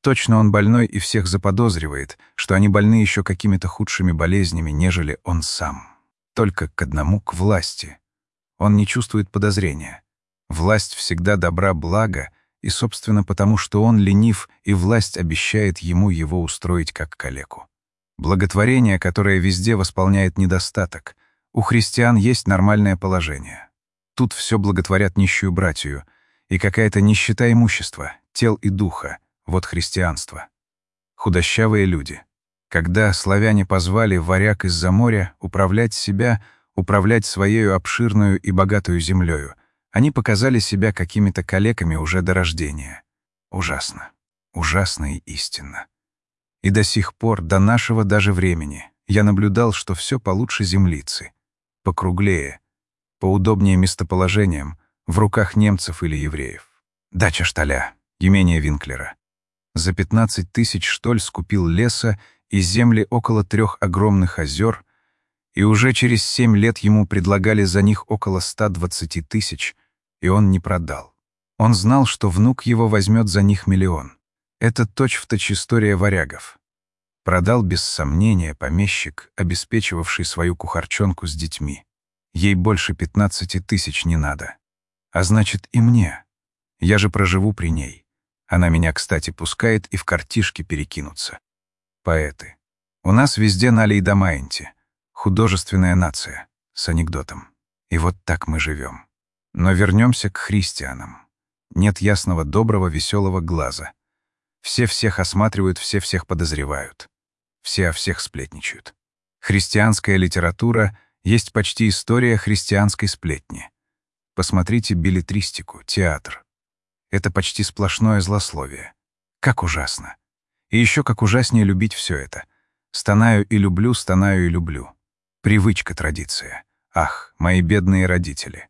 [SPEAKER 1] Точно он больной и всех заподозривает, что они больны еще какими-то худшими болезнями, нежели он сам. Только к одному, к власти. Он не чувствует подозрения. Власть всегда добра блага, и, собственно, потому что он ленив, и власть обещает ему его устроить как калеку. Благотворение, которое везде восполняет недостаток. У христиан есть нормальное положение. Тут все благотворят нищую братью, и какая-то нищета имущества, тел и духа. Вот христианство. Худощавые люди. Когда славяне позвали варяг из-за моря управлять себя, управлять своею обширную и богатую землею, они показали себя какими-то калеками уже до рождения. Ужасно. Ужасно и истинно. И до сих пор, до нашего даже времени, я наблюдал, что все получше землицы. Покруглее, поудобнее местоположением, в руках немцев или евреев. Дача Шталя, имение Винклера. За 15 тысяч Штоль скупил леса и земли около 3 огромных озер, и уже через 7 лет ему предлагали за них около 120 тысяч, и он не продал. Он знал, что внук его возьмет за них 1 000 000. Это точь-в-точь история варягов. Продал без сомнения помещик, обеспечивавший свою кухарчонку с детьми. Ей больше 15 тысяч не надо. А значит, и мне. Я же проживу при ней. Она меня, кстати, пускает и в картишки перекинуться. Поэты. У нас везде Нали и Дамаинти. Художественная нация. С анекдотом. И вот так мы живем. Но вернемся к христианам. Нет ясного, доброго, веселого глаза. Все всех осматривают, все всех подозревают. Все о всех сплетничают. Христианская литература есть почти история христианской сплетни. Посмотрите беллетристику, театр. Это почти сплошное злословие. Как ужасно. И еще как ужаснее любить все это. Стонаю и люблю, стонаю и люблю. Привычка, традиция. Ах, мои бедные родители.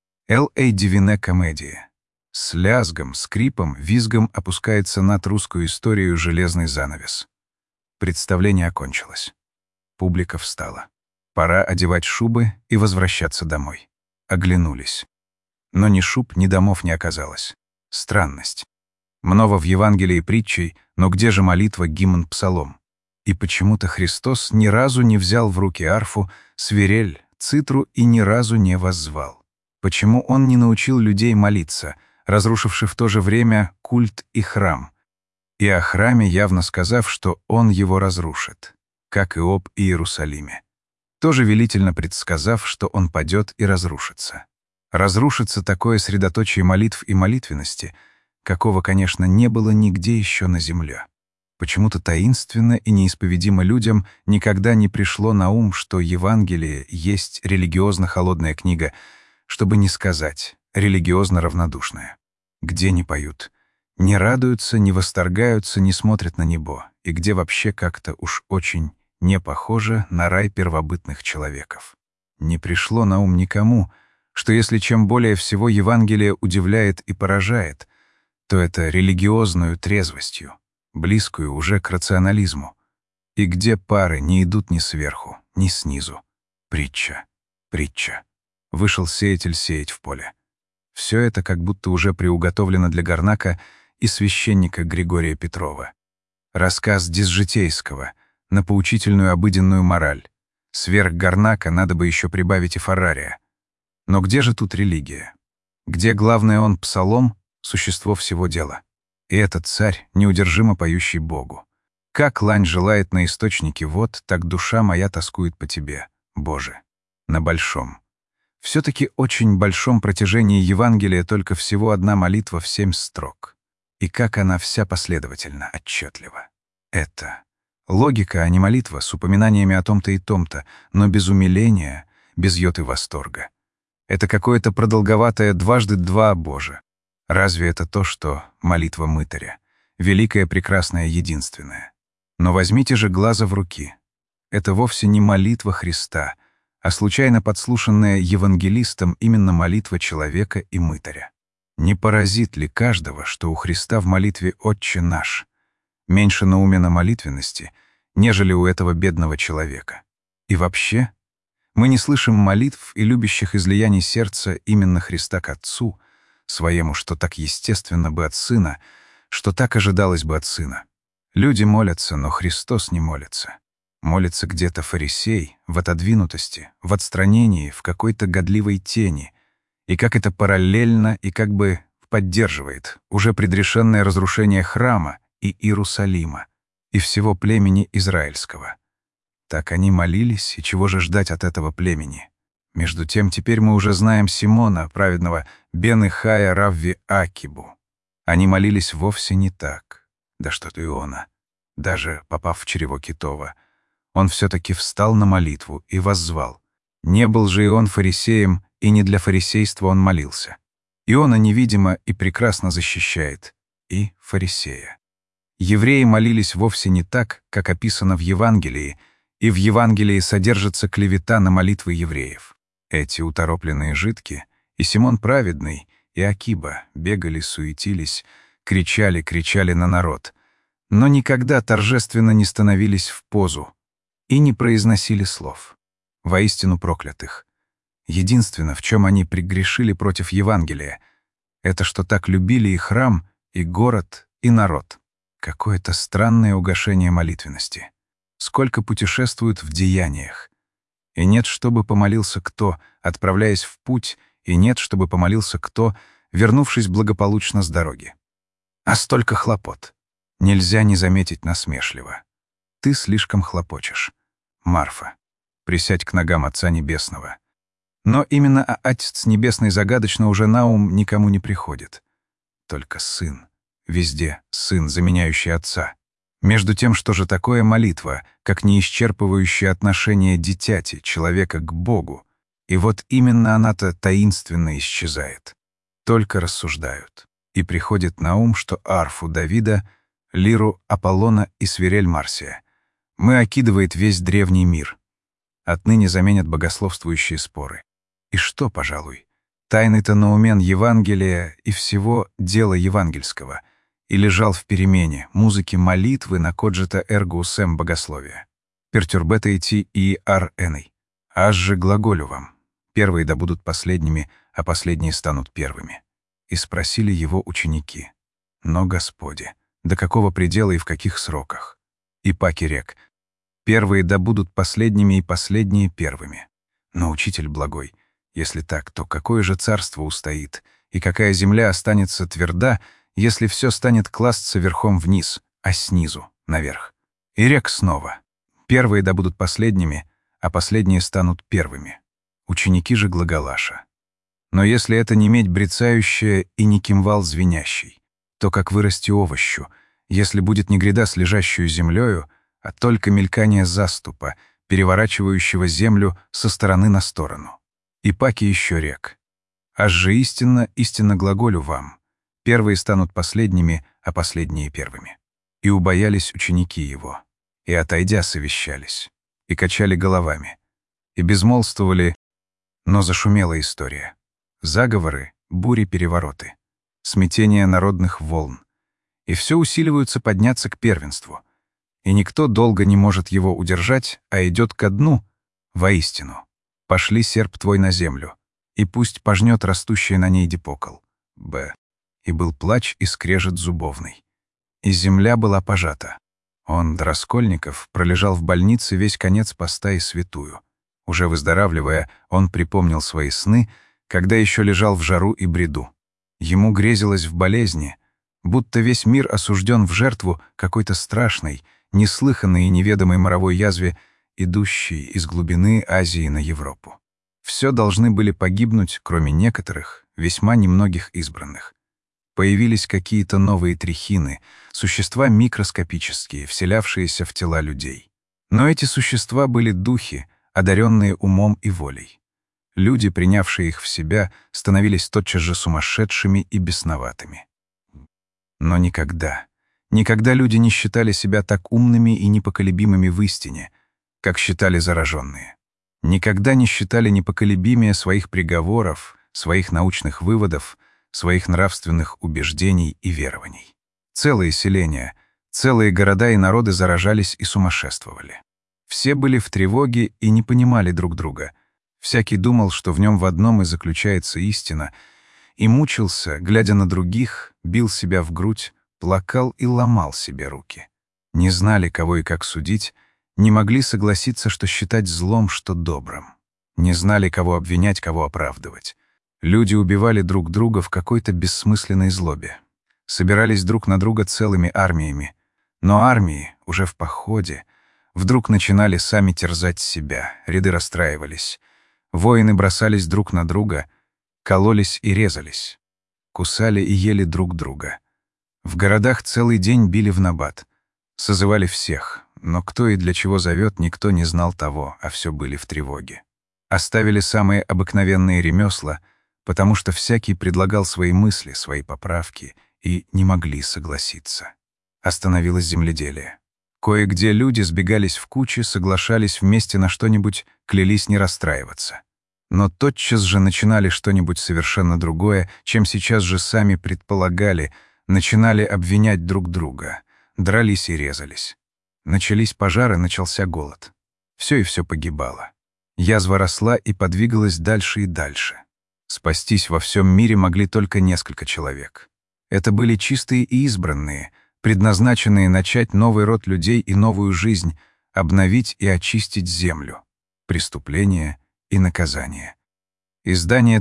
[SPEAKER 1] Л.А. Дивине комедия. С лязгом, скрипом, визгом опускается над русскую историю железный занавес. Представление окончилось. Публика встала. Пора одевать шубы и возвращаться домой. Оглянулись. Но ни шуб, ни домов не оказалось. Странность. Много в Евангелии притчей, но где же молитва, гимн, псалом? И почему-то Христос ни разу не взял в руки арфу, свирель, цитру и ни разу не воззвал. Почему он не научил людей молиться, разрушивши в то же время культ и храм? И о храме явно сказав, что он его разрушит, как и об Иерусалиме. Тоже велительно предсказав, что он падет и разрушится. Разрушится такое средоточие молитв и молитвенности, какого, конечно, не было нигде еще на земле. Почему-то таинственно и неисповедимо людям никогда не пришло на ум, что Евангелие есть религиозно-холодная книга, чтобы не сказать религиозно-равнодушная. Где не поют, не радуются, не восторгаются, не смотрят на небо, и где вообще как-то уж очень не похоже на рай первобытных человеков. Не пришло на ум никому, что если чем более всего Евангелие удивляет и поражает, то это религиозную трезвостью, близкую уже к рационализму, и где пары не идут ни сверху, ни снизу. Притча, притча. Вышел сеятель сеять в поле. Все это как будто уже приуготовлено для Гарнака и священника Григория Петрова. Рассказ Дизжитейского на поучительную обыденную мораль. Сверх Гарнака надо бы еще прибавить и Фаррария. Но где же тут религия? Где главное он псалом, существо всего дела? И этот царь, неудержимо поющий Богу. Как лань желает на источнике вод, так душа моя тоскует по тебе, Боже. На большом. Все-таки очень большом протяжении Евангелия только всего одна молитва в 7 строк. И как она вся последовательно, отчетлива. Это логика, а не молитва, с упоминаниями о том-то и том-то, но без умиления, без йоты восторга. Это какое-то продолговатое дважды два, Боже. Разве это то, что молитва мытаря? Великое, прекрасное, единственное. Но возьмите же глаза в руки. Это вовсе не молитва Христа, а случайно подслушанная евангелистом именно молитва человека и мытаря. Не поразит ли каждого, что у Христа в молитве «Отче наш» меньше наумена молитвенности, нежели у этого бедного человека? И вообще, мы не слышим молитв и любящих излияний сердца именно Христа к Отцу, своему, что так естественно бы от Сына, что так ожидалось бы от сына. Люди молятся, но Христос не молится. Молится где-то фарисей, в отодвинутости, в отстранении, в какой-то годливой тени. И как это параллельно и как бы поддерживает уже предрешенное разрушение храма и Иерусалима, и всего племени израильского. Так они молились, и чего же ждать от этого племени? Между тем, теперь мы уже знаем Симона, праведного Бен-Ихая Равви Акибу. Они молились вовсе не так. Да что-то Иона. Даже попав в чрево китова, он все-таки встал на молитву и воззвал. Не был же и он фарисеем, и не для фарисейства он молился. Иона невидимо и прекрасно защищает и фарисея. Евреи молились вовсе не так, как описано в Евангелии, и в Евангелии содержится клевета на молитвы евреев. Эти уторопленные жидки, и Симон праведный, и Акиба бегали, суетились, кричали на народ, но никогда торжественно не становились в позу и не произносили слов. Воистину проклятых. Единственное, в чем они прегрешили против Евангелия, это что так любили и храм, и город, и народ. Какое-то странное угошение молитвенности. Сколько путешествуют в деяниях. И нет, чтобы помолился кто, отправляясь в путь, и нет, чтобы помолился кто, вернувшись благополучно с дороги. А столько хлопот. Нельзя не заметить насмешливо. Ты слишком хлопочешь. Марфа, присядь к ногам Отца Небесного. Но именно Отец Небесный загадочно уже на ум никому не приходит. Только Сын. Везде Сын, заменяющий Отца. Между тем, что же такое молитва, как неисчерпывающее отношение дитяти, человека к Богу? И вот именно она-то таинственно исчезает. Только рассуждают. И приходит на ум, что арфу Давида, лиру Аполлона и свирель Марсия окидывает весь древний мир. Отныне заменят богословствующие споры. И что, пожалуй, тайный-то наумен Евангелия и всего дела евангельского, и лежал в перемене музыки молитвы на коджета эрго сем богословия. Пертюрбета идти и ар эной. Аж же глаголю вам. Первые да будут последними, а последние станут первыми. И спросили его ученики. Но, Господи, до какого предела и в каких сроках? И паки рек. Первые да будут последними и последние первыми. Но, учитель благой, если так, то какое же царство устоит, и какая земля останется тверда, если все станет класться верхом вниз, а снизу наверх? И рек снова. Первые да будут последними, а последние станут первыми. Ученики же глаголаша. Но если это не медь брецающая и не кимвал звенящий, то как вырасти овощу, если будет не гряда с лежащую землею, а только мелькание заступа, переворачивающего землю со стороны на сторону? И паки еще рек. Аж же истинно глаголю вам. Первые станут последними, а последние первыми. И убоялись ученики его, и, отойдя, совещались, и качали головами, и безмолвствовали, но зашумела история. Заговоры, бури-перевороты, смятение народных волн. И все усиливаются подняться к первенству. И никто долго не может его удержать, а идет ко дну. Воистину, пошли серп твой на землю, и пусть пожнет растущий на ней дипокол. Б. И был плач и скрежет зубовный. И земля была пожата. Он, до Раскольников, пролежал в больнице весь конец поста и святую. Уже выздоравливая, он припомнил свои сны, когда еще лежал в жару и бреду. Ему грезилось в болезни, будто весь мир осужден в жертву какой-то страшной, неслыханной и неведомой моровой язве, идущей из глубины Азии на Европу. Все должны были погибнуть, кроме некоторых, весьма немногих избранных. Появились какие-то новые трихины, существа микроскопические, вселявшиеся в тела людей. Но эти существа были духи, одаренные умом и волей. Люди, принявшие их в себя, становились тотчас же сумасшедшими и бесноватыми. Но никогда люди не считали себя так умными и непоколебимыми в истине, как считали зараженные. Никогда не считали непоколебимее своих приговоров, своих научных выводов, своих нравственных убеждений и верований. Целые селения, целые города и народы заражались и сумасшествовали. Все были в тревоге и не понимали друг друга. Всякий думал, что в нем в одном и заключается истина, и мучился, глядя на других, бил себя в грудь, плакал и ломал себе руки. Не знали, кого и как судить, не могли согласиться, что считать злом, что добрым. Не знали, кого обвинять, кого оправдывать. Люди убивали друг друга в какой-то бессмысленной злобе. Собирались друг на друга целыми армиями. Но армии, уже в походе, вдруг начинали сами терзать себя, ряды расстраивались. Воины бросались друг на друга, кололись и резались. Кусали и ели друг друга. В городах целый день били внабат. Созывали всех, но кто и для чего зовет, никто не знал того, а все были в тревоге. Оставили самые обыкновенные ремесла, потому что всякий предлагал свои мысли, свои поправки, и не могли согласиться. Остановилось земледелие. Кое-где люди сбегались в кучи, соглашались вместе на что-нибудь, клялись не расстраиваться. Но тотчас же начинали что-нибудь совершенно другое, чем сейчас же сами предполагали, начинали обвинять друг друга, дрались и резались. Начались пожары, начался голод. Все и все погибало. Язва росла и подвигалась дальше и дальше. Спастись во всем мире могли только несколько человек. Это были чистые и избранные, предназначенные начать новый род людей и новую жизнь, обновить и очистить землю. Преступление и наказание. Издание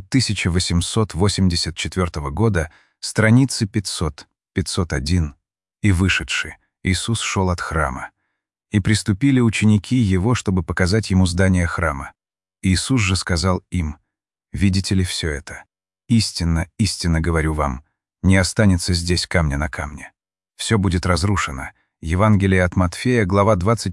[SPEAKER 1] 1884 года, страницы 500, 501 и вышедший. Иисус шел от храма. И приступили ученики его, чтобы показать ему здание храма. Иисус же сказал им: «Видите ли все это? Истинно, истинно говорю вам, не останется здесь камня на камне. Все будет разрушено». Евангелие от Матфея, глава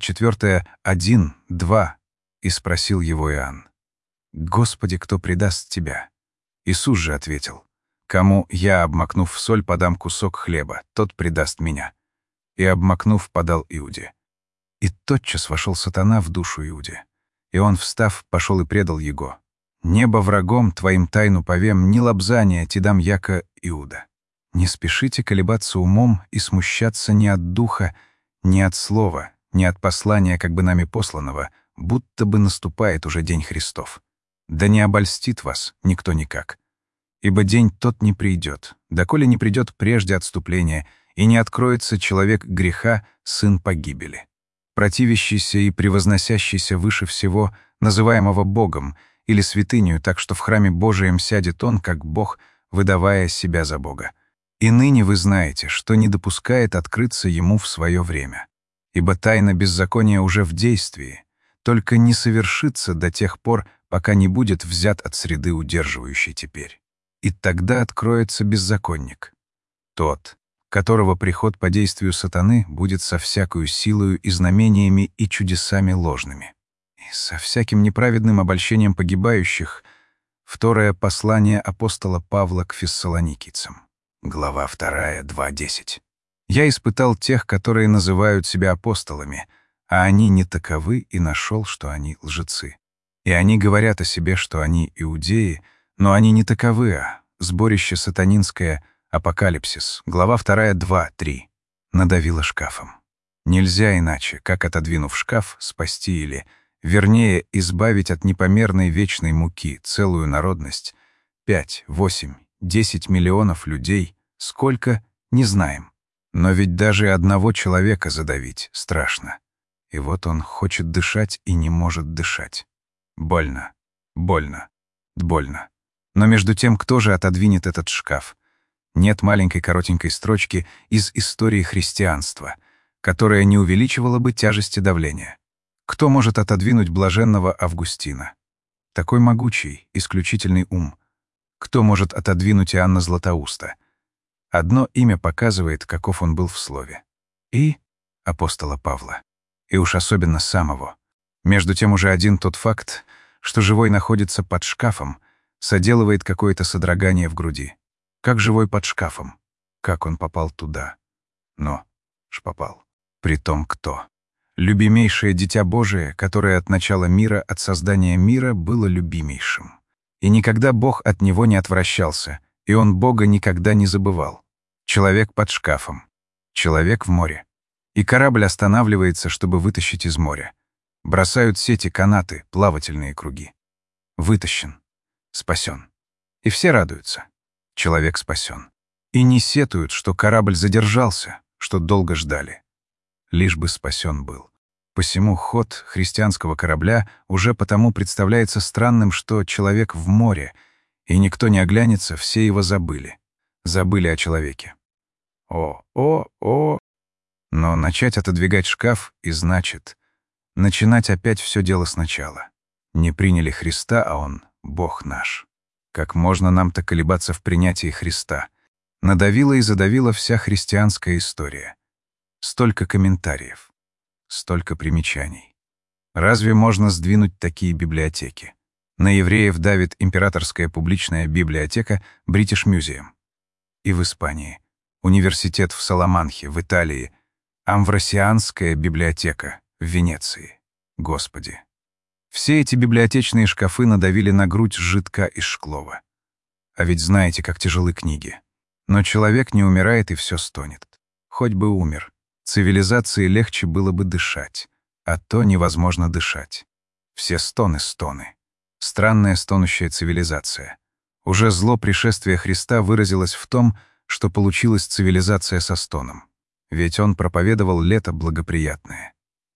[SPEAKER 1] 24, 1, 2. И спросил его Иоанн: «Господи, кто предаст тебя?» Иисус же ответил: «Кому я, обмакнув в соль, подам кусок хлеба, тот предаст меня». И, обмакнув, подал Иуде. И тотчас вошел сатана в душу Иуде. И он, встав, пошел и предал его. «Небо врагом твоим тайну повем, ни лобзания ти дам яко Иуда». Не спешите колебаться умом и смущаться ни от духа, ни от слова, ни от послания, как бы нами посланного, будто бы наступает уже день Христов. Да не обольстит вас никто никак. Ибо день тот не придет, доколе не придет прежде отступления, и не откроется человек греха, сын погибели. Противящийся и превозносящийся выше всего, называемого Богом, или святынью, так что в храме Божием сядет он, как Бог, выдавая себя за Бога. И ныне вы знаете, что не допускает открыться ему в свое время. Ибо тайна беззакония уже в действии, только не совершится до тех пор, пока не будет взят от среды, удерживающей теперь. И тогда откроется беззаконник, тот, которого приход по действию сатаны будет со всякою силою и знамениями и чудесами ложными, и со всяким неправедным обольщением погибающих. Второе послание апостола Павла к фессалоникийцам. Глава 2, 2:10. «Я испытал тех, которые называют себя апостолами, а они не таковы, и нашел, что они лжецы. И они говорят о себе, что они иудеи, но они не таковы, а сборище сатанинское, апокалипсис». Глава 2, 2:3. Надавила шкафом. Нельзя иначе, как, отодвинув шкаф, спасти или, вернее, избавить от непомерной вечной муки целую народность, 5, 8, 10 миллионов людей, сколько — не знаем. Но ведь даже одного человека задавить страшно. И вот он хочет дышать и не может дышать. Больно, больно, больно. Но между тем, кто же отодвинет этот шкаф? Нет маленькой коротенькой строчки из истории христианства, которая не увеличивала бы тяжести давления. Кто может отодвинуть блаженного Августина? Такой могучий, исключительный ум. Кто может отодвинуть Иоанна Златоуста? Одно имя показывает, каков он был в слове. И апостола Павла. И уж особенно самого. Между тем уже один тот факт, что живой находится под шкафом, соделывает какое-то содрогание в груди. Как живой под шкафом? Как он попал туда? Но ж попал. Притом кто? Любимейшее дитя Божие, которое от начала мира, от создания мира, было любимейшим. И никогда Бог от него не отвращался, и он Бога никогда не забывал. Человек под шкафом. Человек в море. И корабль останавливается, чтобы вытащить из моря. Бросают сети, канаты, плавательные круги. Вытащен. Спасен. И все радуются. Человек спасен. И не сетуют, что корабль задержался, что долго ждали. Лишь бы спасен был. Посему ход христианского корабля уже потому представляется странным, что человек в море, и никто не оглянется, все его забыли. Забыли о человеке. О. Но начать отодвигать шкаф и значит начинать опять все дело сначала. Не приняли Христа, а Он — Бог наш. Как можно нам-то колебаться в принятии Христа? Надавила и задавила вся христианская история. Столько комментариев, столько примечаний. Разве можно сдвинуть такие библиотеки? На евреев давит императорская публичная библиотека British Museum. И в Испании. Университет в Саламанхе, в Италии. Амвросианская библиотека в Венеции. Господи. Все эти библиотечные шкафы надавили на грудь Жидка и Шклова. А ведь знаете, как тяжелы книги. Но человек не умирает, и все стонет. Хоть бы умер. Цивилизации легче было бы дышать. А то невозможно дышать. Все стоны. Странная стонущая цивилизация. Уже зло пришествия Христа выразилось в том, что получилась цивилизация со стоном. Ведь он проповедовал лето благоприятное.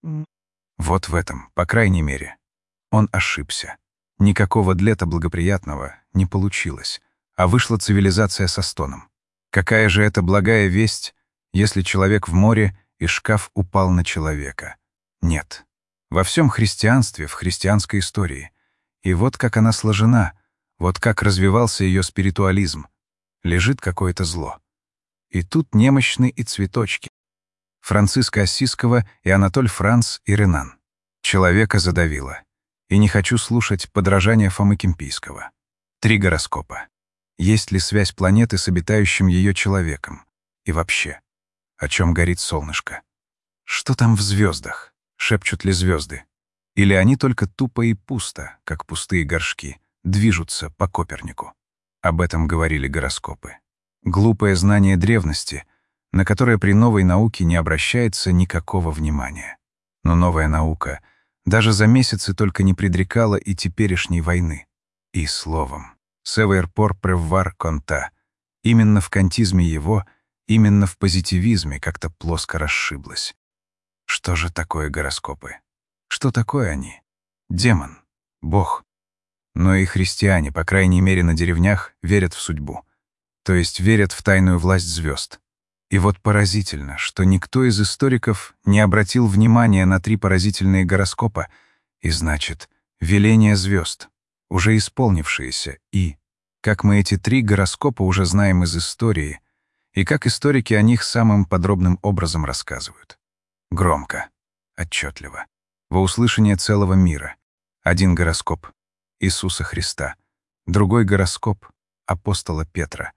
[SPEAKER 1] Вот в этом, по крайней мере. Он ошибся. Никакого лета благоприятного не получилось, а вышла цивилизация со стоном. Какая же это благая весть, если человек в море, и шкаф упал на человека? Нет. Во всем христианстве, в христианской истории. И вот как она сложена, вот как развивался ее спиритуализм. Лежит какое-то зло. И тут немощны и цветочки. Франциска Ассизского и Анатоль Франц и Ренан. Человека задавило. И не хочу слушать подражания Фомы Кемпийского. 3 гороскопа. Есть ли связь планеты с обитающим ее человеком? И вообще, о чем горит солнышко? Что там в звездах? Шепчут ли звезды? Или они только тупо и пусто, как пустые горшки, движутся по Копернику? Об этом говорили гороскопы. Глупое знание древности, на которое при новой науке не обращается никакого внимания. Но новая наука даже за месяцы только не предрекала и теперешней войны. И словом, «Север пор преввар конта». Именно в кантизме его, именно в позитивизме как-то плоско расшиблась. Что же такое гороскопы? Что такое они? Демон, Бог. Но и христиане, по крайней мере на деревнях, верят в судьбу. То есть верят в тайную власть звезд. И вот поразительно, что никто из историков не обратил внимания на 3 поразительные гороскопа, и значит, веления звезд, уже исполнившиеся, и, как мы эти 3 гороскопа уже знаем из истории, и как историки о них самым подробным образом рассказывают. Громко, отчетливо, во услышание целого мира. Один гороскоп — Иисуса Христа, другой гороскоп — апостола Петра,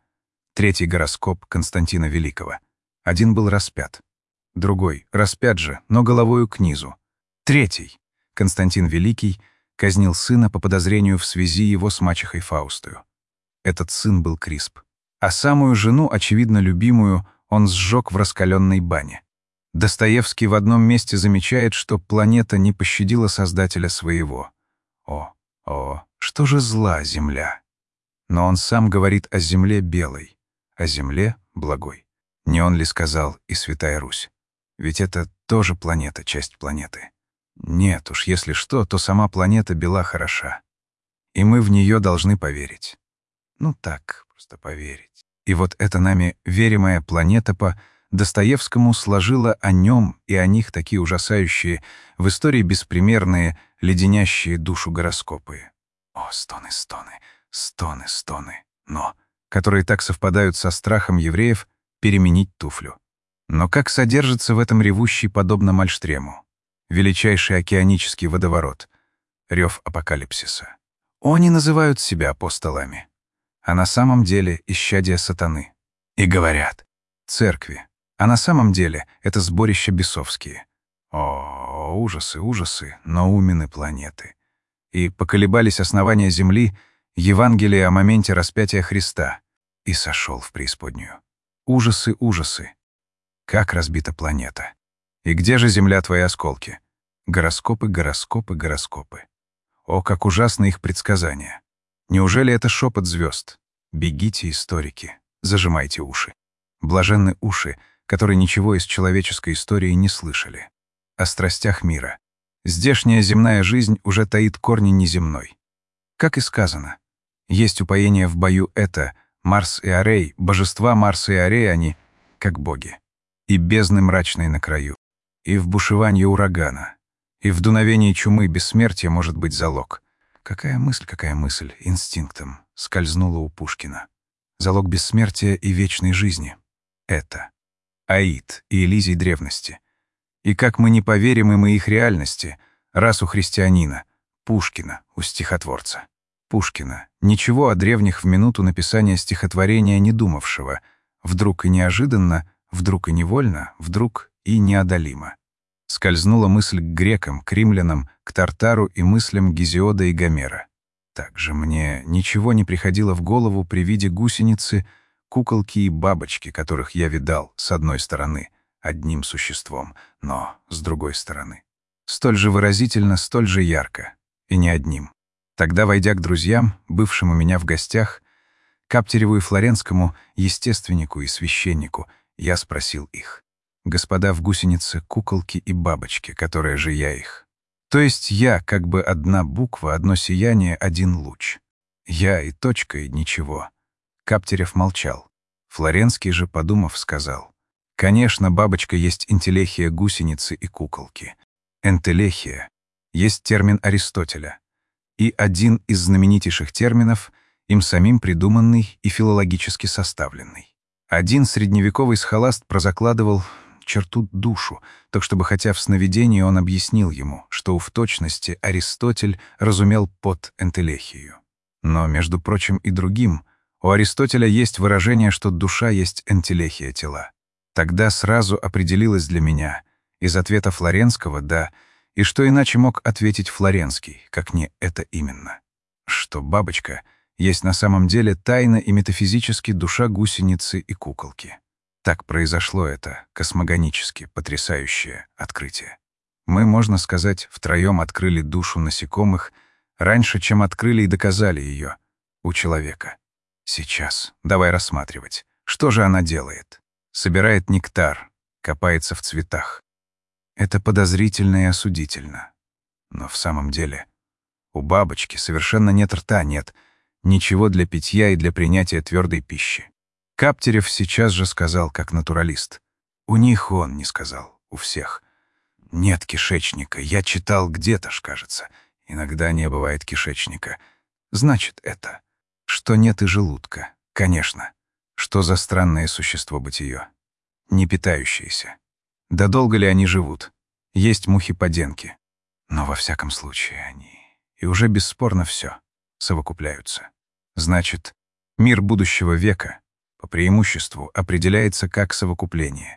[SPEAKER 1] 3 гороскоп Константина Великого. Один был распят, другой распят же, но головою к низу. 3 Константин Великий казнил сына по подозрению в связи его с мачехой Фаустою. Этот сын был Крисп. А самую жену, очевидно любимую, он сжег в раскаленной бане. Достоевский в одном месте замечает, что планета не пощадила создателя своего. Что же зла земля? Но он сам говорит о земле белой, о земле благой. Не он ли сказал и Святая Русь? Ведь это тоже планета, часть планеты. Нет уж, если что, то сама планета бела хороша. И мы в нее должны поверить. Ну так, просто поверить. И вот эта нами веримая планета по Достоевскому сложила о нем и о них такие ужасающие, в истории беспримерные, леденящие душу гороскопы. О, стоны, но, которые так совпадают со страхом евреев переменить туфлю. Но как содержится в этом ревущий, подобно Мальштрему, величайший океанический водоворот, рев апокалипсиса? Они называют себя апостолами, а на самом деле исчадия сатаны. И говорят «церкви», а на самом деле это сборища бесовские. О, ужасы, наумены планеты. И поколебались основания земли, Евангелие о моменте распятия Христа, и сошел в преисподнюю. Ужасы. Как разбита планета. И где же земля твои осколки? Гороскопы. О, как ужасны их предсказания. Неужели это шепот звезд? Бегите, историки, Зажимайте уши. Блаженны уши, которые ничего из человеческой истории не слышали. О страстях мира. Здешняя земная жизнь уже таит корни неземной. Как и сказано, есть упоение в бою это, Марс и Арей, божества Марса и Арей они, как боги. И бездны мрачной на краю, и в бушевании урагана, и в дуновении чумы бессмертия может быть залог. Какая мысль, инстинктом скользнула у Пушкина. Залог бессмертия и вечной жизни. Это. Аид и Элизий древности. И как мы не поверим им и их реальности, раз у христианина, Пушкина, у стихотворца. Пушкина, ничего о древних в минуту написания стихотворения не думавшего, вдруг и неожиданно, вдруг и невольно, вдруг и неодолимо. Скользнула мысль к грекам, к римлянам, к Тартару и мыслям Гезиода и Гомера. Также мне ничего не приходило в голову при виде гусеницы, куколки и бабочки, которых я видал, с одной стороны, одним существом, но с другой стороны. Столь же выразительно, столь же ярко, и не одним. Тогда, войдя к друзьям, бывшим у меня в гостях, Каптереву и Флоренскому, естественнику и священнику, я спросил их: «Господа в гусенице, куколки и бабочки, которые же я их?» То есть я как бы одна буква, одно сияние, один луч. Я и точка, и ничего. Каптерев молчал. Флоренский же, подумав, сказал: «Конечно, бабочка есть энтелехия гусеницы и куколки. Энтелехия есть термин Аристотеля. И один из знаменитейших терминов, им самим придуманный и филологически составленный. Один средневековый схоласт прозакладывал черту душу, так чтобы хотя в сновидении он объяснил ему, что в точности Аристотель разумел под энтелехию. Но, между прочим, и другим, у Аристотеля есть выражение, что душа есть энтелехия тела. Тогда сразу определилось для меня, из ответа Флоренского «да», и что иначе мог ответить Флоренский, как не это именно, что бабочка есть на самом деле тайна и метафизически душа гусеницы и куколки. Так произошло это космогонически потрясающее открытие. Мы, можно сказать, втроем открыли душу насекомых раньше, чем открыли и доказали ее у человека. Сейчас давай рассматривать, что же она делает. Собирает нектар, копается в цветах. Это подозрительно и осудительно. Но в самом деле у бабочки совершенно нет рта, нет ничего для питья и для принятия твердой пищи. Каптерев сейчас же сказал, как натуралист. У них он не сказал, у всех. Нет кишечника, я читал где-то ж, кажется. Иногда не бывает кишечника. Значит, это, что нет и желудка, конечно. Что за странное существо бытие? Не питающееся. Да долго ли они живут? Есть мухи-поденки. Но во всяком случае они, и уже бесспорно все, совокупляются. Значит, мир будущего века по преимуществу определяется как совокупление.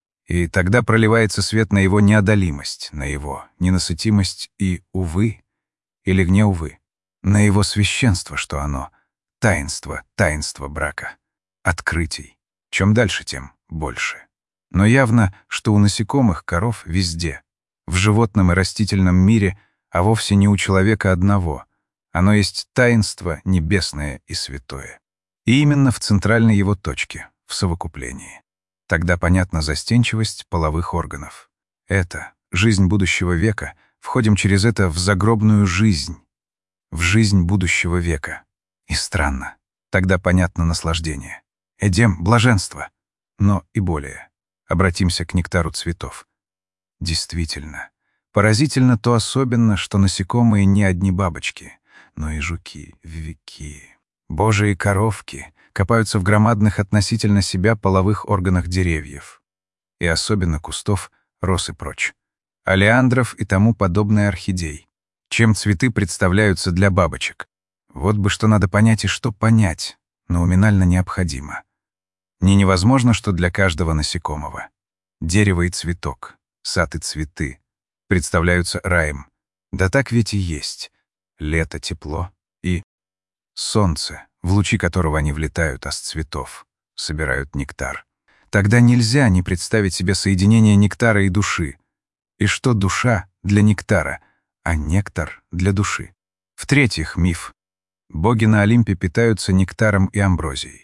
[SPEAKER 1] И тогда проливается свет на его неодолимость, на его ненасытимость и, увы, или не увы, на его священство, что оно — таинство брака, открытий. Чем дальше, тем больше. Но явно, что у насекомых, коров везде, в животном и растительном мире, а вовсе не у человека одного. Оно есть таинство небесное и святое. И именно в центральной его точке, в совокуплении. Тогда понятна застенчивость половых органов. Это, жизнь будущего века, входим через это в загробную жизнь, в жизнь будущего века. И странно, тогда понятно наслаждение. Эдем — блаженство, но и более. Обратимся к нектару цветов. Действительно, поразительно то особенно, что насекомые не одни бабочки, но и жуки, вьюки, божьи коровки копаются в громадных относительно себя половых органах деревьев, и особенно кустов, роз и прочь, олеандров и тому подобное орхидей. Чем цветы представляются для бабочек? Вот бы что надо понять и что понять, но уминально необходимо. Не невозможно, что для каждого насекомого. Дерево и цветок, сад и цветы представляются раем. Да так ведь и есть. Лето, тепло и солнце, в лучи которого они влетают, а с цветов собирают нектар. Тогда нельзя не представить себе соединение нектара и души. И что душа для нектара, а нектар для души. В-третьих, миф. Боги на Олимпе питаются нектаром и амброзией.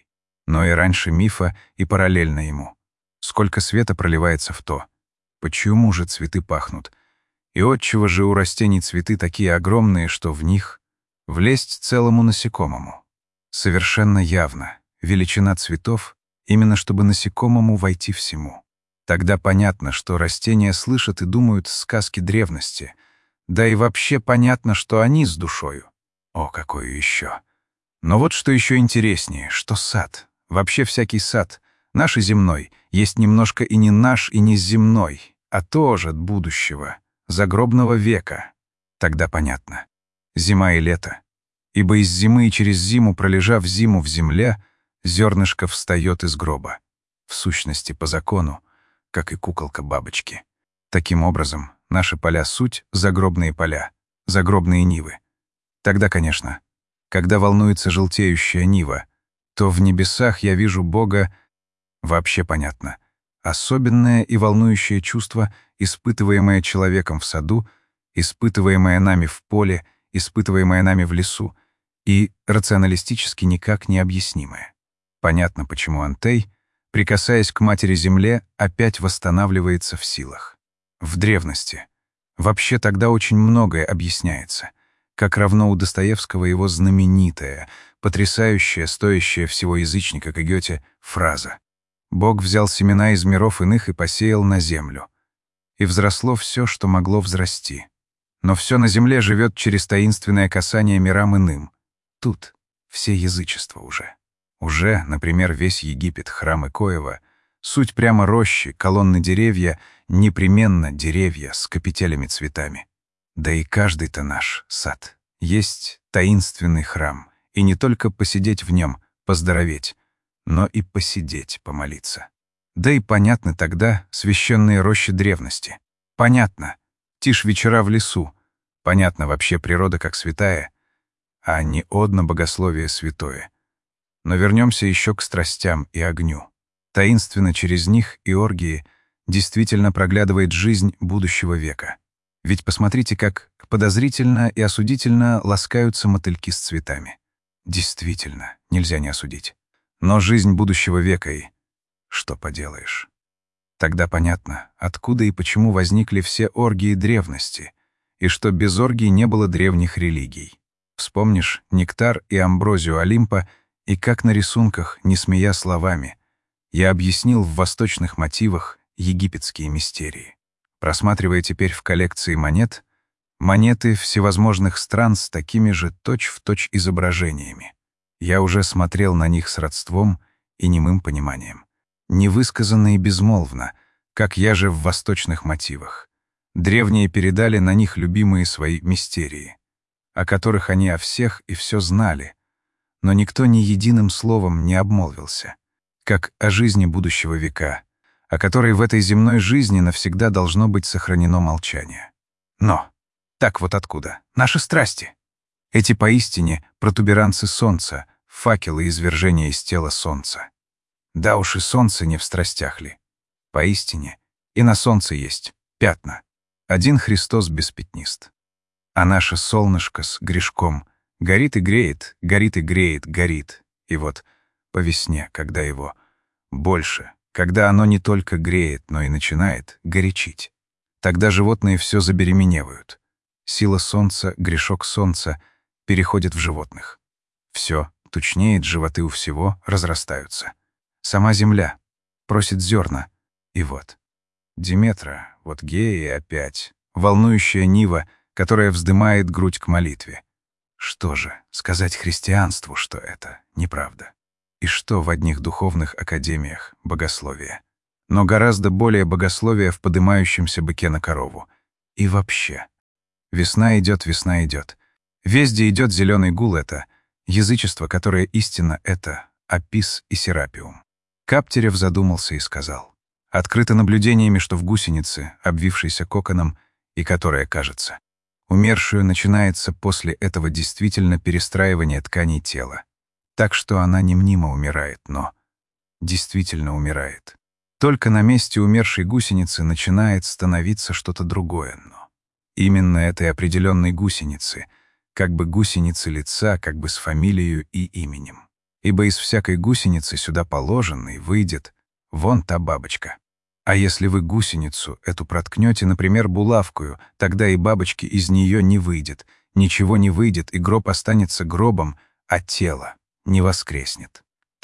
[SPEAKER 1] но и раньше мифа и параллельно ему. Сколько света проливается в то. Почему же цветы пахнут? И отчего же у растений цветы такие огромные, что в них влезть целому насекомому? Совершенно явно, величина цветов именно чтобы насекомому войти всему. Тогда понятно, что растения слышат и думают сказки древности, да и вообще понятно, что они с душою. О, какое еще! Но вот что еще интереснее, что сад, вообще всякий сад, наш и земной, есть немножко и не наш, и не земной, а тоже от будущего, загробного века. Тогда понятно. Зима и лето. Ибо из зимы и через зиму, пролежав зиму в земле, зернышко встает из гроба. В сущности, по закону, как и куколка бабочки. Таким образом, наши поля — суть загробные поля, загробные нивы. Тогда, конечно, когда волнуется желтеющая нива, то в небесах я вижу Бога. Вообще понятно. Особенное и волнующее чувство, испытываемое человеком в саду, испытываемое нами в поле, испытываемое нами в лесу, и рационалистически никак не объяснимое. Понятно, почему Антей, прикасаясь к Матери-Земле, опять восстанавливается в силах. В древности. Вообще тогда очень многое объясняется. Как равно у Достоевского его знаменитая, потрясающая, стоящая всего язычника, как Гёте, фраза: «Бог взял семена из миров иных и посеял на землю. И взросло все, что могло взрасти. Но все на земле живет через таинственное касание мирам иным. Тут все язычества уже. Уже, например, весь Египет, храмы Коева, суть прямо рощи, колонны деревья, непременно деревья с капителями цветами. Да и каждый-то наш сад есть таинственный храм, и не только посидеть в нем, поздороветь, но и посидеть, помолиться. Да и понятны тогда священные рощи древности. Понятно, тишь вечера в лесу, понятно вообще природа как святая, а не одно богословие святое. Но вернемся еще к страстям и огню. Таинственно через них и оргии действительно проглядывает жизнь будущего века. Ведь посмотрите, как подозрительно и осудительно ласкаются мотыльки с цветами. Действительно, нельзя не осудить. Но жизнь будущего века и... Что поделаешь? Тогда понятно, откуда и почему возникли все оргии древности, и что без оргий не было древних религий. Вспомнишь нектар и амброзию Олимпа, и как на рисунках, не смея словами, я объяснил в восточных мотивах египетские мистерии. Просматривая теперь в коллекции монеты всевозможных стран с такими же точь-в-точь изображениями, я уже смотрел на них с родством и немым пониманием. Невысказанно и безмолвно, как я же в восточных мотивах. Древние передали на них любимые свои мистерии, о которых они о всех и все знали, но никто ни единым словом не обмолвился, как о жизни будущего века, о которой в этой земной жизни навсегда должно быть сохранено молчание. Но так вот откуда? Наши страсти. Эти поистине протуберанцы солнца, факелы извержения из тела солнца. Да уж и солнце не в страстях ли. Поистине и на солнце есть пятна. Один Христос беспятнист. А наше солнышко с грешком горит и греет, горит и греет, горит. И вот по весне, когда его больше, когда оно не только греет, но и начинает горячить, тогда животные все забеременевают. Сила солнца, грешок солнца переходит в животных. Все тучнеет, животы у всего разрастаются. Сама земля просит зерна, и вот. Диметра, вот Гея опять, волнующая нива, которая вздымает грудь к молитве. Что же, сказать христианству, что это неправда? И что в одних духовных академиях богословие? Но гораздо более богословие в подымающемся быке на корову. И вообще. Весна идет, весна идет. Везде идет зеленый гул — это язычество, которое истинно — это Апис и Серапиум. Каптерев задумался и сказал: открыто наблюдениями, что в гусенице, обвившейся коконом, и которая, кажется, умершую, начинается после этого действительно перестраивание тканей тела. Так что она не мнимо умирает, но действительно умирает. Только на месте умершей гусеницы начинает становиться что-то другое, но именно этой определенной гусеницы, как бы гусеницы лица, как бы с фамилией и именем. ибо из всякой гусеницы сюда положенной выйдет вон та бабочка. А если вы гусеницу эту проткнете, например, булавкою, тогда и бабочки из нее не выйдет, ничего не выйдет, и гроб останется гробом, а тело не воскреснет.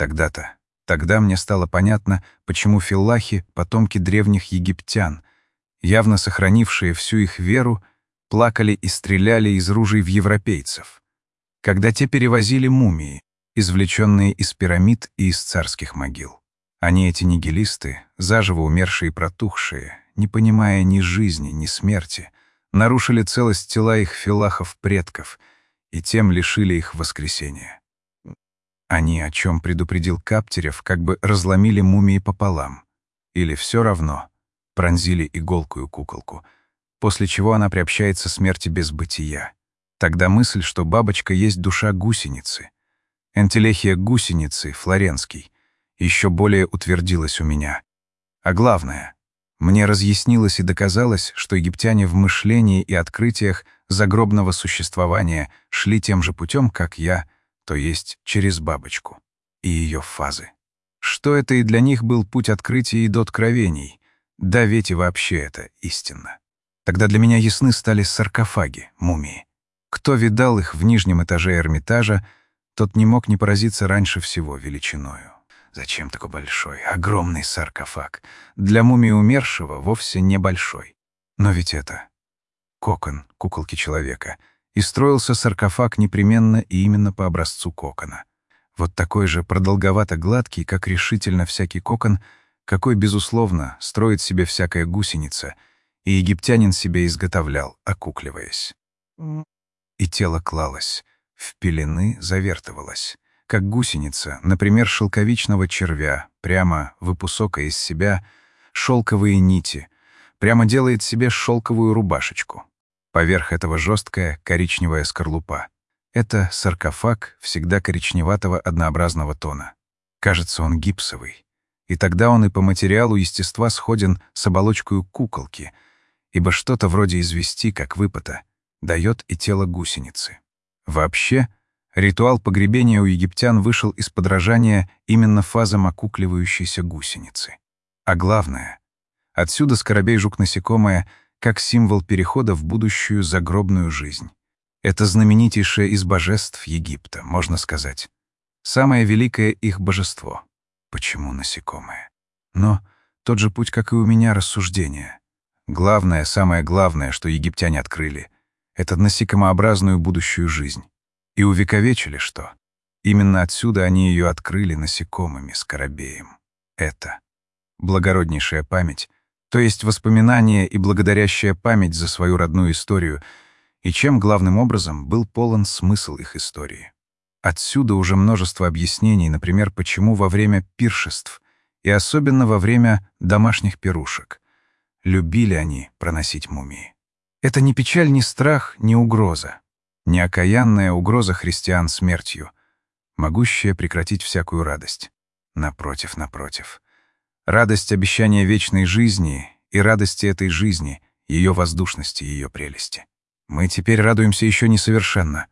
[SPEAKER 1] Тогда мне стало понятно, почему филлахи, потомки древних египтян, явно сохранившие всю их веру, плакали и стреляли из ружей в европейцев, когда те перевозили мумии, извлеченные из пирамид и из царских могил. Они, эти нигилисты, заживо умершие и протухшие, не понимая ни жизни, ни смерти, нарушили целость тела их филлахов-предков и тем лишили их воскресения. Они, о чем предупредил Каптерев, как бы разломили мумии пополам. Или все равно пронзили иголкую куколку, после чего она приобщается смерти без бытия. Тогда мысль, что бабочка есть душа гусеницы, энтелехия гусеницы, Флоренский, еще более утвердилась у меня. А главное, мне разъяснилось и доказалось, что египтяне в мышлении и открытиях загробного существования шли тем же путем, как я, то есть через бабочку и ее фазы. Что это и для них был путь открытия и до откровений. Да ведь и вообще это истинно. Тогда для меня ясны стали саркофаги, мумии. Кто видал их в нижнем этаже Эрмитажа, тот не мог не поразиться раньше всего величиною. Зачем такой большой, огромный саркофаг? Для мумии умершего вовсе небольшой. Но ведь это кокон куколки человека. И строился саркофаг непременно и именно по образцу кокона. Вот такой же продолговато-гладкий, как решительно всякий кокон, какой, безусловно, строит себе всякая гусеница, и египтянин себе изготовлял, окукливаясь. И тело клалось, в пелены завертывалось, как гусеница, например, шелковичного червя, прямо выпусока из себя шелковые нити, прямо делает себе шелковую рубашечку. Поверх этого жесткая коричневая скорлупа. Это саркофаг всегда коричневатого однообразного тона. Кажется, он гипсовый. И тогда он и по материалу естества сходен с оболочкой куколки, ибо что-то вроде извести, как выпота, дает и тело гусеницы. Вообще, ритуал погребения у египтян вышел из подражания именно фазам окукливающейся гусеницы. А главное, отсюда скоробей-жук-насекомое как символ перехода в будущую загробную жизнь. Это знаменитейшее из божеств Египта, можно сказать. Самое великое их божество. Почему насекомое? Но тот же путь, как и у меня, рассуждение. Главное, самое главное, что египтяне открыли — это насекомообразную будущую жизнь. И увековечили, что именно отсюда они ее открыли насекомыми, скоробеем. Это благороднейшая память, то есть воспоминание и благодарящая память за свою родную историю, и чем главным образом был полон смысл их истории. Отсюда уже множество объяснений, например, почему во время пиршеств и особенно во время домашних пирушек любили они проносить мумии. Это не печаль, не страх, не угроза, не окаянная угроза христиан смертью, могущая прекратить всякую радость. Напротив, напротив. Радость обещания вечной жизни и радости этой жизни, ее воздушности, ее прелести. Мы теперь радуемся еще несовершенно.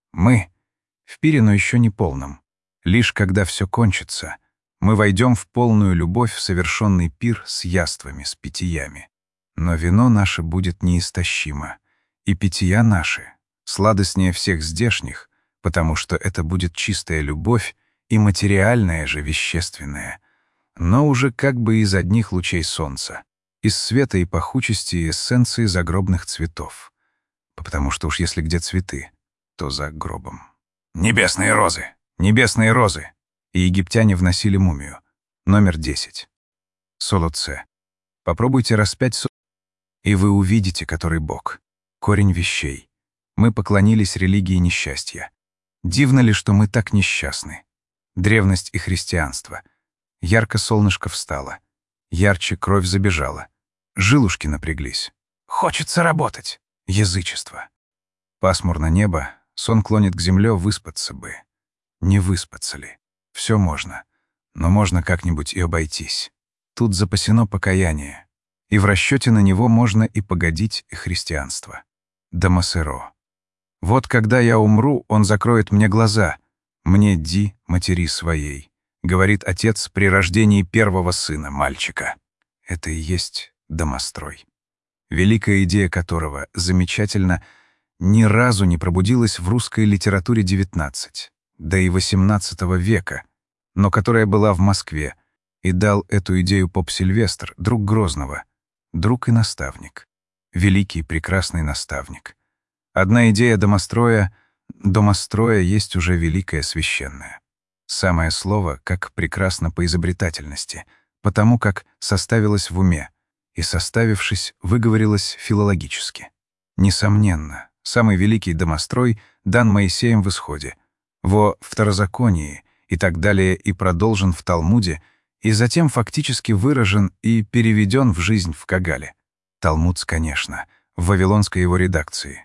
[SPEAKER 1] Мы в пире, но еще не полном. Лишь когда все кончится, мы войдем в полную любовь в совершенный пир с яствами, с питьями. Но вино наше будет неистощимо, и питья наши сладостнее всех здешних, потому что это будет чистая любовь и материальная же вещественная, но уже как бы из одних лучей солнца, из света и пахучести и эссенции загробных цветов. Потому что уж если где цветы, то за гробом. Небесные розы! Небесные розы! И египтяне вносили мумию. Номер 10. Соло Ц. Попробуйте распять и вы увидите, который Бог. Корень вещей. Мы поклонились религии несчастья. Дивно ли, что мы так несчастны? Древность и христианство. Ярко солнышко встало. Ярче кровь забежала. Жилушки напряглись. Хочется работать. Язычество. Пасмурно небо, сон клонит к земле, выспаться бы. Не выспаться ли? Все можно. Но можно как-нибудь и обойтись. Тут запасено покаяние. И в расчете на него можно и погодить и христианство. Дамасеро. Вот когда я умру, он закроет мне глаза. «Мне Ди, матери своей», — говорит отец при рождении первого сына, мальчика. Это и есть домострой, великая идея которого, замечательно, ни разу не пробудилась в русской литературе XIX, да и XVIII века, но которая была в Москве, и дал эту идею поп Сильвестр, друг Грозного, друг и наставник, великий прекрасный наставник. Одна идея домостроя есть уже великое священное. Самое слово, как прекрасно по изобретательности, потому как составилось в уме, и, составившись, выговорилось филологически. Несомненно, самый великий домострой дан Моисеем в Исходе, во Второзаконии и так далее, и продолжен в Талмуде, и затем фактически выражен и переведен в жизнь в Кагале. Талмуд, конечно, в вавилонской его редакции.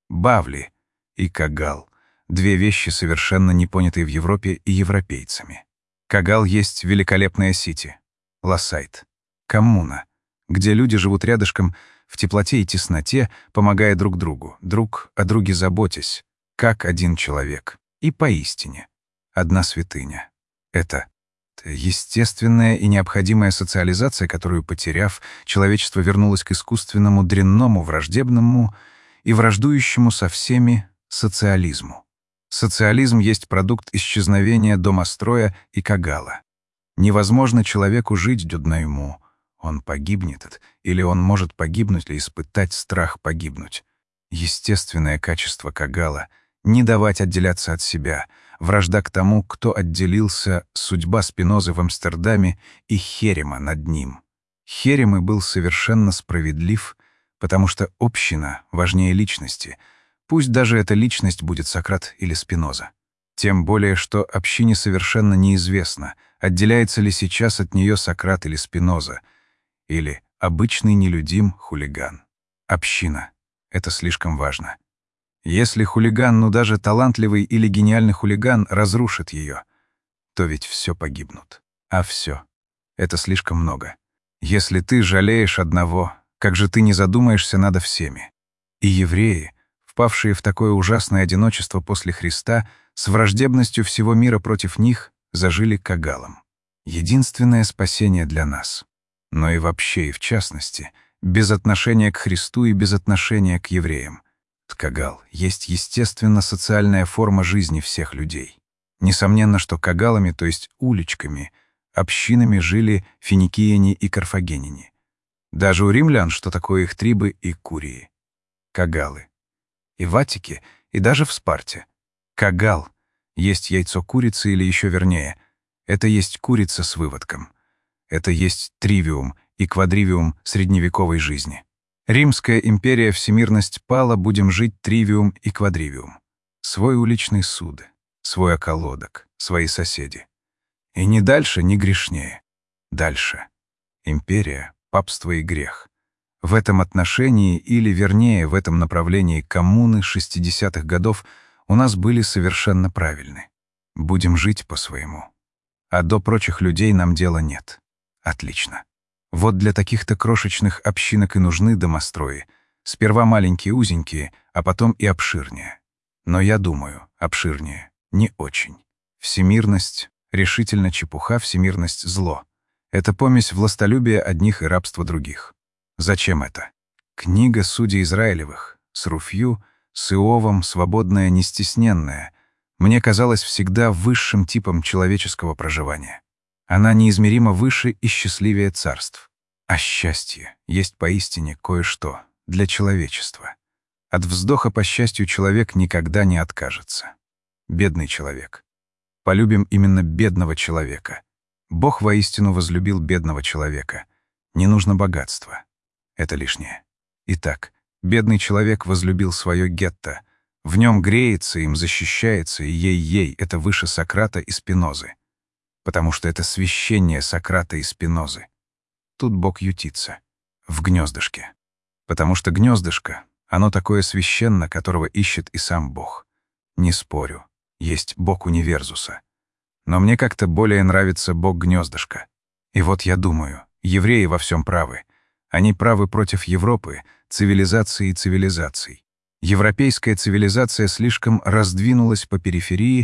[SPEAKER 1] Бавли и Кагал — две вещи, совершенно не понятые в Европе и европейцами. Кагал есть великолепная сити, Ласайт, коммуна, где люди живут рядышком в теплоте и тесноте, помогая друг другу, друг о друге заботясь, как один человек. И поистине одна святыня. Это естественная и необходимая социализация, которую, потеряв, человечество вернулось к искусственному, дрянному, враждебному и враждующему со всеми социализму. Социализм есть продукт исчезновения домостроя и Кагала. Невозможно человеку жить дюдна ему. Он погибнет, или он может погибнуть или испытать страх погибнуть. Естественное качество Кагала — не давать отделяться от себя, вражда к тому, кто отделился, судьба Спинозы в Амстердаме и Херема над ним. Херем и был совершенно справедлив, потому что община важнее личности, пусть даже эта личность будет Сократ или Спиноза. Тем более, что общине совершенно неизвестно, отделяется ли сейчас от нее Сократ или Спиноза, или обычный нелюдим хулиган. Община — это слишком важно. Если хулиган, ну даже талантливый или гениальный хулиган, разрушит ее, то ведь все погибнут. А все — это слишком много. Если ты жалеешь одного, как же ты не задумаешься над всеми? И евреи, впавшие в такое ужасное одиночество после Христа, с враждебностью всего мира против них, зажили Кагалом. Единственное спасение для нас. Но и вообще, и в частности, без отношения к Христу и без отношения к евреям. Кагал есть естественно-социальная форма жизни всех людей. Несомненно, что кагалами, то есть уличками, общинами жили финикияне и карфагеняне. Даже у римлян, что такое их трибы и курии. Кагалы. И в Аттике, и даже в Спарте. Кагал есть яйцо курицы, или еще вернее, это есть курица с выводком. Это есть тривиум и квадривиум средневековой жизни. Римская империя, всемирность пала, будем жить тривиум и квадривиум. Свой уличный суд, свой околоток, свои соседи. И ни дальше, ни грешнее. Дальше. Империя, папство и грех. В этом отношении, или вернее, в этом направлении коммуны 60-х годов у нас были совершенно правильны. Будем жить по-своему. А до прочих людей нам дела нет. Отлично. Вот для таких-то крошечных общинок и нужны домострои. Сперва маленькие, узенькие, а потом и обширнее. Но я думаю, обширнее не очень. Всемирность — решительно чепуха, всемирность — зло. Это помесь властолюбия одних и рабства других. Зачем это? Книга судей Израилевых, с Руфью, с Иовом, свободная, нестесненная, мне казалась всегда высшим типом человеческого проживания. Она неизмеримо выше и счастливее царств. А счастье есть поистине кое-что для человечества. От вздоха по счастью человек никогда не откажется. Бедный человек. Полюбим именно бедного человека. Бог воистину возлюбил бедного человека. Не нужно богатства. Это лишнее. Итак, бедный человек возлюбил свое гетто. В нем греется, им защищается, и ей-ей, это выше Сократа и Спинозы. Потому что это священнее Сократа и Спинозы. Тут Бог ютится. В гнездышке. Потому что гнездышко, оно такое священно, которого ищет и сам Бог. Не спорю, есть Бог универсуса. Но мне как-то более нравится Бог гнездышка. И вот я думаю, евреи во всем правы. Они правы против Европы, цивилизации и цивилизаций. Европейская цивилизация слишком раздвинулась по периферии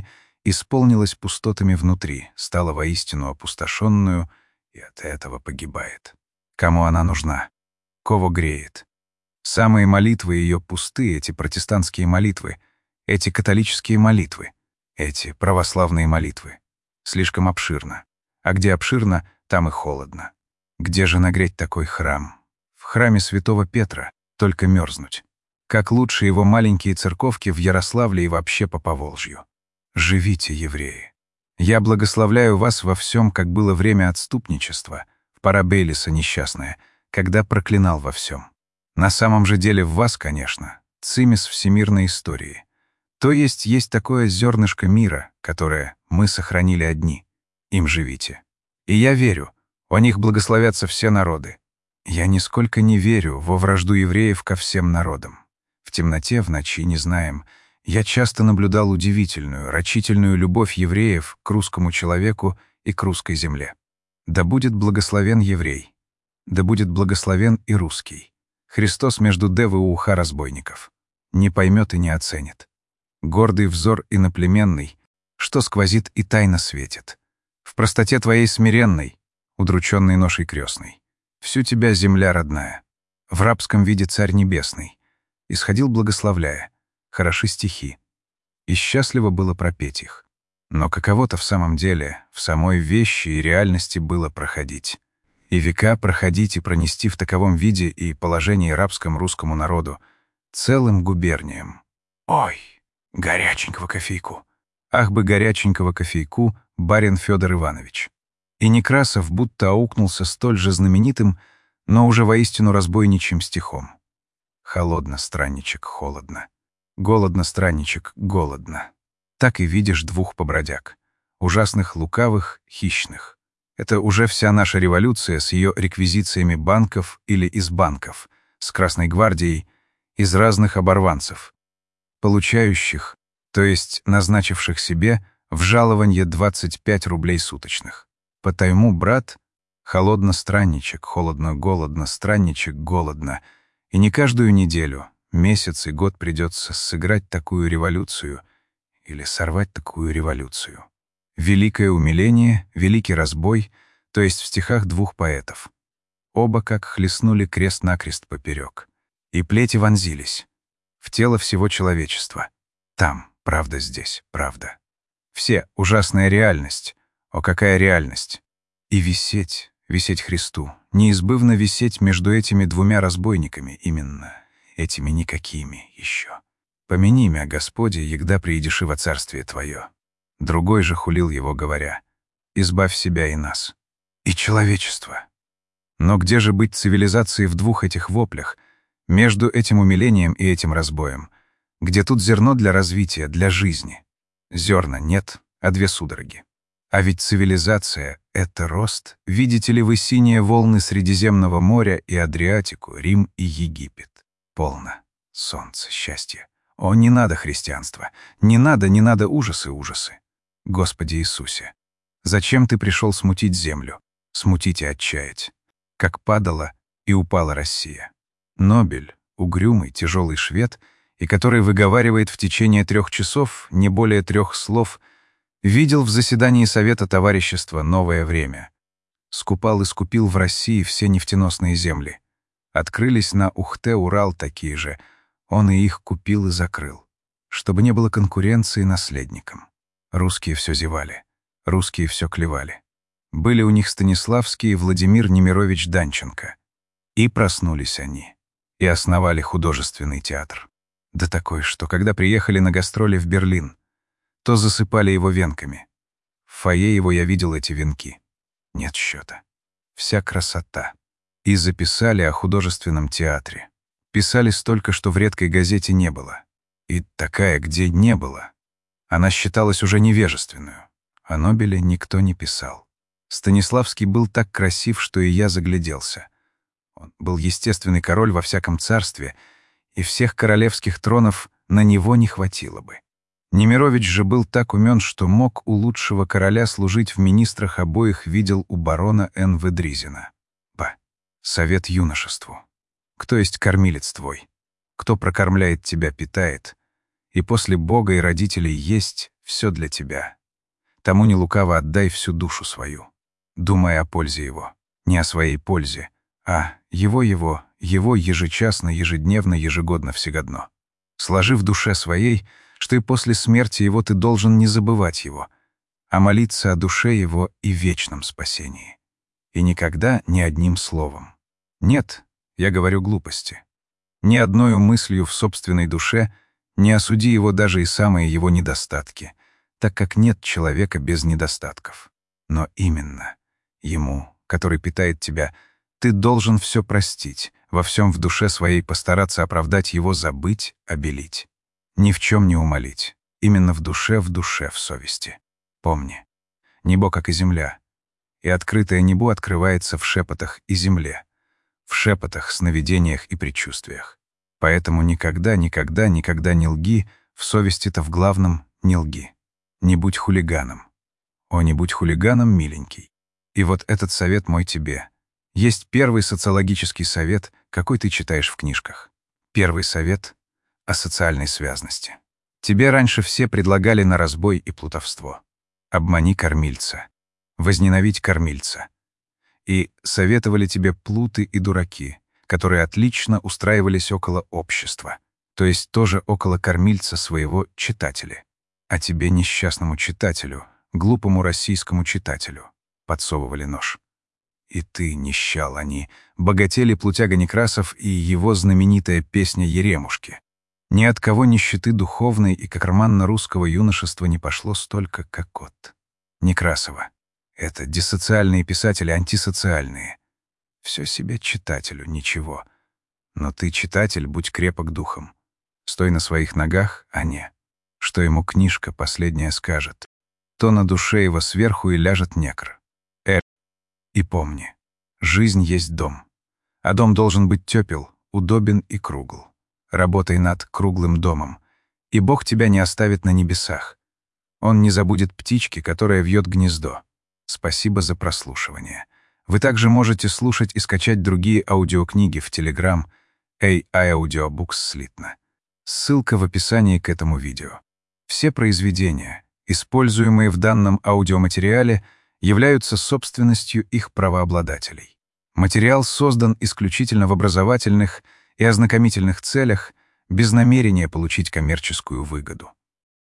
[SPEAKER 1] исполнилась пустотами внутри, стала воистину опустошенную и от этого погибает. Кому она нужна? Кого греет? Самые молитвы ее пусты, эти протестантские молитвы, эти католические молитвы, эти православные молитвы. Слишком обширно. А где обширно, там и холодно. Где же нагреть такой храм? В храме святого Петра, только мерзнуть. Как лучше его маленькие церковки в Ярославле и вообще по Поволжью. Живите, евреи. Я благословляю вас во всем, как было время отступничества, в пора Бейлиса несчастное, когда проклинал во всем. На самом же деле в вас, конечно, цимис всемирной истории. То есть такое зернышко мира, которое мы сохранили одни. Им живите. И я верю, о них благословятся все народы. Я нисколько не верю во вражду евреев ко всем народам. В темноте, в ночи не знаем. Я часто наблюдал удивительную, рачительную любовь евреев к русскому человеку и к русской земле. Да будет благословен еврей. Да будет благословен и русский. Христос между девы у уха разбойников. Не поймет и не оценит. Гордый взор иноплеменный, что сквозит и тайно светит. В простоте твоей смиренной, удрученной ношей крестной. Всю тебя земля родная. В рабском виде Царь Небесный. Исходил благословляя. Хороши стихи. И счастливо было пропеть их. Но каково-то в самом деле, в самой вещи и реальности было проходить. И века проходить и пронести в таковом виде и положении рабскому русскому народу, целым губерниям. Ой, горяченького кофейку. Ах бы горяченького кофейку, барин Федор Иванович. И Некрасов будто аукнулся столь же знаменитым, но уже воистину разбойничьим стихом. Холодно, странничек, холодно. Голодно, странничек, голодно. Так и видишь двух побродяг. Ужасных, лукавых, хищных. Это уже вся наша революция с ее реквизициями банков или из банков, с Красной гвардией, из разных оборванцев, получающих, то есть назначивших себе, в жалованье 25 рублей суточных. Потому, брат, холодно, странничек, холодно-голодно, странничек, голодно. И не каждую неделю, месяц и год придется сыграть такую революцию или сорвать такую революцию. Великое умиление, великий разбой, то есть в стихах двух поэтов. Оба как хлестнули крест-накрест поперек. И плети вонзились. В тело всего человечества. Там, правда здесь, правда. Все, ужасная реальность. О, какая реальность! И висеть Христу, неизбывно висеть между этими двумя разбойниками, именно этими никакими еще. Помяни мя, Господи, егда приидеши во царствие Твое. Другой же хулил его, говоря: избавь себя и нас. И человечество. Но где же быть цивилизации в двух этих воплях, между этим умилением и этим разбоем? Где тут зерно для развития, для жизни? Зерна нет, а две судороги. А ведь цивилизация — это рост. Видите ли вы синие волны Средиземного моря и Адриатику, Рим и Египет? Полно. Солнце, счастье. О, не надо христианства. Не надо ужасы. Господи Иисусе, зачем Ты пришел смутить землю, смутить и отчаять? Как падала и упала Россия. Нобель, угрюмый, тяжелый швед, и который выговаривает в течение 3 часов не более 3 слов, видел в заседании Совета Товарищества «Новое время». Скупал и скупил в России все нефтеносные земли. Открылись на Ухте-Урал такие же, он и их купил и закрыл, чтобы не было конкуренции наследникам. Русские все зевали, русские все клевали. Были у них Станиславский и Владимир Немирович Данченко. И проснулись они, и основали художественный театр. Да такой, что когда приехали на гастроли в Берлин, то засыпали его венками. В фойе его я видел эти венки. Нет счета. Вся красота. И записали о художественном театре. Писали столько, что в редкой газете не было. И такая, где не было. Она считалась уже невежественную. О Нобеле никто не писал. Станиславский был так красив, что и я загляделся. Он был естественный король во всяком царстве, и всех королевских тронов на него не хватило бы. Немирович же был так умен, что мог у лучшего короля служить в министрах обоих видел у барона Н.В. Дризина. Совет юношеству. Кто есть кормилец твой? Кто прокормляет тебя, питает? И после Бога и родителей есть Все для тебя. Тому не лукаво отдай всю душу свою, думая о пользе его, не о своей пользе, а его ежечасно, ежедневно, ежегодно, всегодно. Сложи в душе своей, что и после смерти его ты должен не забывать его, а молиться о душе его и вечном спасении. И никогда ни одним словом. Нет, я говорю глупости. Ни одною мыслью в собственной душе не осуди его даже и самые его недостатки, так как нет человека без недостатков. Но именно ему, который питает тебя, ты должен все простить, во всем в душе своей постараться оправдать его, забыть, обелить. Ни в чем не умолить, именно в душе, в совести. Помни, небо, как и земля, и открытое небо открывается в шепотах и земле, в шепотах, сновидениях и предчувствиях. Поэтому никогда не лги, в совести-то в главном не лги. Не будь хулиганом. О, не будь хулиганом, миленький. И вот этот совет мой тебе. Есть первый социологический совет, какой ты читаешь в книжках. Первый совет о социальной связности. Тебе раньше все предлагали на разбой и плутовство. Обмани кормильца. Возненавидь кормильца. И советовали тебе плуты и дураки, которые отлично устраивались около общества, то есть тоже около кормильца своего читателя. А тебе, несчастному читателю, глупому российскому читателю, подсовывали нож. И ты, нищал они, богатели Плутяга Некрасов и его знаменитая песня «Еремушки». Ни от кого нищеты духовной и карманно-русского юношества не пошло столько, как от Некрасова. Это диссоциальные писатели, антисоциальные. Все себе читателю, ничего. Но ты, читатель, будь крепок духом. Стой на своих ногах, а не. Что ему книжка последняя скажет, то на душе его сверху и ляжет некр. И помни, жизнь есть дом. А дом должен быть тепел, удобен и кругл. Работай над круглым домом, и Бог тебя не оставит на небесах. Он не забудет птички, которая вьет гнездо. Спасибо за прослушивание. Вы также можете слушать и скачать другие аудиокниги в Telegram AI Audiobooks слитно. Ссылка в описании к этому видео. Все произведения, используемые в данном аудиоматериале, являются собственностью их правообладателей. Материал создан исключительно в образовательных и ознакомительных целях, без намерения получить коммерческую выгоду.